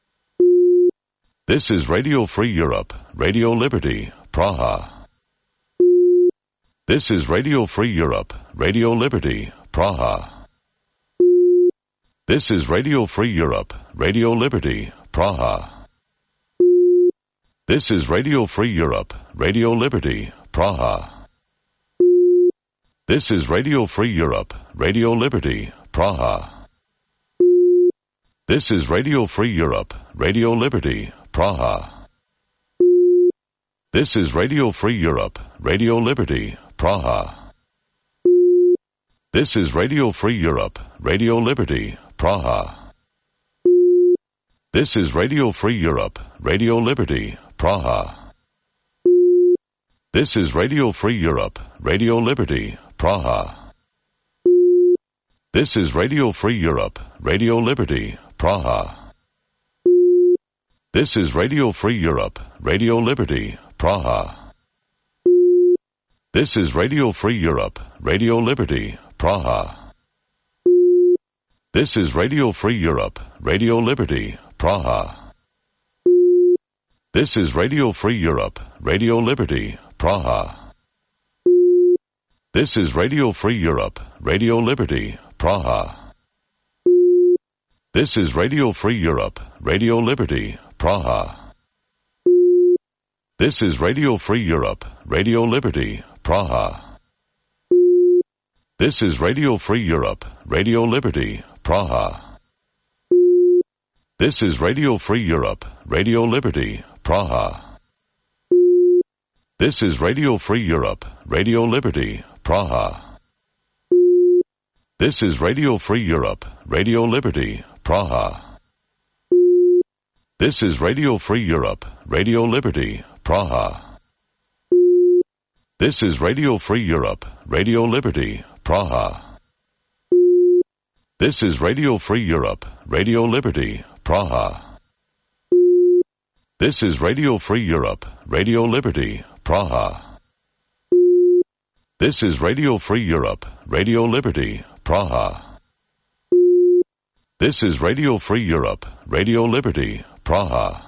This is Radio Free Europe, Radio Liberty, Praha. This is Radio Free Europe, Radio Liberty, Praha. This is Radio Free Europe, Radio Liberty, Praha. This is Radio Free Europe, Radio Liberty, Praha. This is Radio Free Europe, Radio Liberty, Praha. This is Radio Free Europe, Radio Liberty, Praha. This is Radio Free Europe, Radio Liberty, Praha. This is Radio Free Europe, Radio Liberty, Praha. This is Radio Free Europe, Radio Liberty, Praha. This is Radio Free Europe, Radio Liberty, Praha. This is Radio Free Europe, Radio Liberty, Praha. This is Radio Free Europe, Radio Liberty, Praha. This is Radio Free Europe, Radio Liberty, Praha. This is Radio Free Europe, Radio Liberty, Praha. This is Radio Free Europe, Radio Liberty, Praha. This is Radio Free Europe, Radio Liberty, Praha. This is Radio Free Europe, Radio Liberty, Praha. This is Radio Free Europe, Radio Liberty, Praha. This is Radio Free Europe, Radio Liberty, Praha. This is Radio Free Europe, Radio Liberty, Praha. This is Radio Free Europe, Radio Liberty, Praha. This is Radio Free Europe, Radio Liberty, Praha. This is Radio Free Europe, Radio Liberty, Praha. This is Radio Free Europe, Radio Liberty, Praha. This is Radio Free Europe, Radio Liberty, Praha. This is Radio Free Europe, Radio Liberty, Praha. This is Radio Free Europe, Radio Liberty, Praha. This is Radio Free Europe, Radio Liberty, Praha.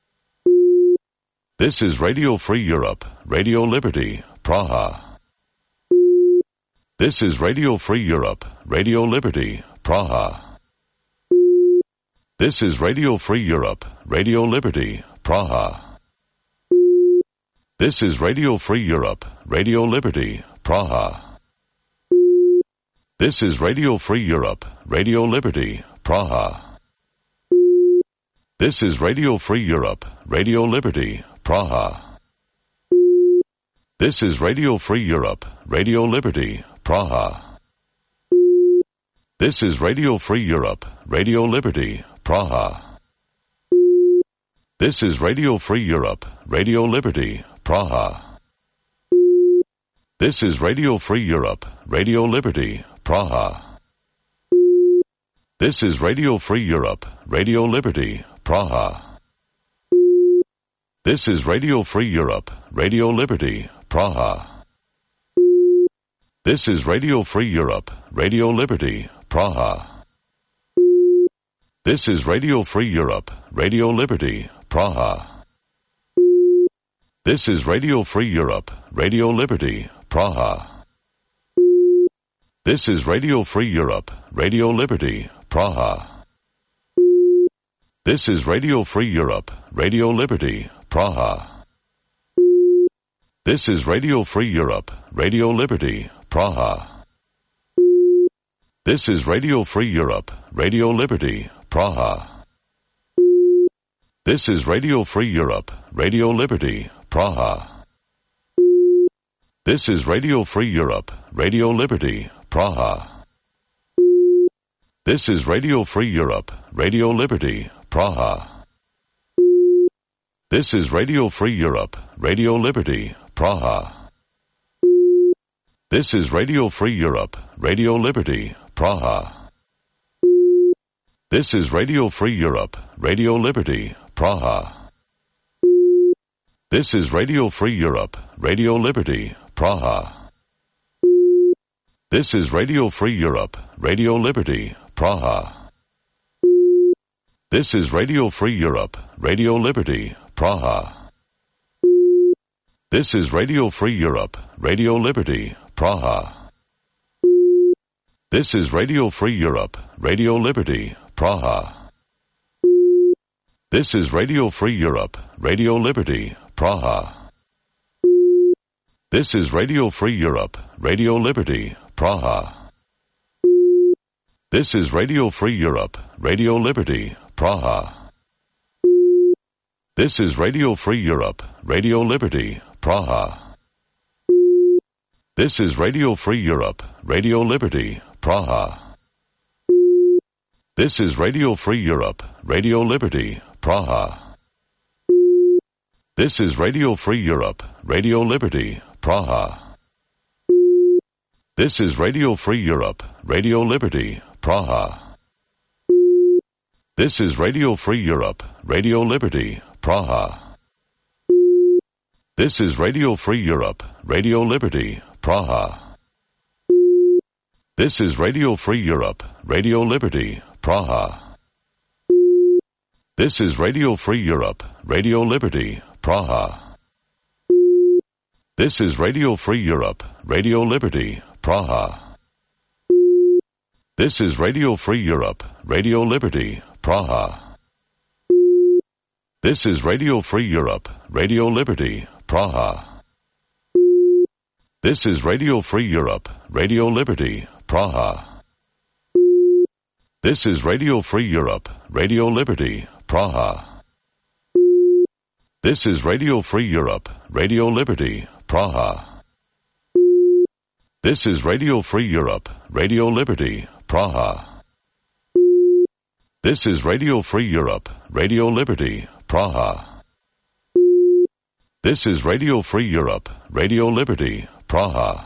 This is Radio Free Europe, Radio Liberty, Praha. This is Radio Free Europe, Radio Liberty, Praha. This is Radio Free Europe, Radio Liberty, Praha. This is Radio Free Europe, Radio Liberty, Praha. This is Radio Free Europe, Radio Liberty, Praha. This is Radio Free Europe, Radio Liberty, Praha. This is Radio Free Europe, Radio Liberty, Praha. This is Radio Free Europe, Radio Liberty, Praha. This is Radio Free Europe, Radio Liberty, Praha. This is Radio Free Europe, Radio Liberty, Praha. This is Radio Free Europe, Radio Liberty, Praha. This is Radio Free Europe, Radio Liberty, Praha. This is Radio Free Europe, Radio Liberty, Praha. This is Radio Free Europe, Radio Liberty, Praha. This is Radio Free Europe, Radio Liberty, Praha. This is Radio Free Europe, Radio Liberty, Praha. This is Radio Free Europe, Radio Liberty, Praha. This is Radio Free Europe, Radio Liberty, Praha. This is Radio Free Europe, Radio Liberty, Praha. This is Radio Free Europe, Radio Liberty, Praha. This is Radio Free Europe, Radio Liberty, Praha. This is Radio Free Europe, Radio Liberty, Praha. This is Radio Free Europe, Radio Liberty, Praha. This is Radio Free Europe, Radio Liberty, Praha. This is Radio Free Europe, Radio Liberty, Praha. This is Radio Free Europe, Radio Liberty, Praha. This is Radio Free Europe, Radio Liberty, Praha. This is Radio Free Europe, Radio Liberty, Praha. This is Radio Free Europe, Radio Liberty, Praha. This is Radio Free Europe, Radio Liberty, Praha. This is Radio Free Europe, Radio Liberty, Praha. This is Radio Free Europe, Radio Liberty, Praha. This is Radio Free Europe, Radio Liberty, Praha. This is Radio Free Europe, Radio Liberty, Praha. This is Radio Free Europe, Radio Liberty, Praha. This is Radio Free Europe, Radio Liberty, Praha. This is Radio Free Europe, Radio Liberty, Praha. This is Radio Free Europe, Radio Liberty, Praha. This is Radio Free Europe, Radio Liberty, Praha. This is Radio Free Europe, Radio Liberty, Praha. This is Radio Free Europe, Radio Liberty, Praha. This is Radio Free Europe, Radio Liberty, Praha. This is Radio Free Europe, Radio Liberty, Praha. This is Radio Free Europe, Radio Liberty, Praha. This is Radio Free Europe, Radio Liberty, Praha. This is Radio Free Europe, Radio Liberty, Praha. This is Radio Free Europe, Radio Liberty, Praha. This is Radio Free Europe, Radio Liberty, Praha. This is Radio Free Europe, Radio Liberty, Praha. This is Radio Free Europe, Radio Liberty, Praha. This is Radio Free Europe, Radio Liberty, Praha.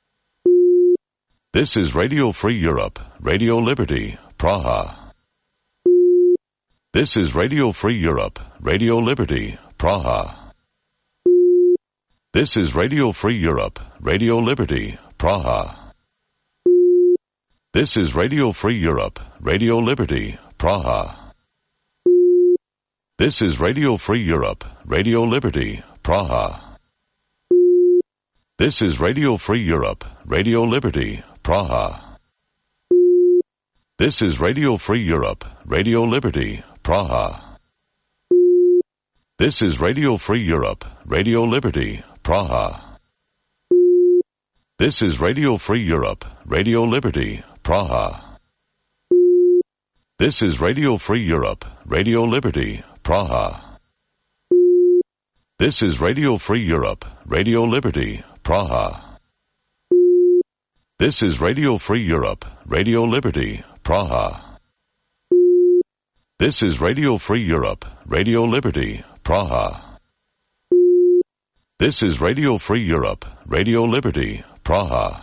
This is Radio Free Europe, Radio Liberty, Praha. This is Radio Free Europe, Radio Liberty, Praha. This is Radio Free Europe, Radio Liberty, Praha. This is Radio Free Europe, Radio Liberty, Praha. This is Radio Free Europe, Radio Liberty, Praha. This is Radio Free Europe, Radio Liberty, Praha. This is Radio Free Europe, Radio Liberty, Praha. This is Radio Free Europe, Radio Liberty, Praha. This is Radio Free Europe, Radio Liberty, Praha. This is Radio Free Europe, Radio Liberty, Praha. This is Radio Free Europe, Radio Liberty, Praha. This is Radio Free Europe, Radio Liberty, Praha. This is Radio Free Europe, Radio Liberty, Praha. This is Radio Free Europe, Radio Liberty, Praha.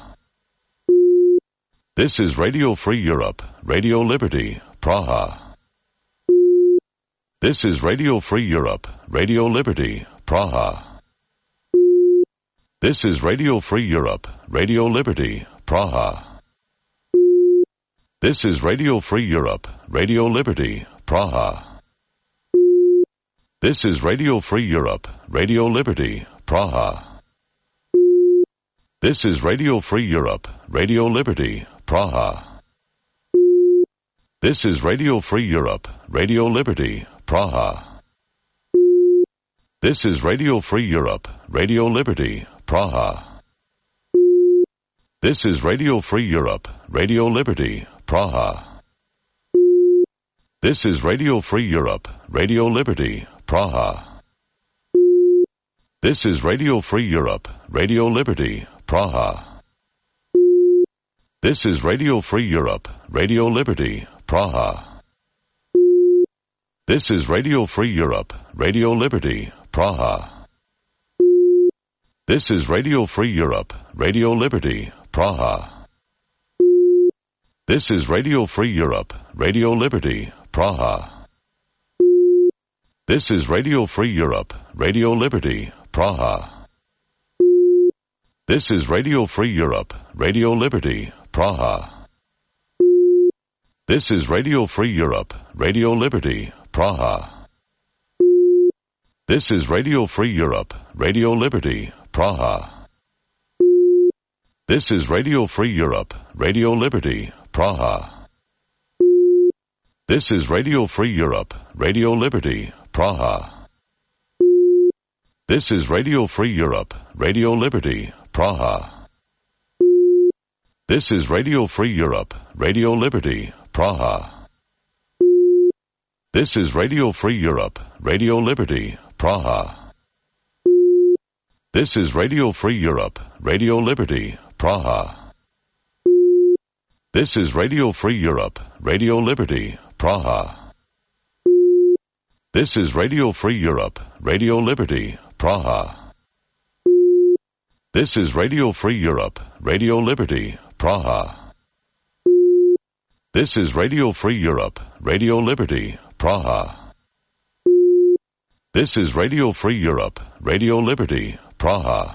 This is Radio Free Europe, Radio Liberty, Praha. This is Radio Free Europe, Radio Liberty, Praha. This is Radio Free Europe, Radio Liberty, Praha. This is Radio Free Europe, Radio Liberty, Praha. This is Radio Free Europe, Radio Liberty, Praha. This is Radio Free Europe, Radio Liberty, Praha. This is Radio Free Europe, Radio Liberty, Praha. This is Radio Free Europe, Radio Liberty, Praha. This is Radio Free Europe, Radio Liberty, Praha. This is Radio Free Europe, Radio Liberty, Praha. This is Radio Free Europe, Radio Liberty, Praha. This is Radio Free Europe, Radio Liberty, Praha. This is Radio Free Europe, Radio Liberty, Praha. This is Radio Free Europe, Radio Liberty, Praha. This is Radio Free Europe, Radio Liberty, Praha. This is Radio Free Europe, Radio Liberty, Praha. This is Radio Free Europe, Radio Liberty, Praha. This is Radio Free Europe, Radio Liberty, Praha. This is Radio Free Europe, Radio Liberty, Praha. This is Radio Free Europe, Radio Liberty, Praha. This is Radio Free Europe, Radio Liberty, Praha. This is Radio Free Europe, Radio Liberty, Praha. This is Radio Free Europe, Radio Liberty, Praha. This is Radio Free Europe, Radio Liberty, Praha. This is Radio Free Europe, Radio Liberty, Praha. This is Radio Free Europe, Radio Liberty, Praha. This is Radio Free Europe, Radio Liberty, Praha. This is Radio Free Europe, Radio Liberty, Praha. This is Radio Free Europe, Radio Liberty, Praha. This is Radio Free Europe, Radio Liberty, Praha.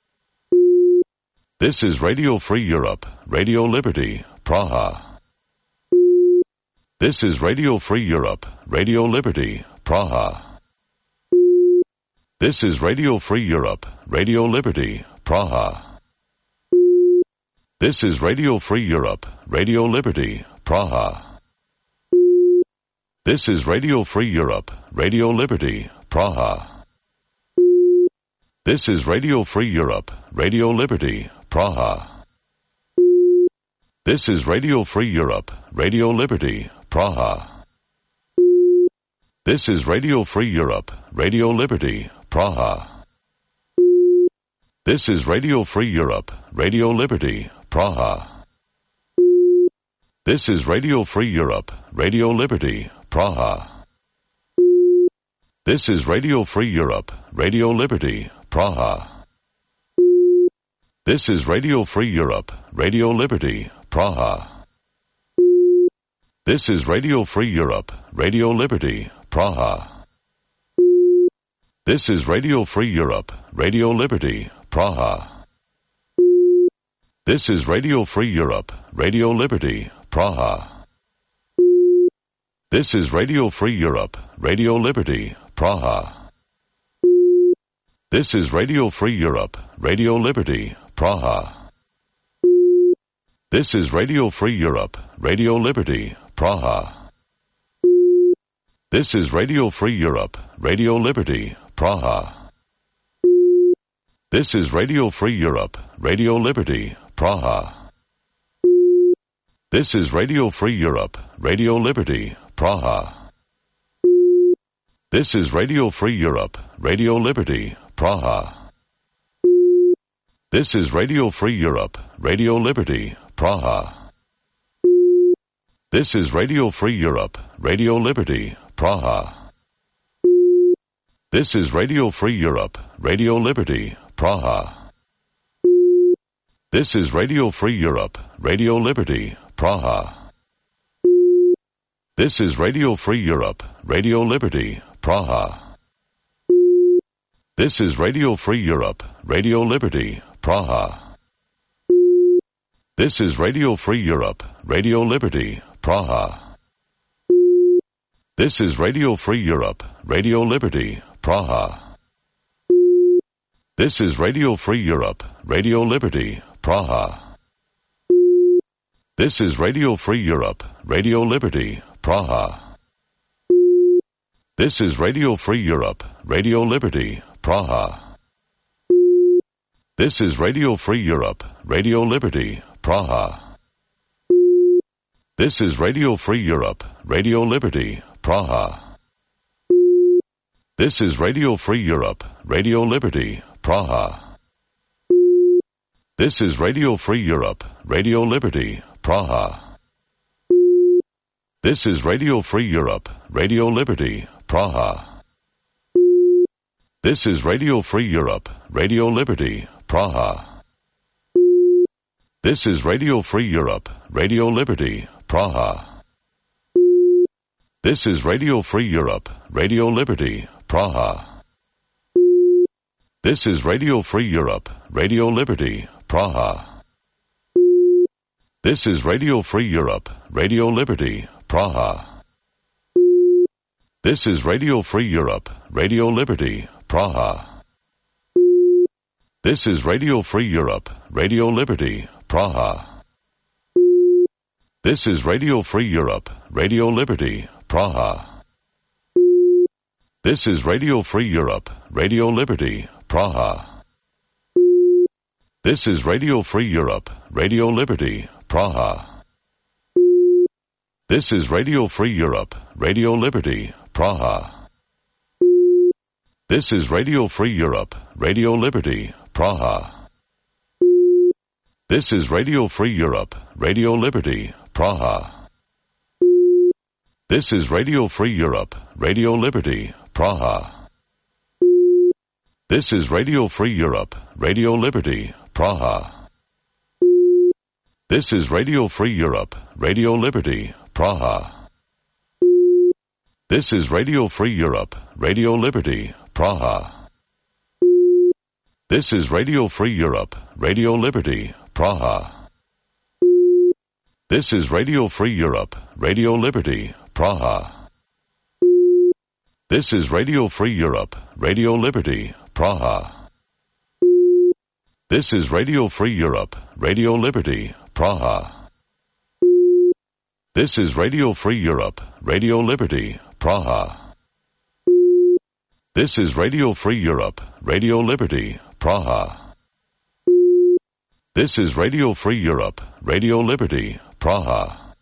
This is Radio Free Europe, Radio Liberty, Praha. This is Radio Free Europe, Radio Liberty, Praha. This is Radio Free Europe, Radio Liberty, Praha. This is Radio Free Europe, Radio Liberty, Praha. This is Radio Free Europe, Radio Liberty, Praha. This is Radio Free Europe, Radio Liberty, Praha. This is Radio Free Europe, Radio Liberty, Praha. This is Radio Free Europe, Radio Liberty, Praha. This is Radio Free Europe, Radio Liberty, Praha. This is Radio Free Europe, Radio Liberty, Praha. This is Radio Free Europe, Radio Liberty, Praha. This is Radio Free Europe, Radio Liberty, Praha. This is Radio Free Europe, Radio Liberty, Praha. This is Radio Free Europe, Radio Liberty, Praha. This is Radio Free Europe, Radio Liberty, Praha. This is Radio Free Europe, Radio Liberty, Praha. This is Radio Free Europe, Radio Liberty, Praha. This is Radio Free Europe, Radio Liberty, Praha. This is Radio Free Europe, Radio Liberty, Praha. This is Radio Free Europe, Radio Liberty, Praha. This is Radio Free Europe, Radio Liberty, Praha. This is Radio Free Europe, Radio Liberty, Praha. This is Radio Free Europe, Radio Liberty, Praha. This is Radio Free Europe, Radio Liberty, Praha. This is Radio Free Europe, Radio Liberty, Praha. This is Radio Free Europe, Radio Liberty, Praha. This is Radio Free Europe, Radio Liberty, Praha. This is Radio Free Europe, Radio Liberty, Praha. This is Radio Free Europe, Radio Liberty, Praha. This is Radio Free Europe, Radio Liberty, Praha. This is Radio Free Europe, Radio Liberty, Praha. This is Radio Free Europe, Radio Liberty, Praha. This is Radio Free Europe, Radio Liberty, Praha. This is Radio Free Europe, Radio Liberty, Praha. This is Radio Free Europe, Radio Liberty, Praha. This is Radio Free Europe, Radio Liberty, Praha. This is Radio Free Europe, Radio Liberty, Praha. This is Radio Free Europe, Radio Liberty, Praha. This is Radio Free Europe, Radio Liberty, Praha. This is Radio Free Europe, Radio Liberty, Praha. This is Radio Free Europe, Radio Liberty, Praha. This is Radio Free Europe, Radio Liberty, Praha. This is Radio Free Europe, Radio Liberty, Praha. This is Radio Free Europe, Radio Liberty, Praha. This is Radio Free Europe, Radio Liberty, Praha. This is Radio Free Europe, Radio Liberty, Praha. This is Radio Free Europe, Radio Liberty, Praha. This is Radio Free Europe, Radio Liberty, Praha. This is Radio Free Europe, Radio Liberty, Praha. This is Radio Free Europe, Radio Liberty, Praha. This is Radio Free Europe, Radio Liberty, Praha. This is Radio Free Europe, Radio Liberty, Praha. This is Radio Free Europe, Radio Liberty, Praha. This is Radio Free Europe, Radio Liberty, Praha. This is Radio Free Europe, Radio Liberty, Praha. This is Radio Free Europe, Radio Liberty, Praha. This is Radio Free Europe, Radio Liberty, Praha. This is Radio Free Europe, Radio Liberty, Praha. This is Radio Free Europe, Radio Liberty, Praha. This is Radio Free Europe, Radio Liberty, Praha. This is Radio Free Europe, Radio Liberty, Praha. This is Radio Free Europe, Radio Liberty, Praha. This is Radio Free Europe, Radio Liberty, Praha. This is Radio Free Europe, Radio Liberty, Praha. This is Radio Free Europe, Radio Liberty, Praha. This is Radio Free Europe, Radio Liberty, Praha. This is Radio Free Europe, Radio Liberty, Praha. This is Radio Free Europe, Radio Liberty, Praha.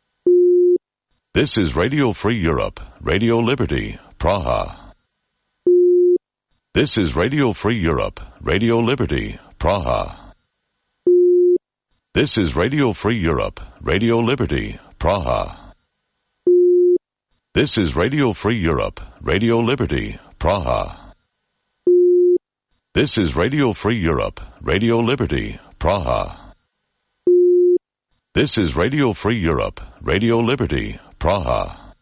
This is Radio Free Europe, Radio Liberty, Praha. This is Radio Free Europe, Radio Liberty, Praha. This is Radio Free Europe, Radio Liberty, Praha. This is Radio Free Europe, Radio Liberty, Praha. This is Radio Free Europe, Radio Liberty, Praha. This is Radio Free Europe, Radio Liberty, Praha.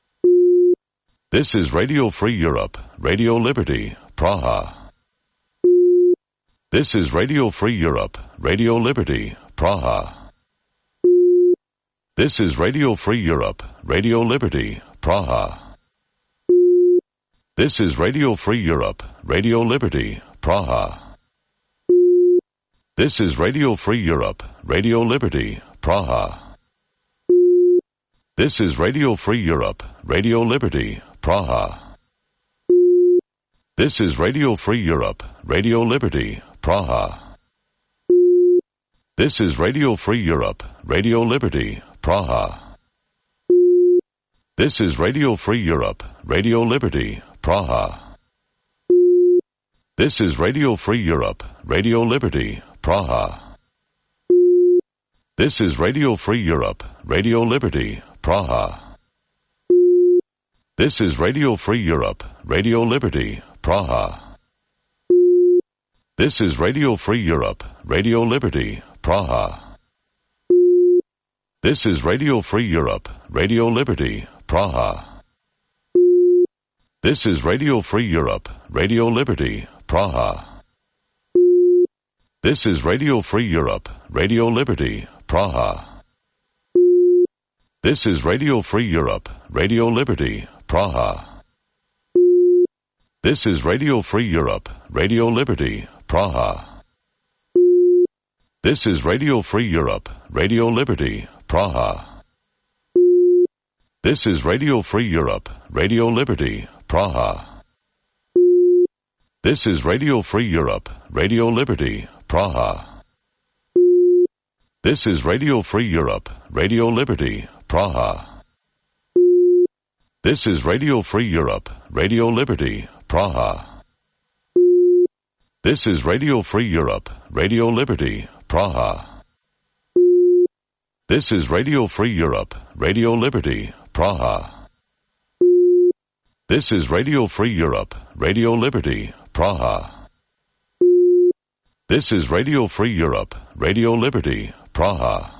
This is Radio Free Europe, Radio Liberty, Praha. This is Radio Free Europe, Radio Liberty, Praha. This is Radio Free Europe, Radio Liberty, Praha. This is Radio Free Europe, Radio Liberty, Praha. This is Radio Free Europe, Radio Liberty, Praha. This is Radio Free Europe, Radio Liberty, Praha. This is Radio Free Europe, Radio Liberty, Praha. This is Radio Free Europe, Radio Liberty, Praha. This is Radio Free Europe, Radio Liberty, Praha. This is Radio Free Europe, Radio Liberty, Praha. This is Radio Free Europe, Radio Liberty, Praha. This is Radio Free Europe, Radio Liberty, Praha. This is Radio Free Europe, Radio Liberty, Praha. This is Radio Free Europe, Radio Liberty, Praha. This is Radio Free Europe, Radio Liberty, Praha. This is Radio Free Europe, Radio Liberty, Praha. This is Radio Free Europe, Radio Liberty, Praha. This is Radio Free Europe, Radio Liberty, Praha. This is Radio Free Europe, Radio Liberty, Praha. This is Radio Free Europe, Radio Liberty, Praha. This is Radio Free Europe, Radio Liberty, Praha. This is Radio Free Europe, Radio Liberty, Praha. This is Radio Free Europe, Radio Liberty, Praha. This is Radio Free Europe, Radio Liberty, Praha. This is Radio Free Europe, Radio Liberty, Praha. This is Radio Free Europe, Radio Liberty, Praha. This is Radio Free Europe, Radio Liberty, Praha.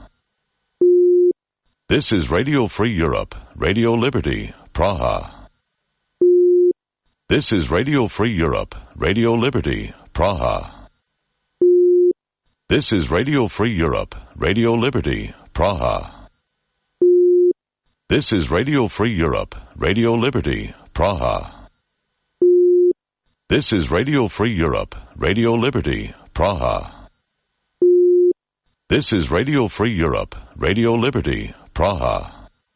This is Radio Free Europe, Radio Liberty, Praha. This is Radio Free Europe, Radio Liberty, Praha. This is Radio Free Europe, Radio Liberty, Praha. This is Radio Free Europe, Radio Liberty, Praha. This is Radio Free Europe, Radio Liberty, Praha. This is Radio Free Europe, Radio Liberty, Praha.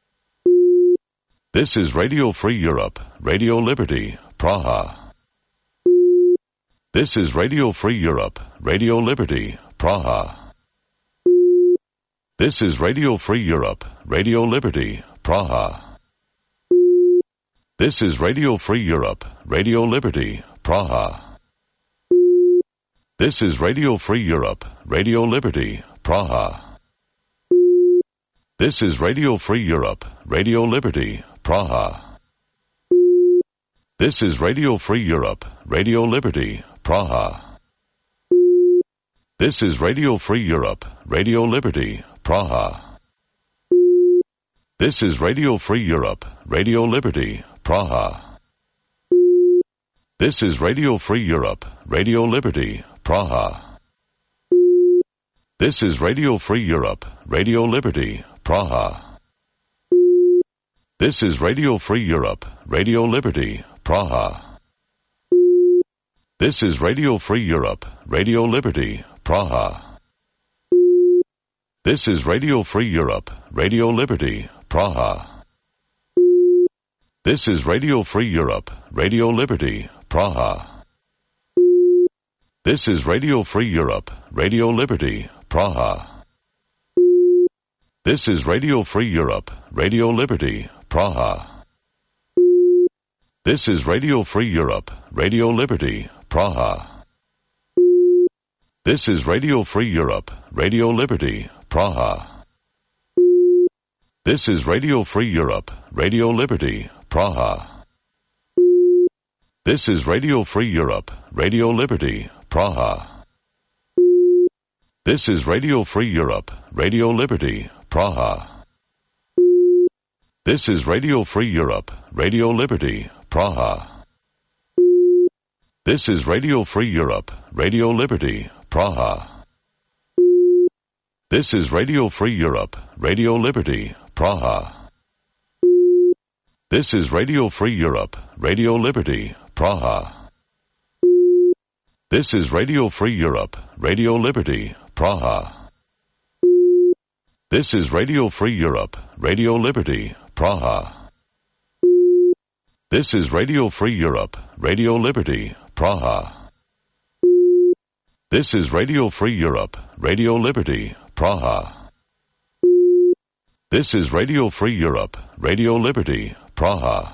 This is Radio Free Europe, Radio Liberty, Praha. This is Radio Free Europe, Radio Liberty, Praha. This is Radio Free Europe, Radio Liberty, Praha. This is Radio Free Europe, Radio Liberty, Praha. This is Radio Free Europe, Radio Liberty, Praha. This is Radio Free Europe, Radio Liberty, Praha. This is Radio Free Europe, Radio Liberty, Praha. This is Radio Free Europe, Radio Liberty, Praha. This is Radio Free Europe, Radio Liberty, Praha. This is Radio Free Europe, Radio Liberty, Praha. This is Radio Free Europe, Radio Liberty, Praha. This is Radio Free Europe, Radio Liberty, Praha. This is Radio Free Europe, Radio Liberty, Praha. This is Radio Free Europe, Radio Liberty, Praha. This is Radio Free Europe, Radio Liberty, Praha. This is Radio Free Europe, Radio Liberty, Praha. This is Radio Free Europe, Radio Liberty, Praha. This is Radio Free Europe, Radio Liberty, Praha. This is Radio Free Europe, Radio Liberty, Praha. This is Radio Free Europe, Radio Liberty, Praha. This is Radio Free Europe, Radio Liberty, Praha. This is Radio Free Europe, Radio Liberty, Praha. This is Radio Free Europe, Radio Liberty, Praha. This is Radio Free Europe, Radio Liberty, Praha. This is Radio Free Europe, Radio Liberty, Praha. This is Radio Free Europe, Radio Liberty, Praha. This is Radio Free Europe, Radio Liberty, Praha. This is Radio Free Europe, Radio Liberty, Praha. This is Radio Free Europe, Radio Liberty, Praha. This is Radio Free Europe, Radio Liberty, Praha. This is Radio Free Europe, Radio Liberty, Praha. This is Radio Free Europe, Radio Liberty, Praha. This is Radio Free Europe, Radio Liberty, Praha. This is Radio Free Europe, Radio Liberty, Praha. This is Radio Free Europe, Radio Liberty, Praha. This is Radio Free Europe, Radio Liberty, Praha. This is Radio Free Europe, Radio Liberty, Praha.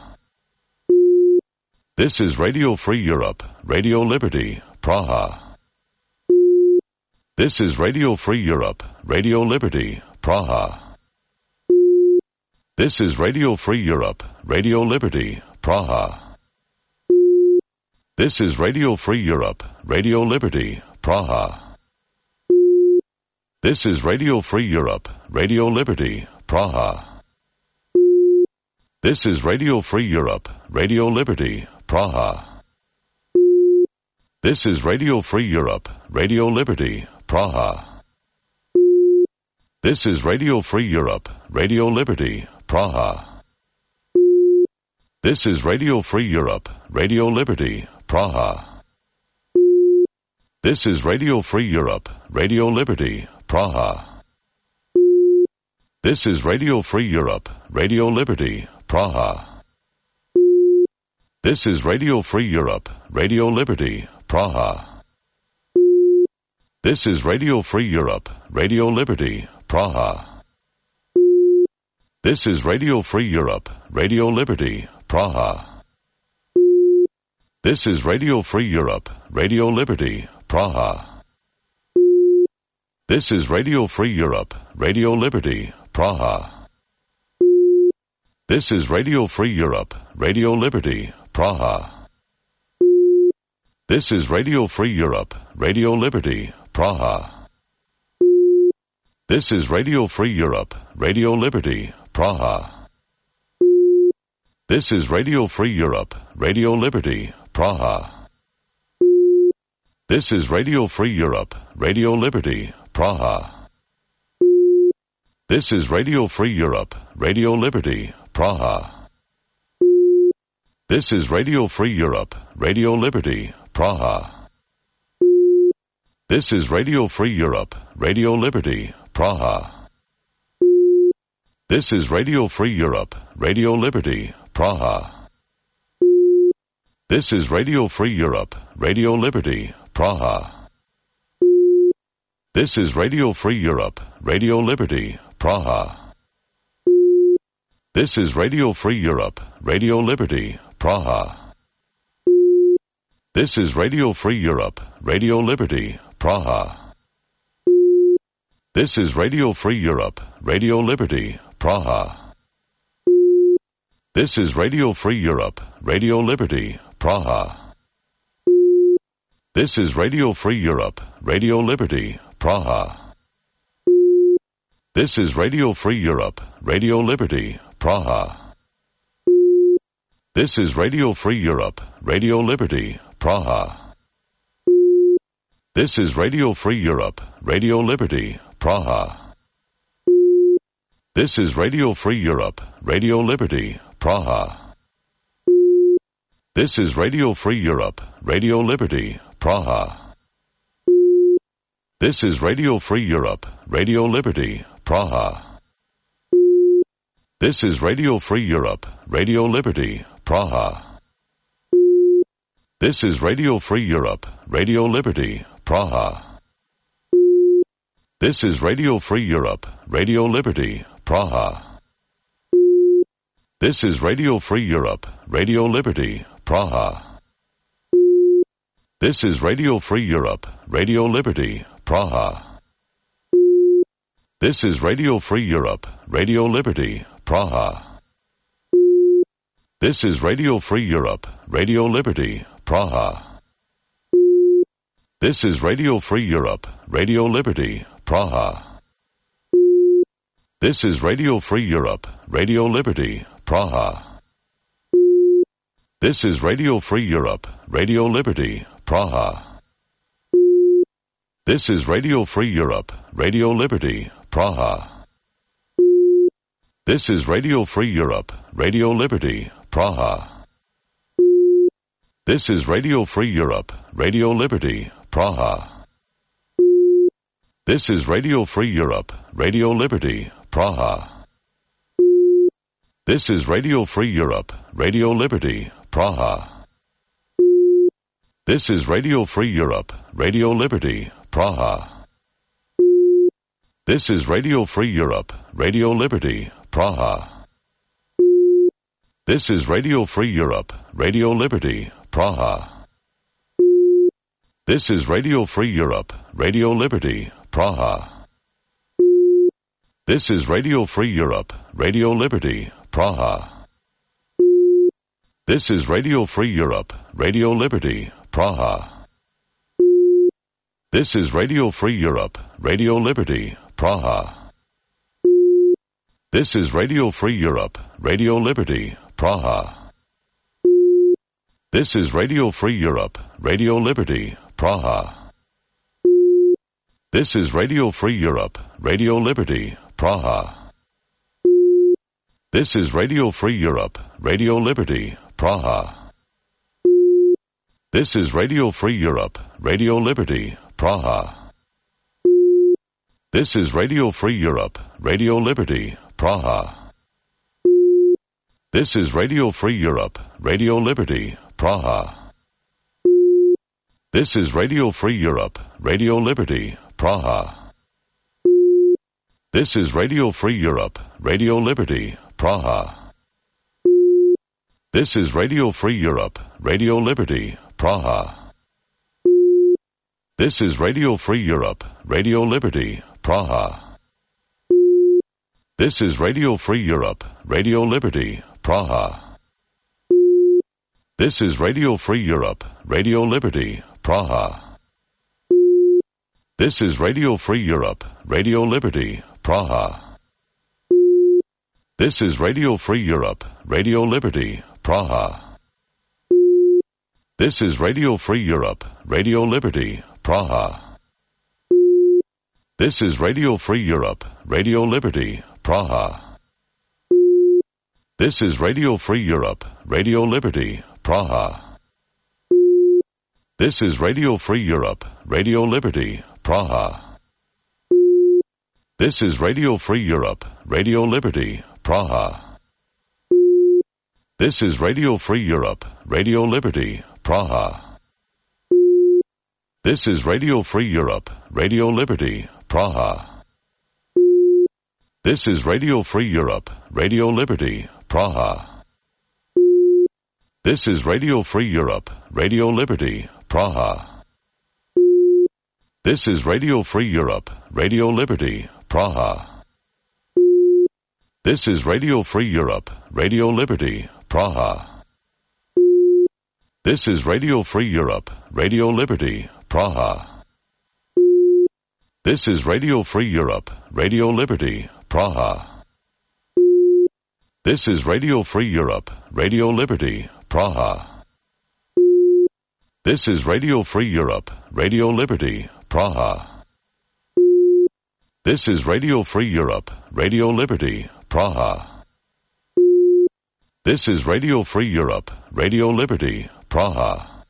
This is Radio Free Europe, Radio Liberty, Praha. This is Radio Free Europe, Radio Liberty, Praha. This is Radio Free Europe, Radio Liberty, Praha. This is Radio Free Europe, Radio Liberty, Praha. This is Radio Free Europe, Radio Liberty, Praha. This is Radio Free Europe, Radio Liberty, Praha. This is Radio Free Europe, Radio Liberty, Praha. This is Radio Free Europe, Radio Liberty, Praha. This is Radio Free Europe, Radio Liberty, Praha. This is Radio Free Europe, Radio Liberty, Praha. This is Radio Free Europe, Radio Liberty, Praha. This is Radio Free Europe, Radio Liberty, Praha. This is Radio Free Europe, Radio Liberty, Praha. This is Radio Free Europe, Radio Liberty, Praha. This is Radio Free Europe, Radio Liberty, Praha. This is Radio Free Europe, Radio Liberty, Praha. This is Radio Free Europe, Radio Liberty, Praha. This is Radio Free Europe, Radio Liberty, Praha. This is Radio Free Europe, Radio Liberty, Praha. This is Radio Free Europe, Radio Liberty, Praha. This is Radio Free Europe, Radio Liberty, Praha. This is Radio Free Europe, Radio Liberty, Praha. This is Radio Free Europe, Radio Liberty, Praha. This is Radio Free Europe, Radio Liberty, Praha. This is Radio Free Europe, Radio Liberty, Praha. This is Radio Free Europe, Radio Liberty, Praha. This is Radio Free Europe, Radio Liberty, Praha. This is Radio Free Europe, Radio Liberty, Praha. This is Radio Free Europe, Radio Liberty, Praha. This is Radio Free Europe, Radio Liberty, Praha. This is Radio Free Europe, Radio Liberty, Praha. This is Radio Free Europe, Radio Liberty, Praha. This is Radio Free Europe, Radio Liberty, Praha. This is Radio Free Europe, Radio Liberty, Praha. This is Radio Free Europe, Radio Liberty, Praha. This is Radio Free Europe, Radio Liberty, Praha. This is Radio Free Europe, Radio Liberty, Praha. This is Radio Free Europe, Radio Liberty, Praha. This is Radio Free Europe, Radio Liberty, Praha. This is Radio Free Europe, Radio Liberty, Praha. This is Radio Free Europe, Radio Liberty, Praha. This is Radio Free Europe, Radio Liberty, Praha. This is Radio Free Europe, Radio Liberty, Praha. This is Radio Free Europe, Radio Liberty, Praha. This is Radio Free Europe, Radio Liberty, Praha. This is Radio Free Europe, Radio Liberty, Praha. This is Radio Free Europe, Radio Liberty, Praha. This is Radio Free Europe, Radio Liberty, Praha. This is Radio Free Europe, Radio Liberty, Praha. This is Radio Free Europe, Radio Liberty, Praha. This is Radio Free Europe, Radio Liberty, Praha. This is Radio Free Europe, Radio Liberty, Praha. This is Radio Free Europe, Radio Liberty, Praha. This is Radio Free Europe, Radio Liberty, Praha. This is Radio Free Europe, Radio Liberty, Praha. This is Radio Free Europe, Radio Liberty, Praha. This is Radio Free Europe, Radio Liberty, Praha. This is Radio Free Europe, Radio Liberty, Praha. This is Radio Free Europe, Radio Liberty, Praha. This is Radio Free Europe, Radio Liberty, Praha. This is Radio Free Europe, Radio Liberty, Praha. This is Radio Free Europe, Radio Liberty, Praha. This is Radio Free Europe, Radio Liberty, Praha. This is Radio Free Europe, Radio Liberty, Praha. This is Radio Free Europe, Radio Liberty, Praha. This is Radio Free Europe, Radio Liberty, Praha. This is Radio Free Europe, Radio Liberty, Praha. This is Radio Free Europe, Radio Liberty, Praha. This is Radio Free Europe, Radio Liberty, Praha. This is Radio Free Europe, Radio Liberty, Praha. This is Radio Free Europe, Radio Liberty, Praha. This is Radio Free Europe, Radio Liberty, Praha. This is Radio Free Europe, Radio Liberty, Praha. This is Radio Free Europe, Radio Liberty, Praha. This is Radio Free Europe, Radio Liberty, Praha. This is Radio Free Europe, Radio Liberty, Praha. This is Radio Free Europe, Radio Liberty, Praha. This is Radio Free Europe, Radio Liberty, Praha. This is Radio Free Europe, Radio Liberty, Praha. This is Radio Free Europe, Radio Liberty, Praha. This is Radio Free Europe, Radio Liberty, Praha. This is Radio Free Europe, Radio Liberty, Praha. This is Radio Free Europe, Radio Liberty, Praha. This is Radio Free Europe, Radio Liberty, Praha. This is Radio Free Europe, Radio Liberty, Praha. This is Radio Free Europe, Radio Liberty, Praha. This is Radio Free Europe, Radio Liberty, Praha. This is Radio Free Europe, Radio Liberty, Praha. This is Radio Free Europe, Radio Liberty, Praha. This is Radio Free Europe, Radio Liberty, Praha. This is Radio Free Europe, Radio Liberty, Praha. This is Radio Free Europe, Radio Liberty, Praha.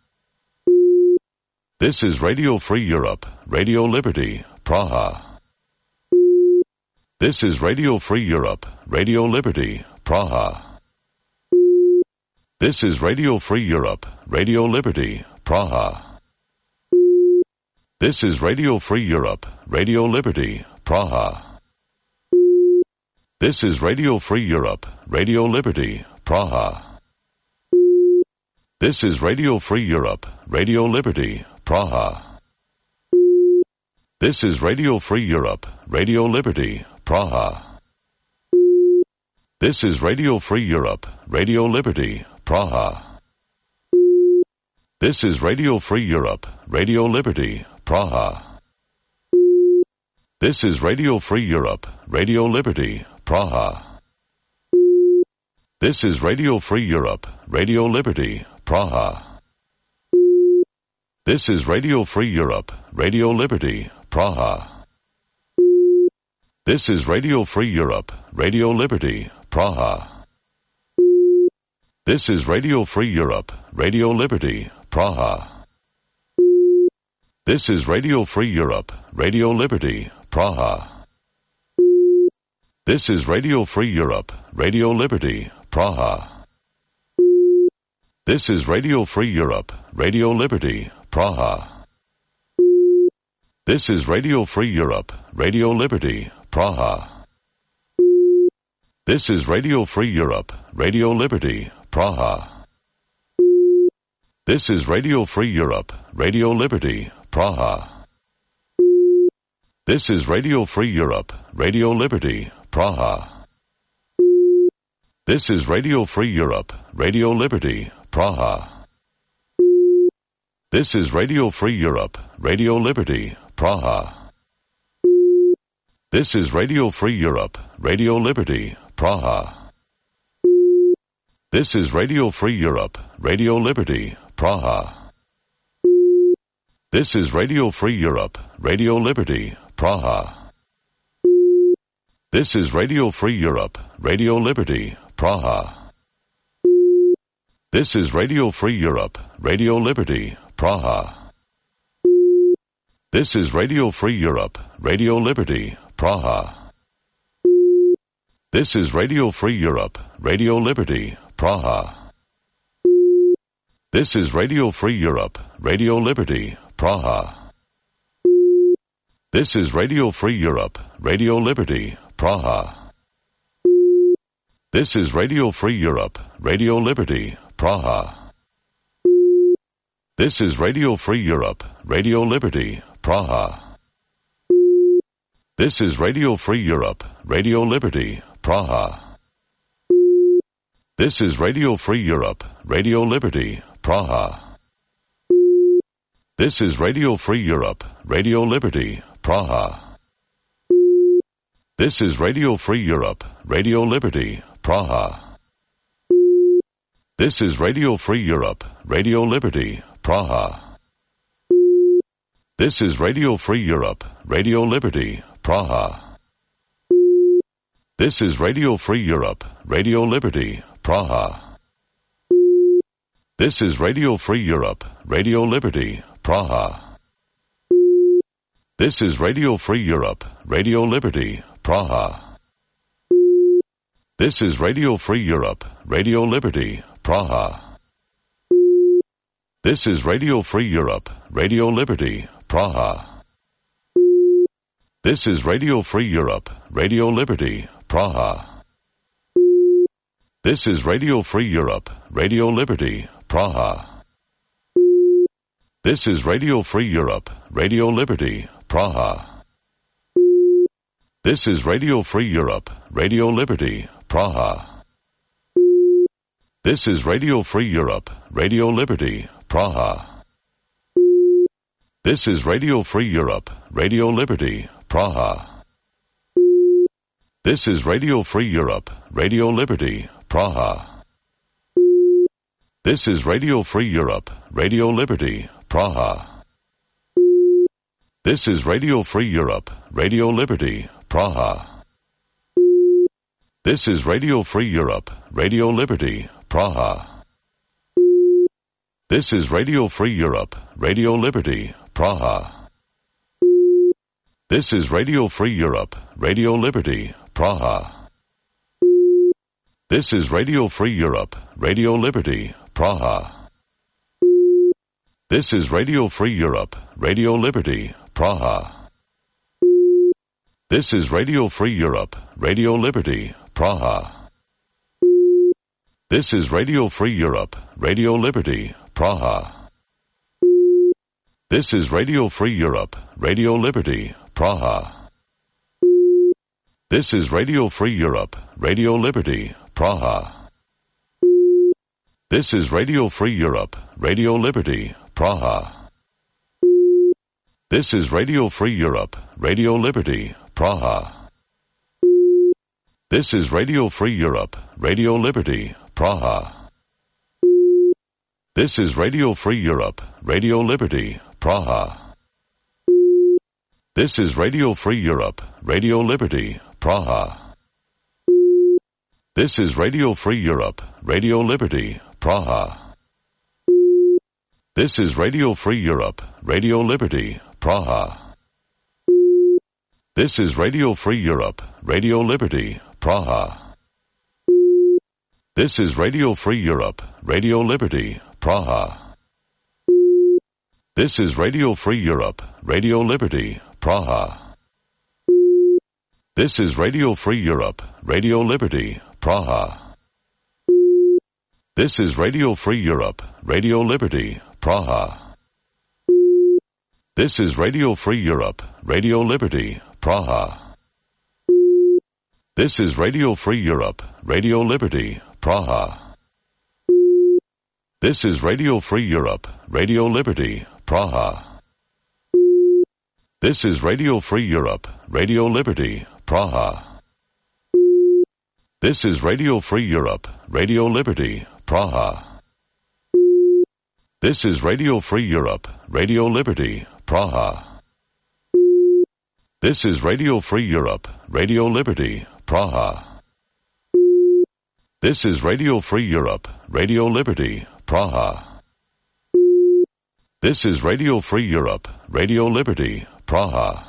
This is Radio Free Europe, Radio Liberty, Praha. This is Radio Free Europe, Radio Liberty, Praha. This is Radio Free Europe, Radio Liberty, Praha. This is Radio Free Europe, Radio Liberty, Praha. This is Radio Free Europe, Radio Liberty, Praha. This is Radio Free Europe, Radio Liberty, Praha. This is Radio Free Europe, Radio Liberty, Praha. This is Radio Free Europe, Radio Liberty, Praha. This is Radio Free Europe, Radio Liberty, Praha. This is Radio Free Europe, Radio Liberty, Praha. This is Radio Free Europe, Radio Liberty, Praha. This is Radio Free Europe, Radio Liberty, Praha. This is Radio Free Europe, Radio Liberty, Praha. This is Radio Free Europe, Radio Liberty, Praha. This is Radio Free Europe, Radio Liberty, Praha. This is Radio Free Europe, Radio Liberty, Praha. This is Radio Free Europe, Radio Liberty, Praha. This is Radio Free Europe, Radio Liberty, Praha. This is Radio Free Europe, Radio Liberty, Praha. This is Radio Free Europe, Radio Liberty, Praha. This is Radio Free Europe, Radio Liberty, Praha. This is Radio Free Europe, Radio Liberty, Praha. This is Radio Free Europe, Radio Liberty, Praha. This is Radio Free Europe, Radio Liberty, Praha. This is Radio Free Europe, Radio Liberty, Praha. This is Radio Free Europe, Radio Liberty, Praha. This is Radio Free Europe, Radio Liberty, Praha. This is Radio Free Europe, Radio Liberty, Praha. This is Radio Free Europe, Radio Liberty, Praha. This is Radio Free Europe, Radio Liberty, Praha. This is Radio Free Europe, Radio Liberty, Praha. This is Radio Free Europe, Radio Liberty, Praha. This is Radio Free Europe, Radio Liberty, Praha. This is Radio Free Europe, Radio Liberty, Praha. This is Radio Free Europe, Radio Liberty, Praha. This is Radio Free Europe, Radio Liberty, Praha. This is Radio Free Europe, Radio Liberty, Praha. This is Radio Free Europe, Radio Liberty, Praha. This is Radio Free Europe, Radio Liberty, Praha. This is Radio Free Europe, Radio Liberty, Praha. This is Radio Free Europe, Radio Liberty, Praha. This is Radio Free Europe, Radio Liberty, Praha. This is Radio Free Europe, Radio Liberty, Praha. This is Radio Free Europe, Radio Liberty, Praha. This is Radio Free Europe, Radio Liberty, Praha. This is Radio Free Europe, Radio Liberty, Praha. This is Radio Free Europe, Radio Liberty, Praha. This is Radio Free Europe, Radio Liberty, Praha. This is Radio Free Europe, Radio Liberty, Praha. This is Radio Free Europe, Radio Liberty, Praha. This is Radio Free Europe, Radio Liberty, Praha. This is Radio Free Europe, Radio Liberty, Praha. This is Radio Free Europe, Radio Liberty, Praha. This is Radio Free Europe, Radio Liberty, Praha. This is Radio Free Europe, Radio Liberty, Praha. This is Radio Free Europe, Radio Liberty, Praha. This is Radio Free Europe, Radio Liberty, Praha. This is Radio Free Europe, Radio Liberty, Praha. This is Radio Free Europe, Radio Liberty, Praha. This is Radio Free Europe, Radio Liberty, Praha. This is Radio Free Europe, Radio Liberty, Praha. This is Radio Free Europe, Radio Liberty, Praha. This is Radio Free Europe, Radio Liberty, Praha. This is Radio Free Europe, Radio Liberty, Praha. This is Radio Free Europe, Radio Liberty, Praha. This is Radio Free Europe, Radio Liberty, Praha. This is Radio Free Europe, Radio Liberty, Praha. This is Radio Free Europe, Radio Liberty, Praha. This is Radio Free Europe, Radio Liberty, Praha. This is Radio Free Europe, Radio Liberty, Praha. This is Radio Free Europe, Radio Liberty, Praha. This is Radio Free Europe, Radio Liberty, Praha. This is Radio Free Europe, Radio Liberty, Praha. This is Radio Free Europe, Radio Liberty, Praha. This is Radio Free Europe, Radio Liberty, Praha. This is Radio Free Europe, Radio Liberty, Praha. This is Radio Free Europe, Radio Liberty, Praha. This is Radio Free Europe, Radio Liberty, Praha. This is Radio Free Europe, Radio Liberty, Praha. This is Radio Free Europe, Radio Liberty, Praha. This is Radio Free Europe, Radio Liberty, Praha. This is Radio Free Europe, Radio Liberty, Praha. This is Radio Free Europe, Radio Liberty, Praha. This is Radio Free Europe, Radio Liberty, Praha.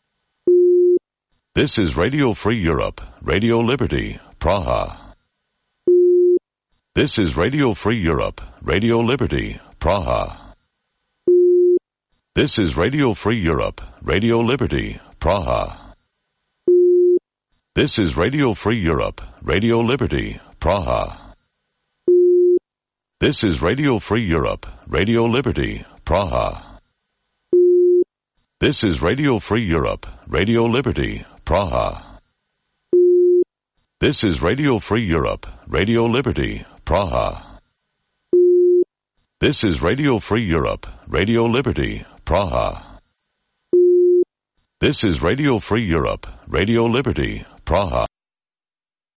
This is Radio Free Europe, Radio Liberty, Praha. This is Radio Free Europe, Radio Liberty, Praha. This is Radio Free Europe, Radio Liberty, Praha. This is Radio Free Europe, Radio Liberty, Praha. This is Radio Free Europe, Radio Liberty, Praha. This is Radio Free Europe, Radio Liberty, Praha. This is Radio Free Europe, Radio Liberty, Praha. This is Radio Free Europe, Radio Liberty, Praha. This is Radio Free Europe, Radio Liberty, Praha.